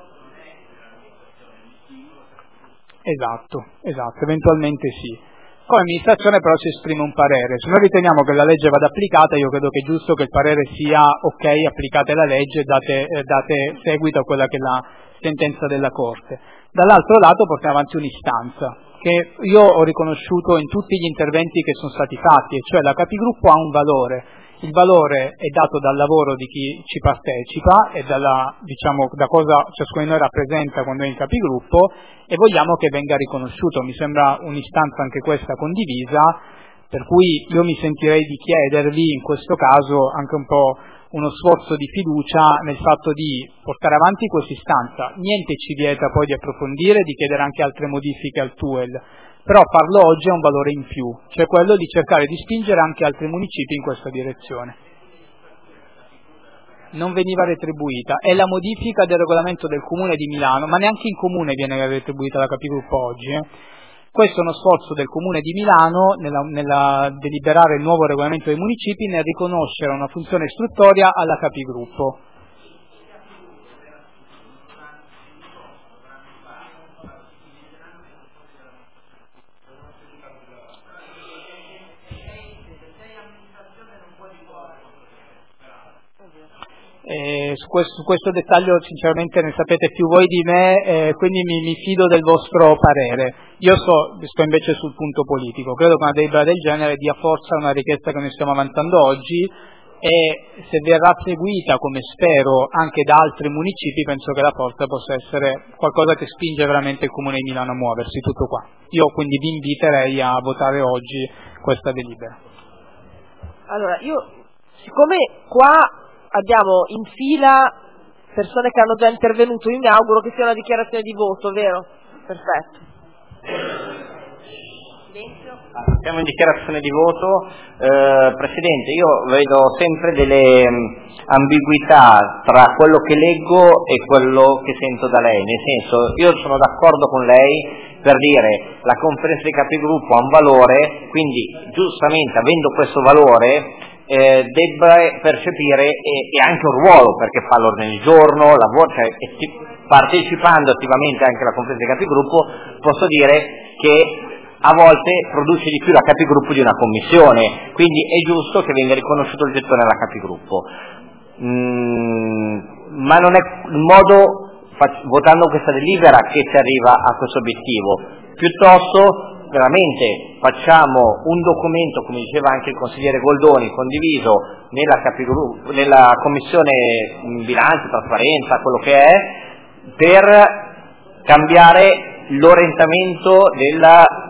Esatto, eventualmente sì. Come amministrazione però si esprime un parere. Se noi riteniamo che la legge vada applicata, io credo che è giusto che il parere sia ok, applicate la legge, date seguito a quella che è la sentenza della Corte. Dall'altro lato portiamo avanti un'istanza che io ho riconosciuto in tutti gli interventi che sono stati fatti, e cioè la capigruppo ha un valore. Il valore è dato dal lavoro di chi ci partecipa e da cosa ciascuno di noi rappresenta quando è in capigruppo, e vogliamo che venga riconosciuto. Mi sembra un'istanza anche questa condivisa, per cui io mi sentirei di chiedervi in questo caso anche un po' uno sforzo di fiducia nel fatto di portare avanti questa istanza. Niente ci vieta poi di approfondire, di chiedere anche altre modifiche al TUEL, però farlo oggi ha un valore in più, cioè quello di cercare di spingere anche altri municipi in questa direzione. Non veniva retribuita, è la modifica del regolamento del Comune di Milano, ma neanche in Comune viene retribuita la capigruppo oggi. Questo è uno sforzo del Comune di Milano nella deliberare il nuovo regolamento dei municipi, nel riconoscere una funzione istruttoria alla capigruppo. Su questo dettaglio sinceramente ne sapete più voi di me, quindi mi fido del vostro parere. Io sto invece sul punto politico. Credo che una delibera del genere dia forza a una richiesta che noi stiamo avanzando oggi, e se verrà seguita, come spero, anche da altri municipi, penso che la forza possa essere qualcosa che spinge veramente il Comune di Milano a muoversi. Tutto qua. Io quindi vi inviterei a votare oggi questa delibera. Allora, siccome qua abbiamo in fila persone che hanno già intervenuto, io mi auguro che sia una dichiarazione di voto, vero? Perfetto. Siamo in dichiarazione di voto. Presidente, io vedo sempre delle ambiguità tra quello che leggo e quello che sento da lei, nel senso, io sono d'accordo con lei per dire la conferenza dei capigruppo ha un valore, quindi giustamente avendo questo valore debba percepire e anche un ruolo, perché fa l'ordine del giorno, lavora, cioè, partecipando attivamente anche alla conferenza dei capigruppo, posso dire che a volte produce di più la capigruppo di una commissione, quindi è giusto che venga riconosciuto il gettone alla capigruppo. Ma non è il modo, votando questa delibera, che si arriva a questo obiettivo, piuttosto veramente facciamo un documento, come diceva anche il consigliere Goldoni, condiviso nella commissione bilancio, trasparenza, quello che è, per cambiare l'orientamento della...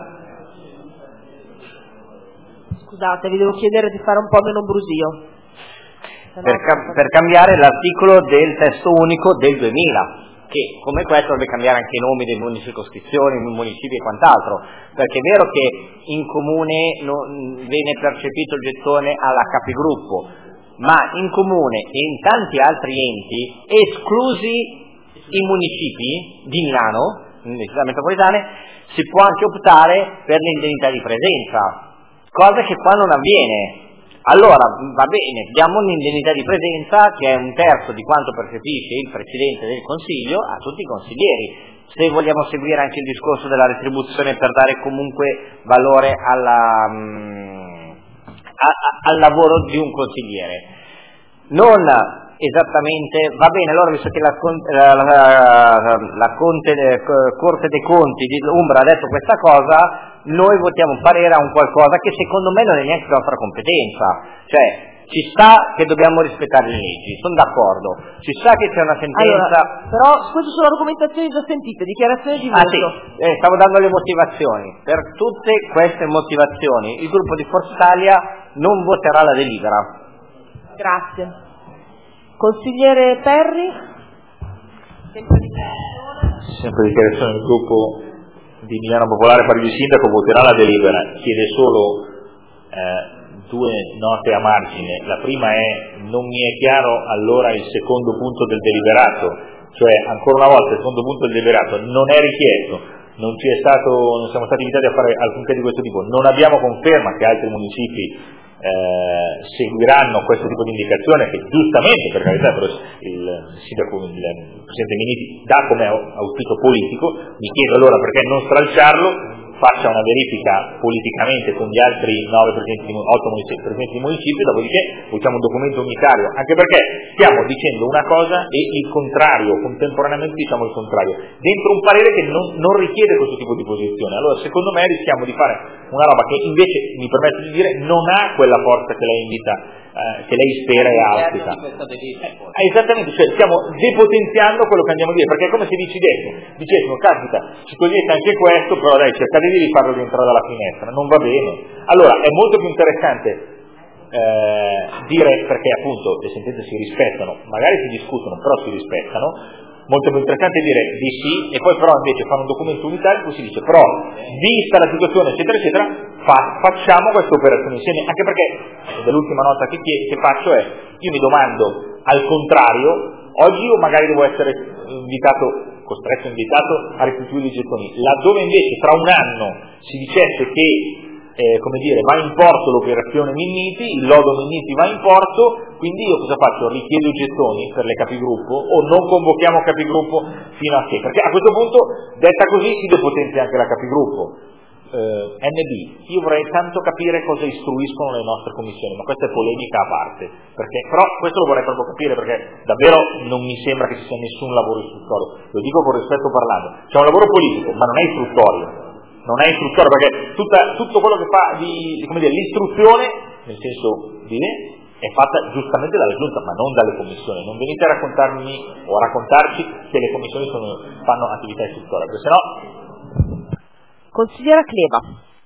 Scusate, vi devo chiedere di fare un po' meno brusio. Per cambiare l'articolo del testo unico del 2000, che come questo dovrebbe cambiare anche i nomi delle circoscrizioni, municipi e quant'altro, perché è vero che in comune viene percepito il gettone alla capigruppo, ma in comune e in tanti altri enti, esclusi i municipi di Milano, nelle città metropolitane, si può anche optare per l'indennità di presenza, cosa che qua non avviene. Allora, va bene, diamo un'indennità di presenza che è un terzo di quanto percepisce il Presidente del Consiglio a tutti i consiglieri, se vogliamo seguire anche il discorso della retribuzione per dare comunque valore al lavoro di un consigliere. Non esattamente, va bene, allora visto che la Corte dei Conti di Umbra ha detto questa cosa, noi votiamo un parere a un qualcosa che secondo me non è neanche la nostra competenza, cioè ci sta che dobbiamo rispettare le leggi, sono d'accordo, ci sta che c'è una sentenza... Allora, però queste sono argomentazioni già sentite, dichiarazioni di voto. Sì, stavo dando le motivazioni. Per tutte queste motivazioni il gruppo di Forza Italia non voterà la delibera. Grazie. Consigliere Perri? Sempre dichiarazione del gruppo di Milano Popolare Partito Sindaco voterà la delibera, chiede solo due note a margine. La prima è: non mi è chiaro allora il secondo punto del deliberato, cioè ancora una volta il secondo punto del deliberato non è richiesto, non siamo stati invitati a fare alcunché di questo tipo, non abbiamo conferma che altri municipi seguiranno questo tipo di indicazione, che giustamente, per carità, però il Presidente Minniti dà come auspicio politico. Mi chiedo allora perché non stralciarlo, faccia una verifica politicamente con gli altri 8 presidenti di municipio, dopodiché facciamo un documento unitario, anche perché stiamo dicendo una cosa e il contrario, contemporaneamente diciamo il contrario, dentro un parere che non richiede questo tipo di posizione. Allora secondo me rischiamo di fare una roba che invece, mi permetto di dire, non ha quella forza che lei invita, che lei spera e auspica. Esattamente, cioè stiamo depotenziando quello che andiamo a dire, perché è come se dicessimo, caspita, ci togliete anche questo, però dai, cercate di rifarlo rientrare dalla finestra, non va bene. Allora è molto più interessante dire, perché appunto le sentenze si rispettano, magari si discutono, però si rispettano. Molto più interessante dire di sì, e poi però invece fare un documento unitario in cui si dice però, vista la situazione eccetera eccetera, facciamo questa operazione insieme, anche perché l'ultima nota che faccio è: io mi domando, al contrario, oggi io magari devo essere costretto a restituire i gettoni, laddove invece tra un anno si dicesse che va in porto l'operazione Minniti, il lodo Minniti va in porto, quindi io cosa faccio? Richiedo i gettoni per le capigruppo o non convochiamo capigruppo fino a che? Perché a questo punto, detta così, si depotenzia anche la capigruppo. NB, io vorrei tanto capire cosa istruiscono le nostre commissioni, ma questa è polemica a parte, però questo lo vorrei proprio capire, perché davvero non mi sembra che ci sia nessun lavoro istruttorio, lo dico con rispetto parlando, c'è un lavoro politico, ma non è istruttorio, perché tutto quello che fa l'istruzione, nel senso di è fatta giustamente dalla Giunta, ma non dalle commissioni. Non venite a raccontarmi o a raccontarci che le commissioni fanno attività istruttoria, perché sennò. Consigliera Cleva.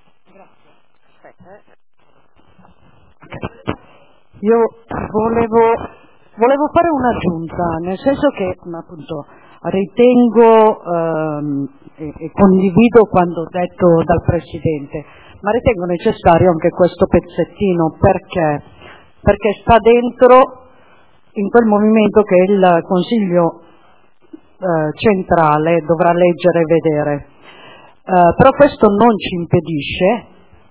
Io volevo fare un'aggiunta, nel senso che appunto ritengo e condivido quanto detto dal Presidente, ma ritengo necessario anche questo pezzettino perché sta dentro in quel movimento che il Consiglio centrale dovrà leggere e vedere. Però questo non ci impedisce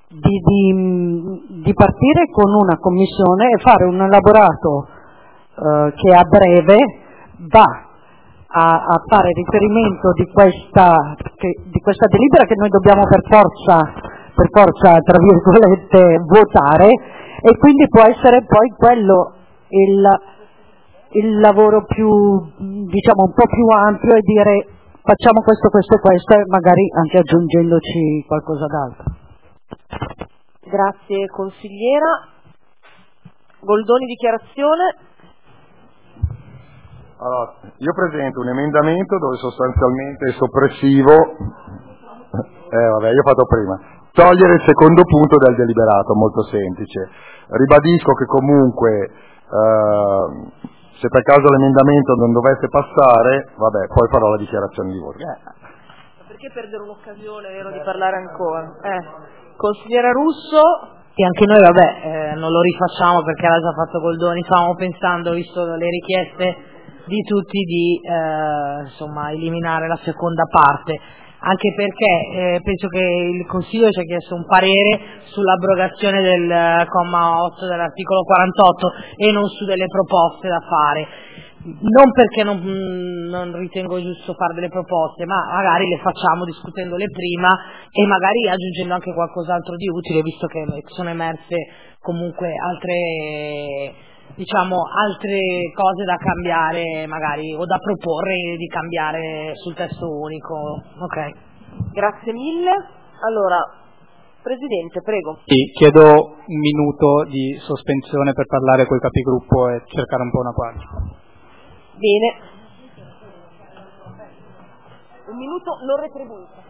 di partire con una commissione e fare un elaborato che a breve va a fare riferimento di questa delibera che noi dobbiamo per forza tra virgolette votare, e quindi può essere poi quello il lavoro più, diciamo, un po' più ampio, e dire facciamo questo e magari anche aggiungendoci qualcosa d'altro. Grazie consigliera. Goldoni, dichiarazione. Allora, io presento un emendamento dove sostanzialmente è soppressivo, io ho fatto prima, togliere il secondo punto del deliberato, molto semplice. Ribadisco che comunque se per caso l'emendamento non dovesse passare, poi farò la dichiarazione di voto. Perché perdere un'occasione, vero, di parlare ancora? Consigliera Russo. E anche noi non lo rifacciamo perché l'ha già fatto Goldoni, stavamo pensando, visto le richieste di tutti, di eliminare la seconda parte, anche perché penso che il Consiglio ci ha chiesto un parere sull'abrogazione del comma 8 dell'articolo 48 e non su delle proposte da fare. Non perché non ritengo giusto fare delle proposte, ma magari le facciamo discutendole prima e magari aggiungendo anche qualcos'altro di utile, visto che sono emerse comunque altre cose da cambiare magari, o da proporre di cambiare sul testo unico. Ok. Grazie mille. Allora, Presidente, prego. Sì, chiedo un minuto di sospensione per parlare coi capigruppo e cercare un po' una quadra. Bene. Un minuto non retribuito.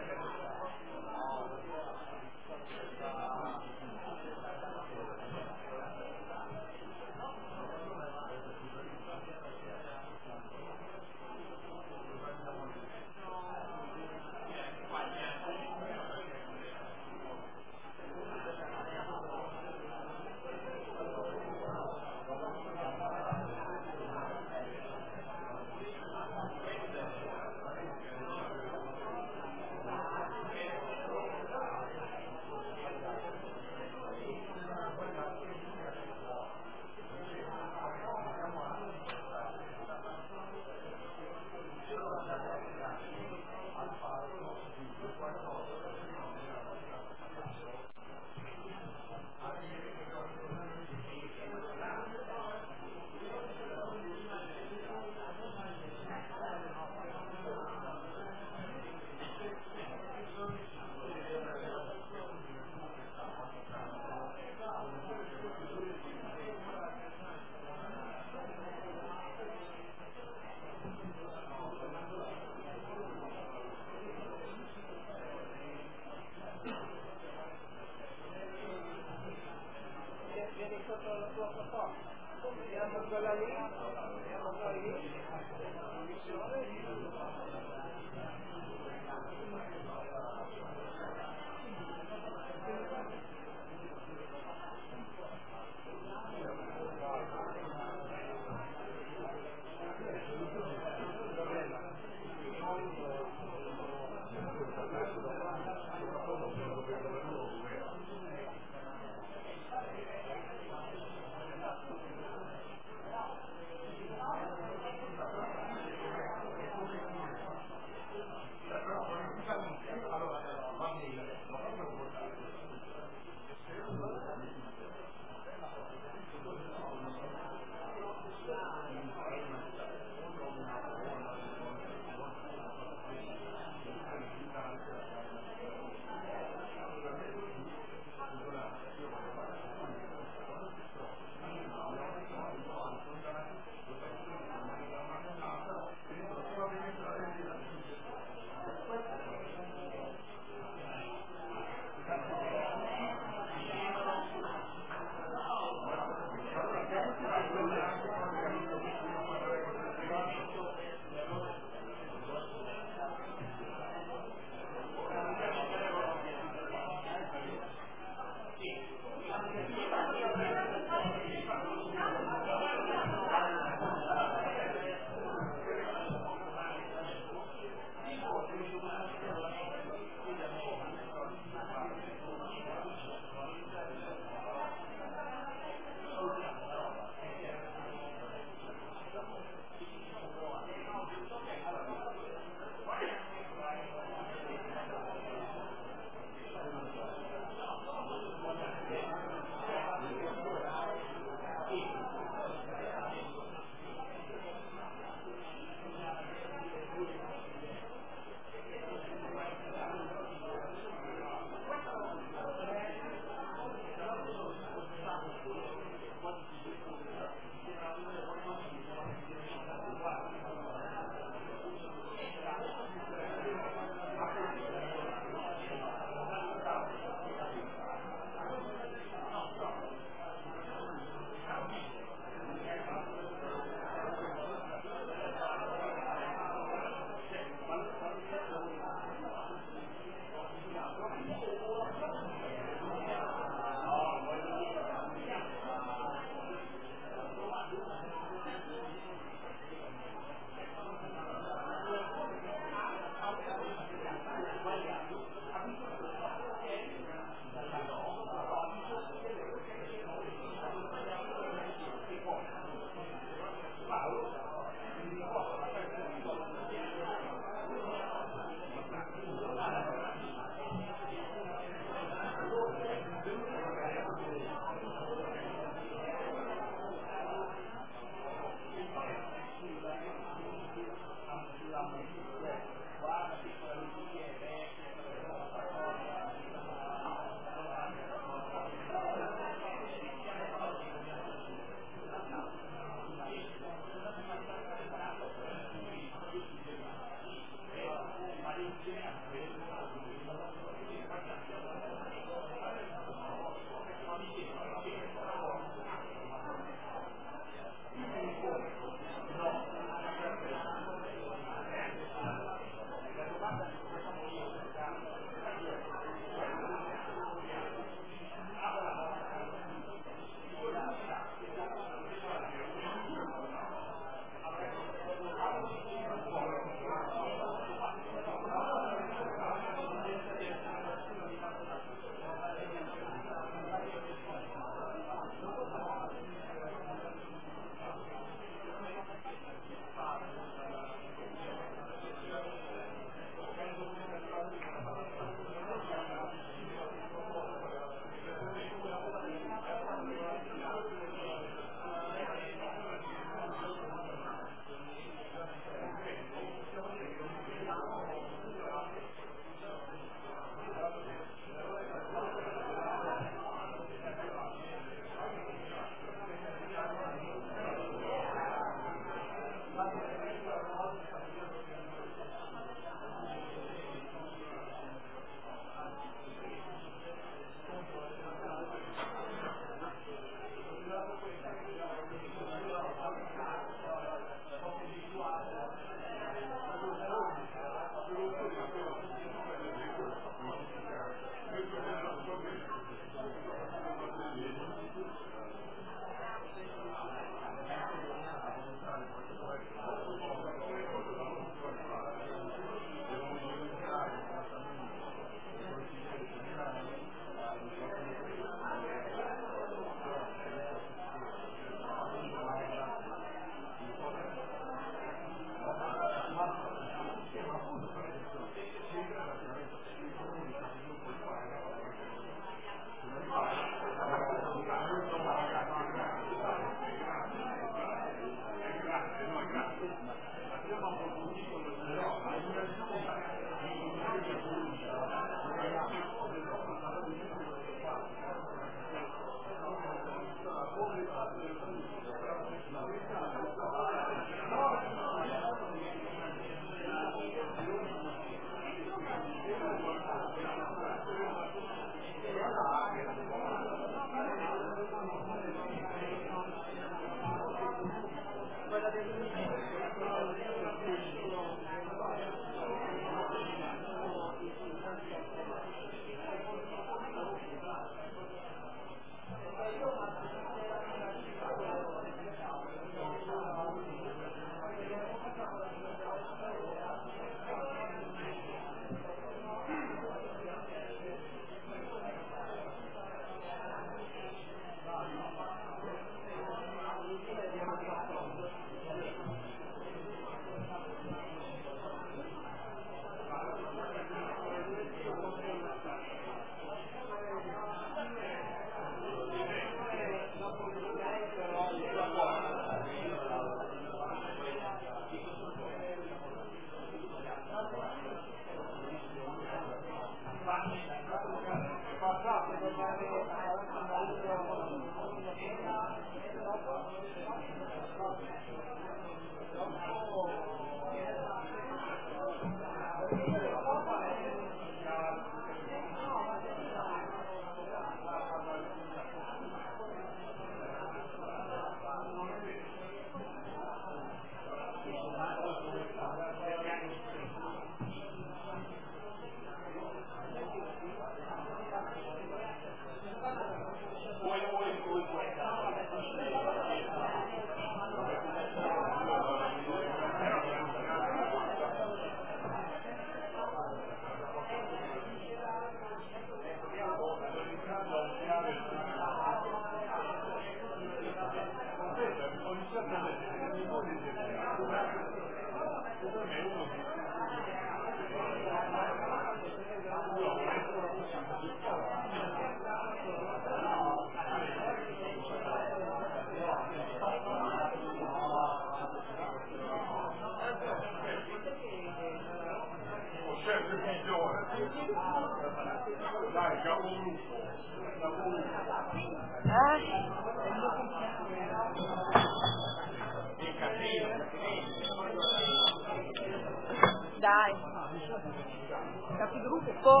Dai, capigruppo,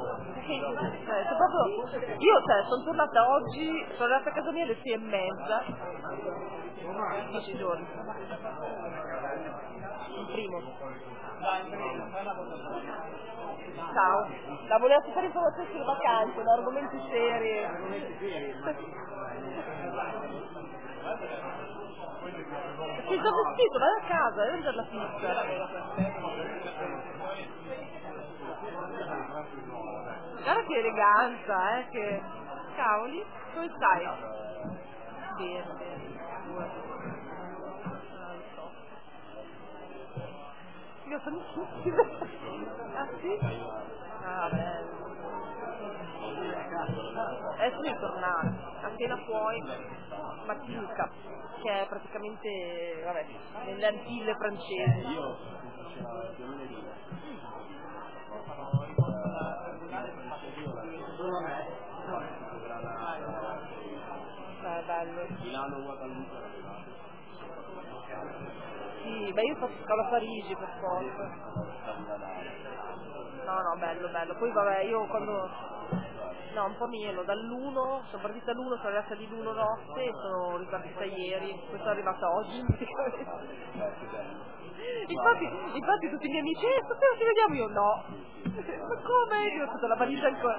io sono tornata oggi, sono andata a casa mia alle 6:30, 10 giorni, il primo. Ciao, la volevo fare informazioni sulle vacanze, da argomenti seri. Sei già vestito, vai a casa, devi andare alla pizza. Guarda che eleganza, che... Cavoli, come stai? Bene, io sono difficile. Ah sì? Ah bello. Adesso devi tornare, appena puoi, Martinica, che è praticamente, vabbè, nelle Antille francesi. Bello. Sì, beh io faccio scalo a Parigi per forza. No, bello. Poi vabbè, io quando... No, un po' meno, dall'1, sono partita all'1, sono arrivata lì l'1 notte e sono ripartita ieri, poi sono arrivata oggi. Infatti tutti i miei amici, stasera ci vediamo, io no. Ma come? Io ho fatto la valigia ancora.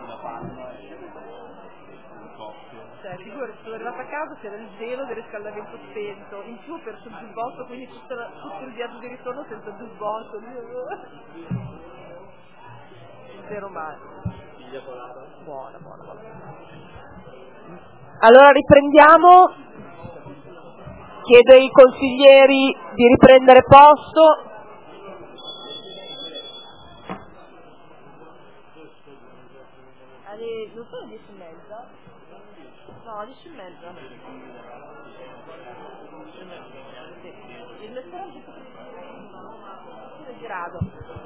Cioè, figurati, sono arrivata a casa, c'era il gelo del riscaldamento spento, in più ho perso il giubbotto, quindi tutto il viaggio di ritorno senza giubbotto. Zero male. Buona. Allora riprendiamo. Chiedo ai consiglieri di riprendere posto. Non sono 10:30? No, 10:30. Sì. Il ristorante è girato.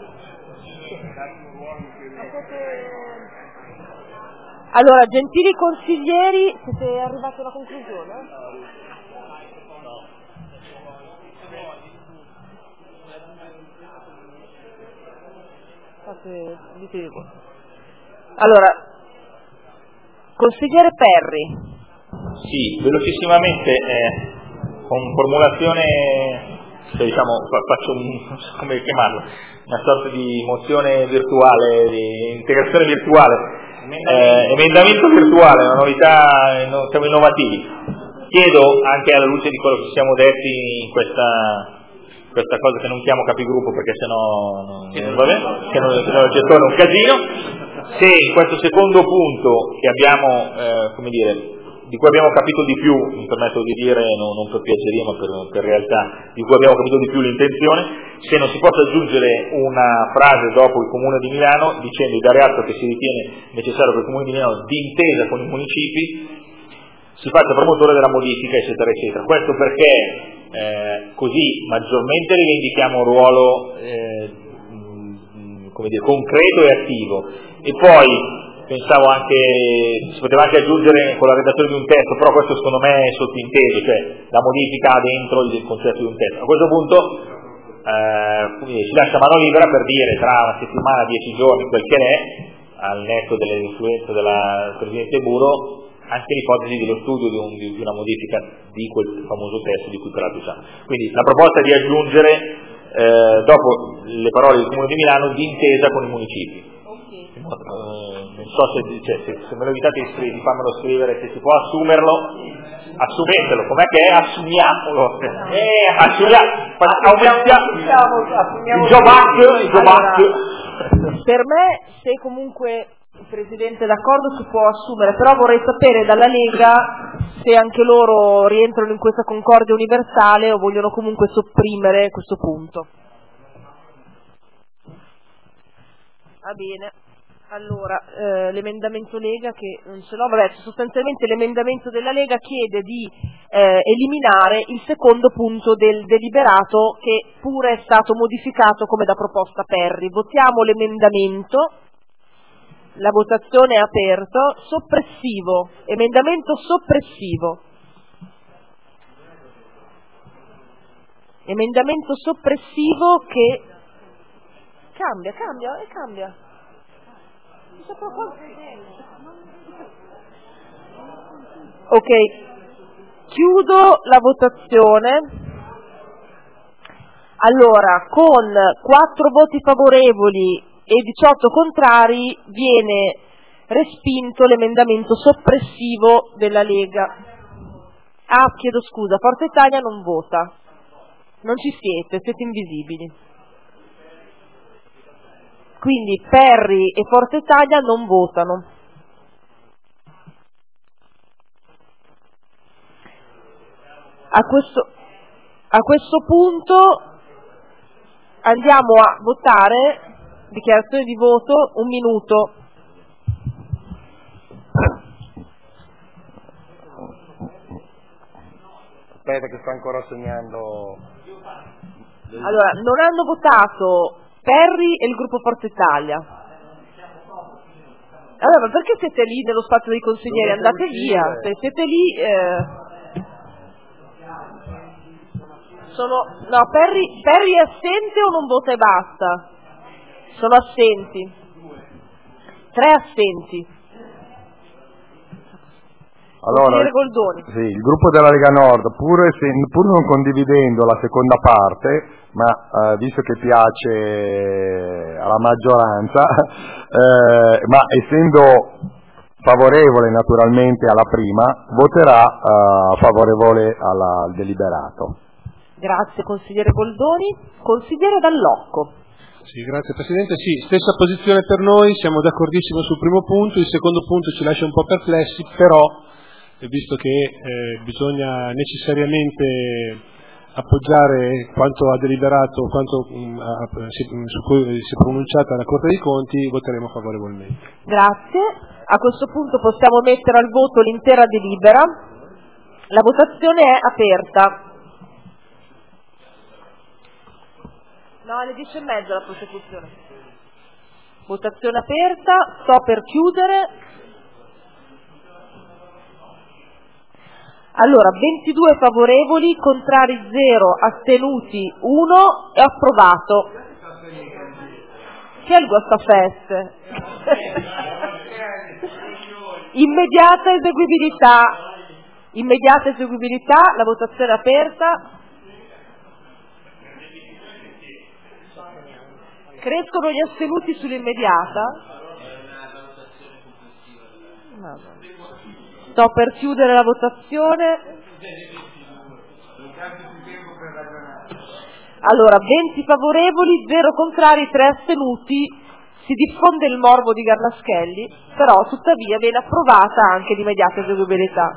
Allora, gentili consiglieri, siete arrivati alla conclusione? Dicevo. Allora, consigliere Perri. Sì, velocissimamente, con formulazione, cioè, diciamo, faccio non so come chiamarlo, una sorta di mozione virtuale, di integrazione virtuale, emendamento virtuale, una novità, siamo innovativi. Chiedo, anche alla luce di quello che ci siamo detti in questa cosa che non chiamo capigruppo perché sennò non va bene, che non gettone un casino, se in questo secondo punto che abbiamo, di cui abbiamo capito di più, mi permetto di dire, non per piaceria ma per realtà, di cui abbiamo capito di più l'intenzione, se non si possa aggiungere una frase dopo il Comune di Milano dicendo di dare atto che si ritiene necessario per il Comune di Milano, d'intesa con i municipi, si faccia promotore della modifica, eccetera, eccetera. Questo perché così maggiormente rivendichiamo un ruolo concreto e attivo. E poi pensavo anche, si poteva anche aggiungere con la redazione di un testo, però questo secondo me è sottinteso, cioè la modifica dentro il concetto di un testo. A questo punto si lascia mano libera per dire tra una settimana, 10 giorni, quel che è, al netto delle influenze del Presidente Buro, anche l'ipotesi dello studio di una modifica di quel famoso testo di cui peraltro siamo. Quindi la proposta è di aggiungere dopo le parole del Comune di Milano d'intesa con i municipi. Non so se me lo evitate di farmelo scrivere, se si può assumerlo, assumetelo, com'è che è? Assumiamolo, aumentiamo il job act. Per me, se comunque il Presidente è d'accordo, si può assumere, però vorrei sapere dalla Lega se anche loro rientrano in questa concordia universale o vogliono comunque sopprimere questo punto. Va bene. Allora, l'emendamento Lega che non ce l'ho, vabbè, sostanzialmente l'emendamento della Lega chiede di eliminare il secondo punto del deliberato che pure è stato modificato come da proposta Perri. Votiamo l'emendamento, la votazione è aperta, soppressivo, emendamento soppressivo. Emendamento soppressivo che cambia. Ok, chiudo la votazione. Allora, con 4 voti favorevoli e 18 contrari viene respinto l'emendamento soppressivo della Lega. Ah, chiedo scusa, Forza Italia non vota. Non ci siete invisibili. Quindi Perri e Forza Italia non votano. A questo punto andiamo a votare. Dichiarazione di voto, 1 minuto. Aspetta che sto ancora segnando. Allora, non hanno votato Perri e il gruppo Forza Italia. Allora, ma perché siete lì nello spazio dei consiglieri? Andate via. Se siete lì... No, Perri è assente o non vota e basta? Sono assenti. 3 assenti. Allora, sì, il gruppo della Lega Nord, pur non condividendo la seconda parte, ma visto che piace alla maggioranza, ma essendo favorevole naturalmente alla prima, voterà favorevole al deliberato. Grazie consigliere Goldoni. Consigliere Dall'Occo. Sì, grazie Presidente. Sì, stessa posizione per noi, siamo d'accordissimo sul primo punto, il secondo punto ci lascia un po' perplessi, però visto che bisogna necessariamente appoggiare quanto ha deliberato, su cui si è pronunciata la Corte dei Conti, voteremo favorevolmente. Grazie. A questo punto possiamo mettere al voto l'intera delibera. La votazione è aperta. No, alle 10:30 la prosecuzione. Votazione aperta, sto per chiudere. Allora, 22 favorevoli, contrari 0, astenuti 1, è approvato. Che è il guastafeste? Immediata eseguibilità, la votazione è aperta. Crescono gli astenuti sull'immediata? Sto per chiudere la votazione. Allora, 20 favorevoli, 0 contrari, 3 astenuti. Si diffonde il morbo di Garnaschelli, però tuttavia viene approvata anche l'immediata eseguibilità.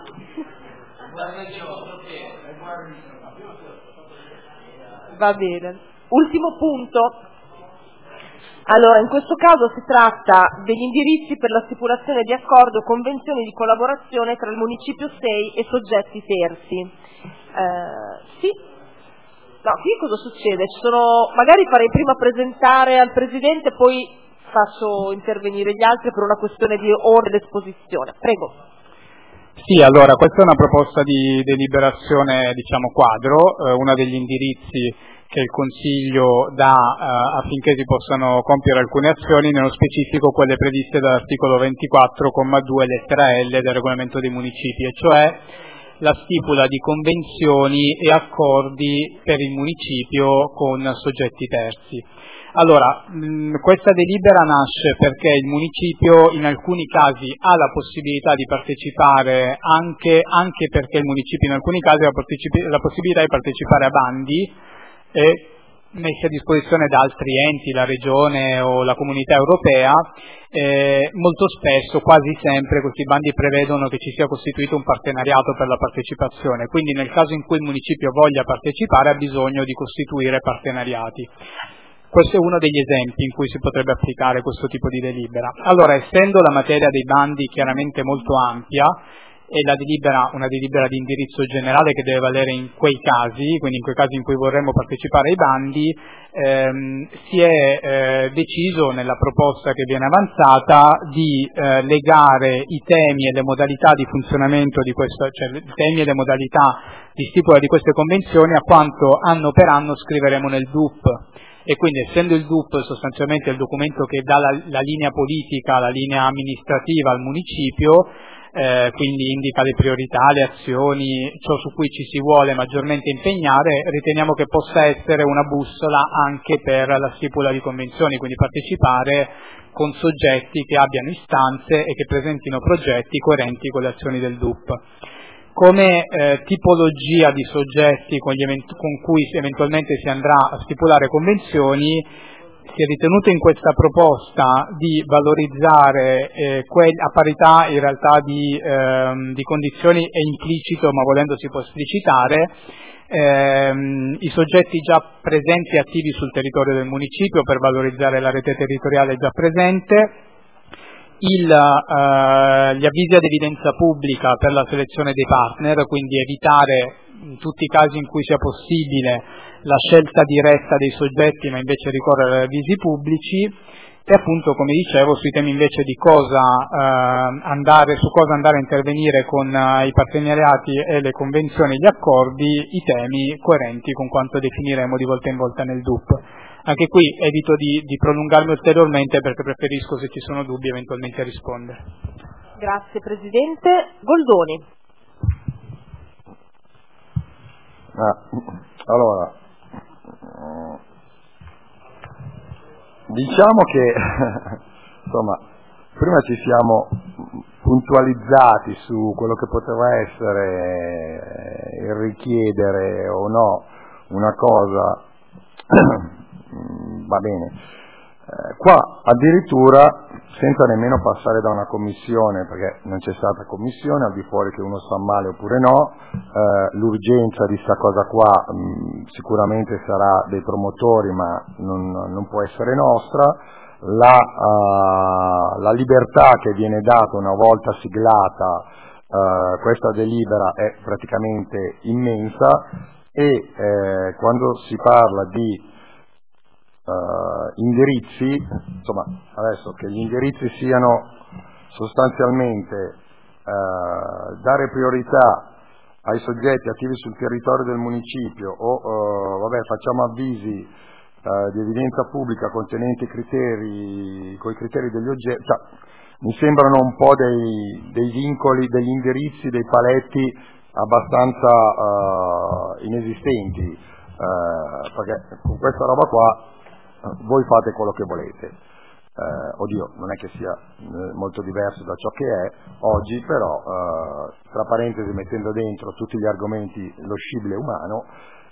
Va bene. Ultimo punto. Allora, in questo caso si tratta degli indirizzi per la stipulazione di accordi o convenzioni di collaborazione tra il Municipio 6 e soggetti terzi. Sì? No, qui cosa succede? Magari farei prima presentare al Presidente, poi faccio intervenire gli altri per una questione di ordine d'esposizione. Prego. Sì, allora, questa è una proposta di deliberazione, diciamo, quadro, uno degli indirizzi che il Consiglio dà affinché si possano compiere alcune azioni, nello specifico quelle previste dall'articolo 24,2 lettera L del regolamento dei municipi, e cioè la stipula di convenzioni e accordi per il municipio con soggetti terzi. Allora, questa delibera nasce perché il municipio in alcuni casi ha la possibilità di partecipare, anche perché il municipio in alcuni casi ha la possibilità di partecipare a bandi, e messi a disposizione da altri enti, la Regione o la Comunità Europea. Molto spesso, quasi sempre, questi bandi prevedono che ci sia costituito un partenariato per la partecipazione, quindi nel caso in cui il municipio voglia partecipare ha bisogno di costituire partenariati. Questo è uno degli esempi in cui si potrebbe applicare questo tipo di delibera. Allora, essendo la materia dei bandi chiaramente molto ampia, e la delibera una delibera di indirizzo generale che deve valere in quei casi, quindi in quei casi in cui vorremmo partecipare ai bandi, si è deciso nella proposta che viene avanzata di legare i temi e le modalità di funzionamento di questo, cioè i temi e le modalità di stipula di queste convenzioni a quanto anno per anno scriveremo nel DUP. E quindi, essendo il DUP sostanzialmente il documento che dà la linea politica, la linea amministrativa al municipio, quindi indica le priorità, le azioni, ciò su cui ci si vuole maggiormente impegnare, riteniamo che possa essere una bussola anche per la stipula di convenzioni, quindi partecipare con soggetti che abbiano istanze e che presentino progetti coerenti con le azioni del DUP. Come tipologia di soggetti con cui eventualmente si andrà a stipulare convenzioni, si è ritenuto in questa proposta di valorizzare a parità in realtà di condizioni, è implicito ma volendo si può esplicitare, i soggetti già presenti e attivi sul territorio del municipio per valorizzare la rete territoriale già presente, gli avvisi ad evidenza pubblica per la selezione dei partner, quindi evitare in tutti i casi in cui sia possibile la scelta diretta dei soggetti, ma invece ricorrere agli avvisi pubblici, e appunto, come dicevo, sui temi invece di su cosa andare a intervenire con i partenariati e le convenzioni e gli accordi, i temi coerenti con quanto definiremo di volta in volta nel DUP. Anche qui evito di prolungarmi ulteriormente perché preferisco, se ci sono dubbi, eventualmente rispondere. Grazie Presidente. Goldoni. Allora, diciamo che insomma, prima ci siamo puntualizzati su quello che poteva essere il richiedere o no una cosa, va bene, qua addirittura senza nemmeno passare da una commissione, perché non c'è stata commissione, al di fuori che uno sta male oppure no, l'urgenza di sta cosa qua sicuramente sarà dei promotori, ma non può essere nostra, la libertà che viene data una volta siglata questa delibera è praticamente immensa, e quando si parla di indirizzi, insomma, adesso che gli indirizzi siano sostanzialmente dare priorità ai soggetti attivi sul territorio del municipio o facciamo avvisi di evidenza pubblica contenenti coi criteri degli oggetti, cioè, mi sembrano un po' dei vincoli, degli indirizzi, dei paletti abbastanza inesistenti, perché con questa roba qua voi fate quello che volete. Oddio, non è che sia molto diverso da ciò che è oggi, però tra parentesi, mettendo dentro tutti gli argomenti, lo scibile umano,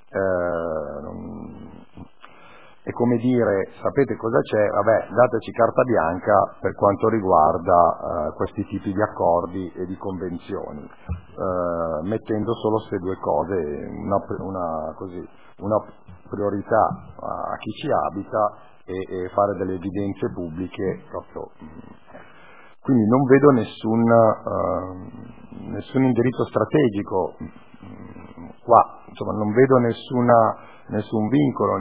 è come dire, sapete cosa c'è? Vabbè, dateci carta bianca per quanto riguarda questi tipi di accordi e di convenzioni, mettendo solo queste due cose, una priorità a chi ci abita e fare delle evidenze pubbliche proprio. Quindi non vedo nessun indirizzo strategico qua, insomma non vedo nessun vincolo,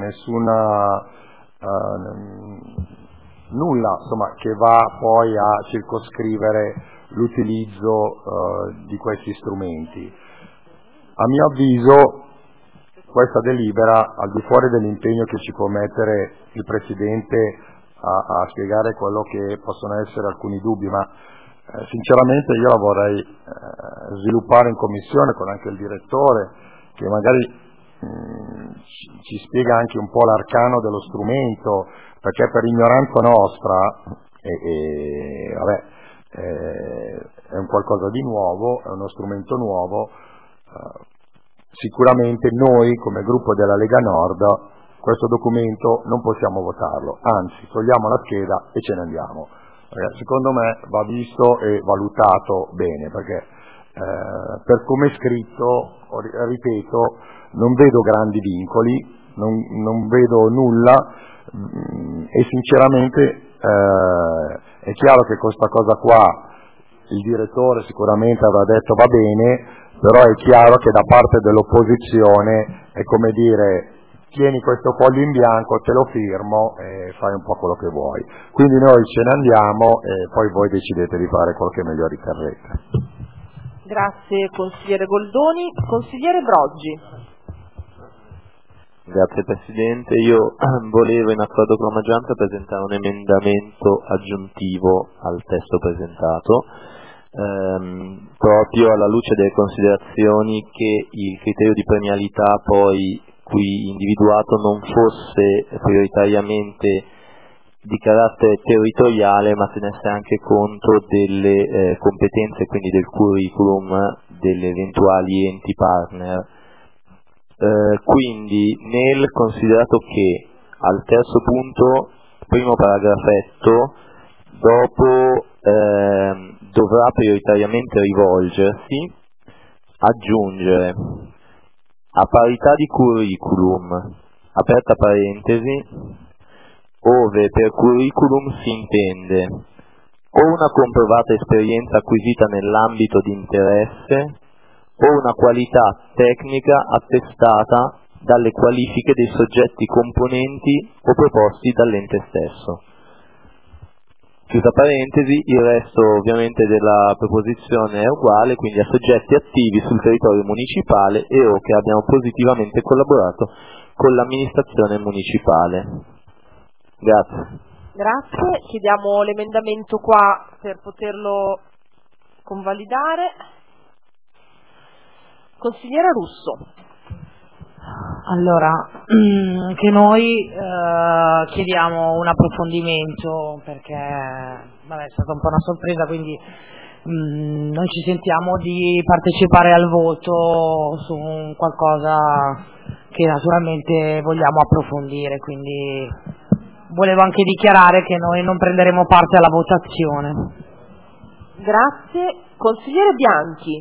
nulla insomma che va poi a circoscrivere l'utilizzo di questi strumenti. A mio avviso questa delibera, al di fuori dell'impegno che ci può mettere il Presidente a spiegare quello che possono essere alcuni dubbi, ma sinceramente io la vorrei sviluppare in commissione con anche il direttore, che magari ci spiega anche un po' l'arcano dello strumento, perché per ignoranza nostra è un qualcosa di nuovo, è uno strumento nuovo. Sicuramente noi come gruppo della Lega Nord questo documento non possiamo votarlo, anzi togliamo la scheda e ce ne andiamo. Secondo me va visto e valutato bene, perché per come è scritto, ripeto, non vedo grandi vincoli, non vedo nulla e sinceramente è chiaro che questa cosa qua il direttore sicuramente avrà detto va bene, però è chiaro che da parte dell'opposizione è come dire tieni questo foglio in bianco, te lo firmo e fai un po' quello che vuoi. Quindi noi ce ne andiamo e poi voi decidete di fare quello che meglio riterrete. Grazie consigliere Goldoni. Consigliere Broggi. Grazie Presidente, io volevo in accordo con la maggioranza presentare un emendamento aggiuntivo al testo presentato, proprio alla luce delle considerazioni che il criterio di premialità poi qui individuato non fosse prioritariamente di carattere territoriale, ma tenesse anche conto delle competenze, quindi del curriculum delle eventuali enti partner. Quindi nel considerato che al terzo punto, primo paragrafetto, dopo dovrà prioritariamente rivolgersi, aggiungere a parità di curriculum, aperta parentesi, ove per curriculum si intende o una comprovata esperienza acquisita nell'ambito di interesse o una qualità tecnica attestata dalle qualifiche dei soggetti componenti o proposti dall'ente stesso. Chiusa parentesi, il resto ovviamente della proposizione è uguale, quindi a soggetti attivi sul territorio municipale e o che abbiano positivamente collaborato con l'amministrazione municipale. Grazie. Grazie, chiediamo l'emendamento qua per poterlo convalidare. Consigliera Russo. Allora, anche noi chiediamo un approfondimento perché è stata un po' una sorpresa, quindi non ci sentiamo di partecipare al voto su un qualcosa che naturalmente vogliamo approfondire, quindi volevo anche dichiarare che noi non prenderemo parte alla votazione. Grazie. Consigliere Bianchi.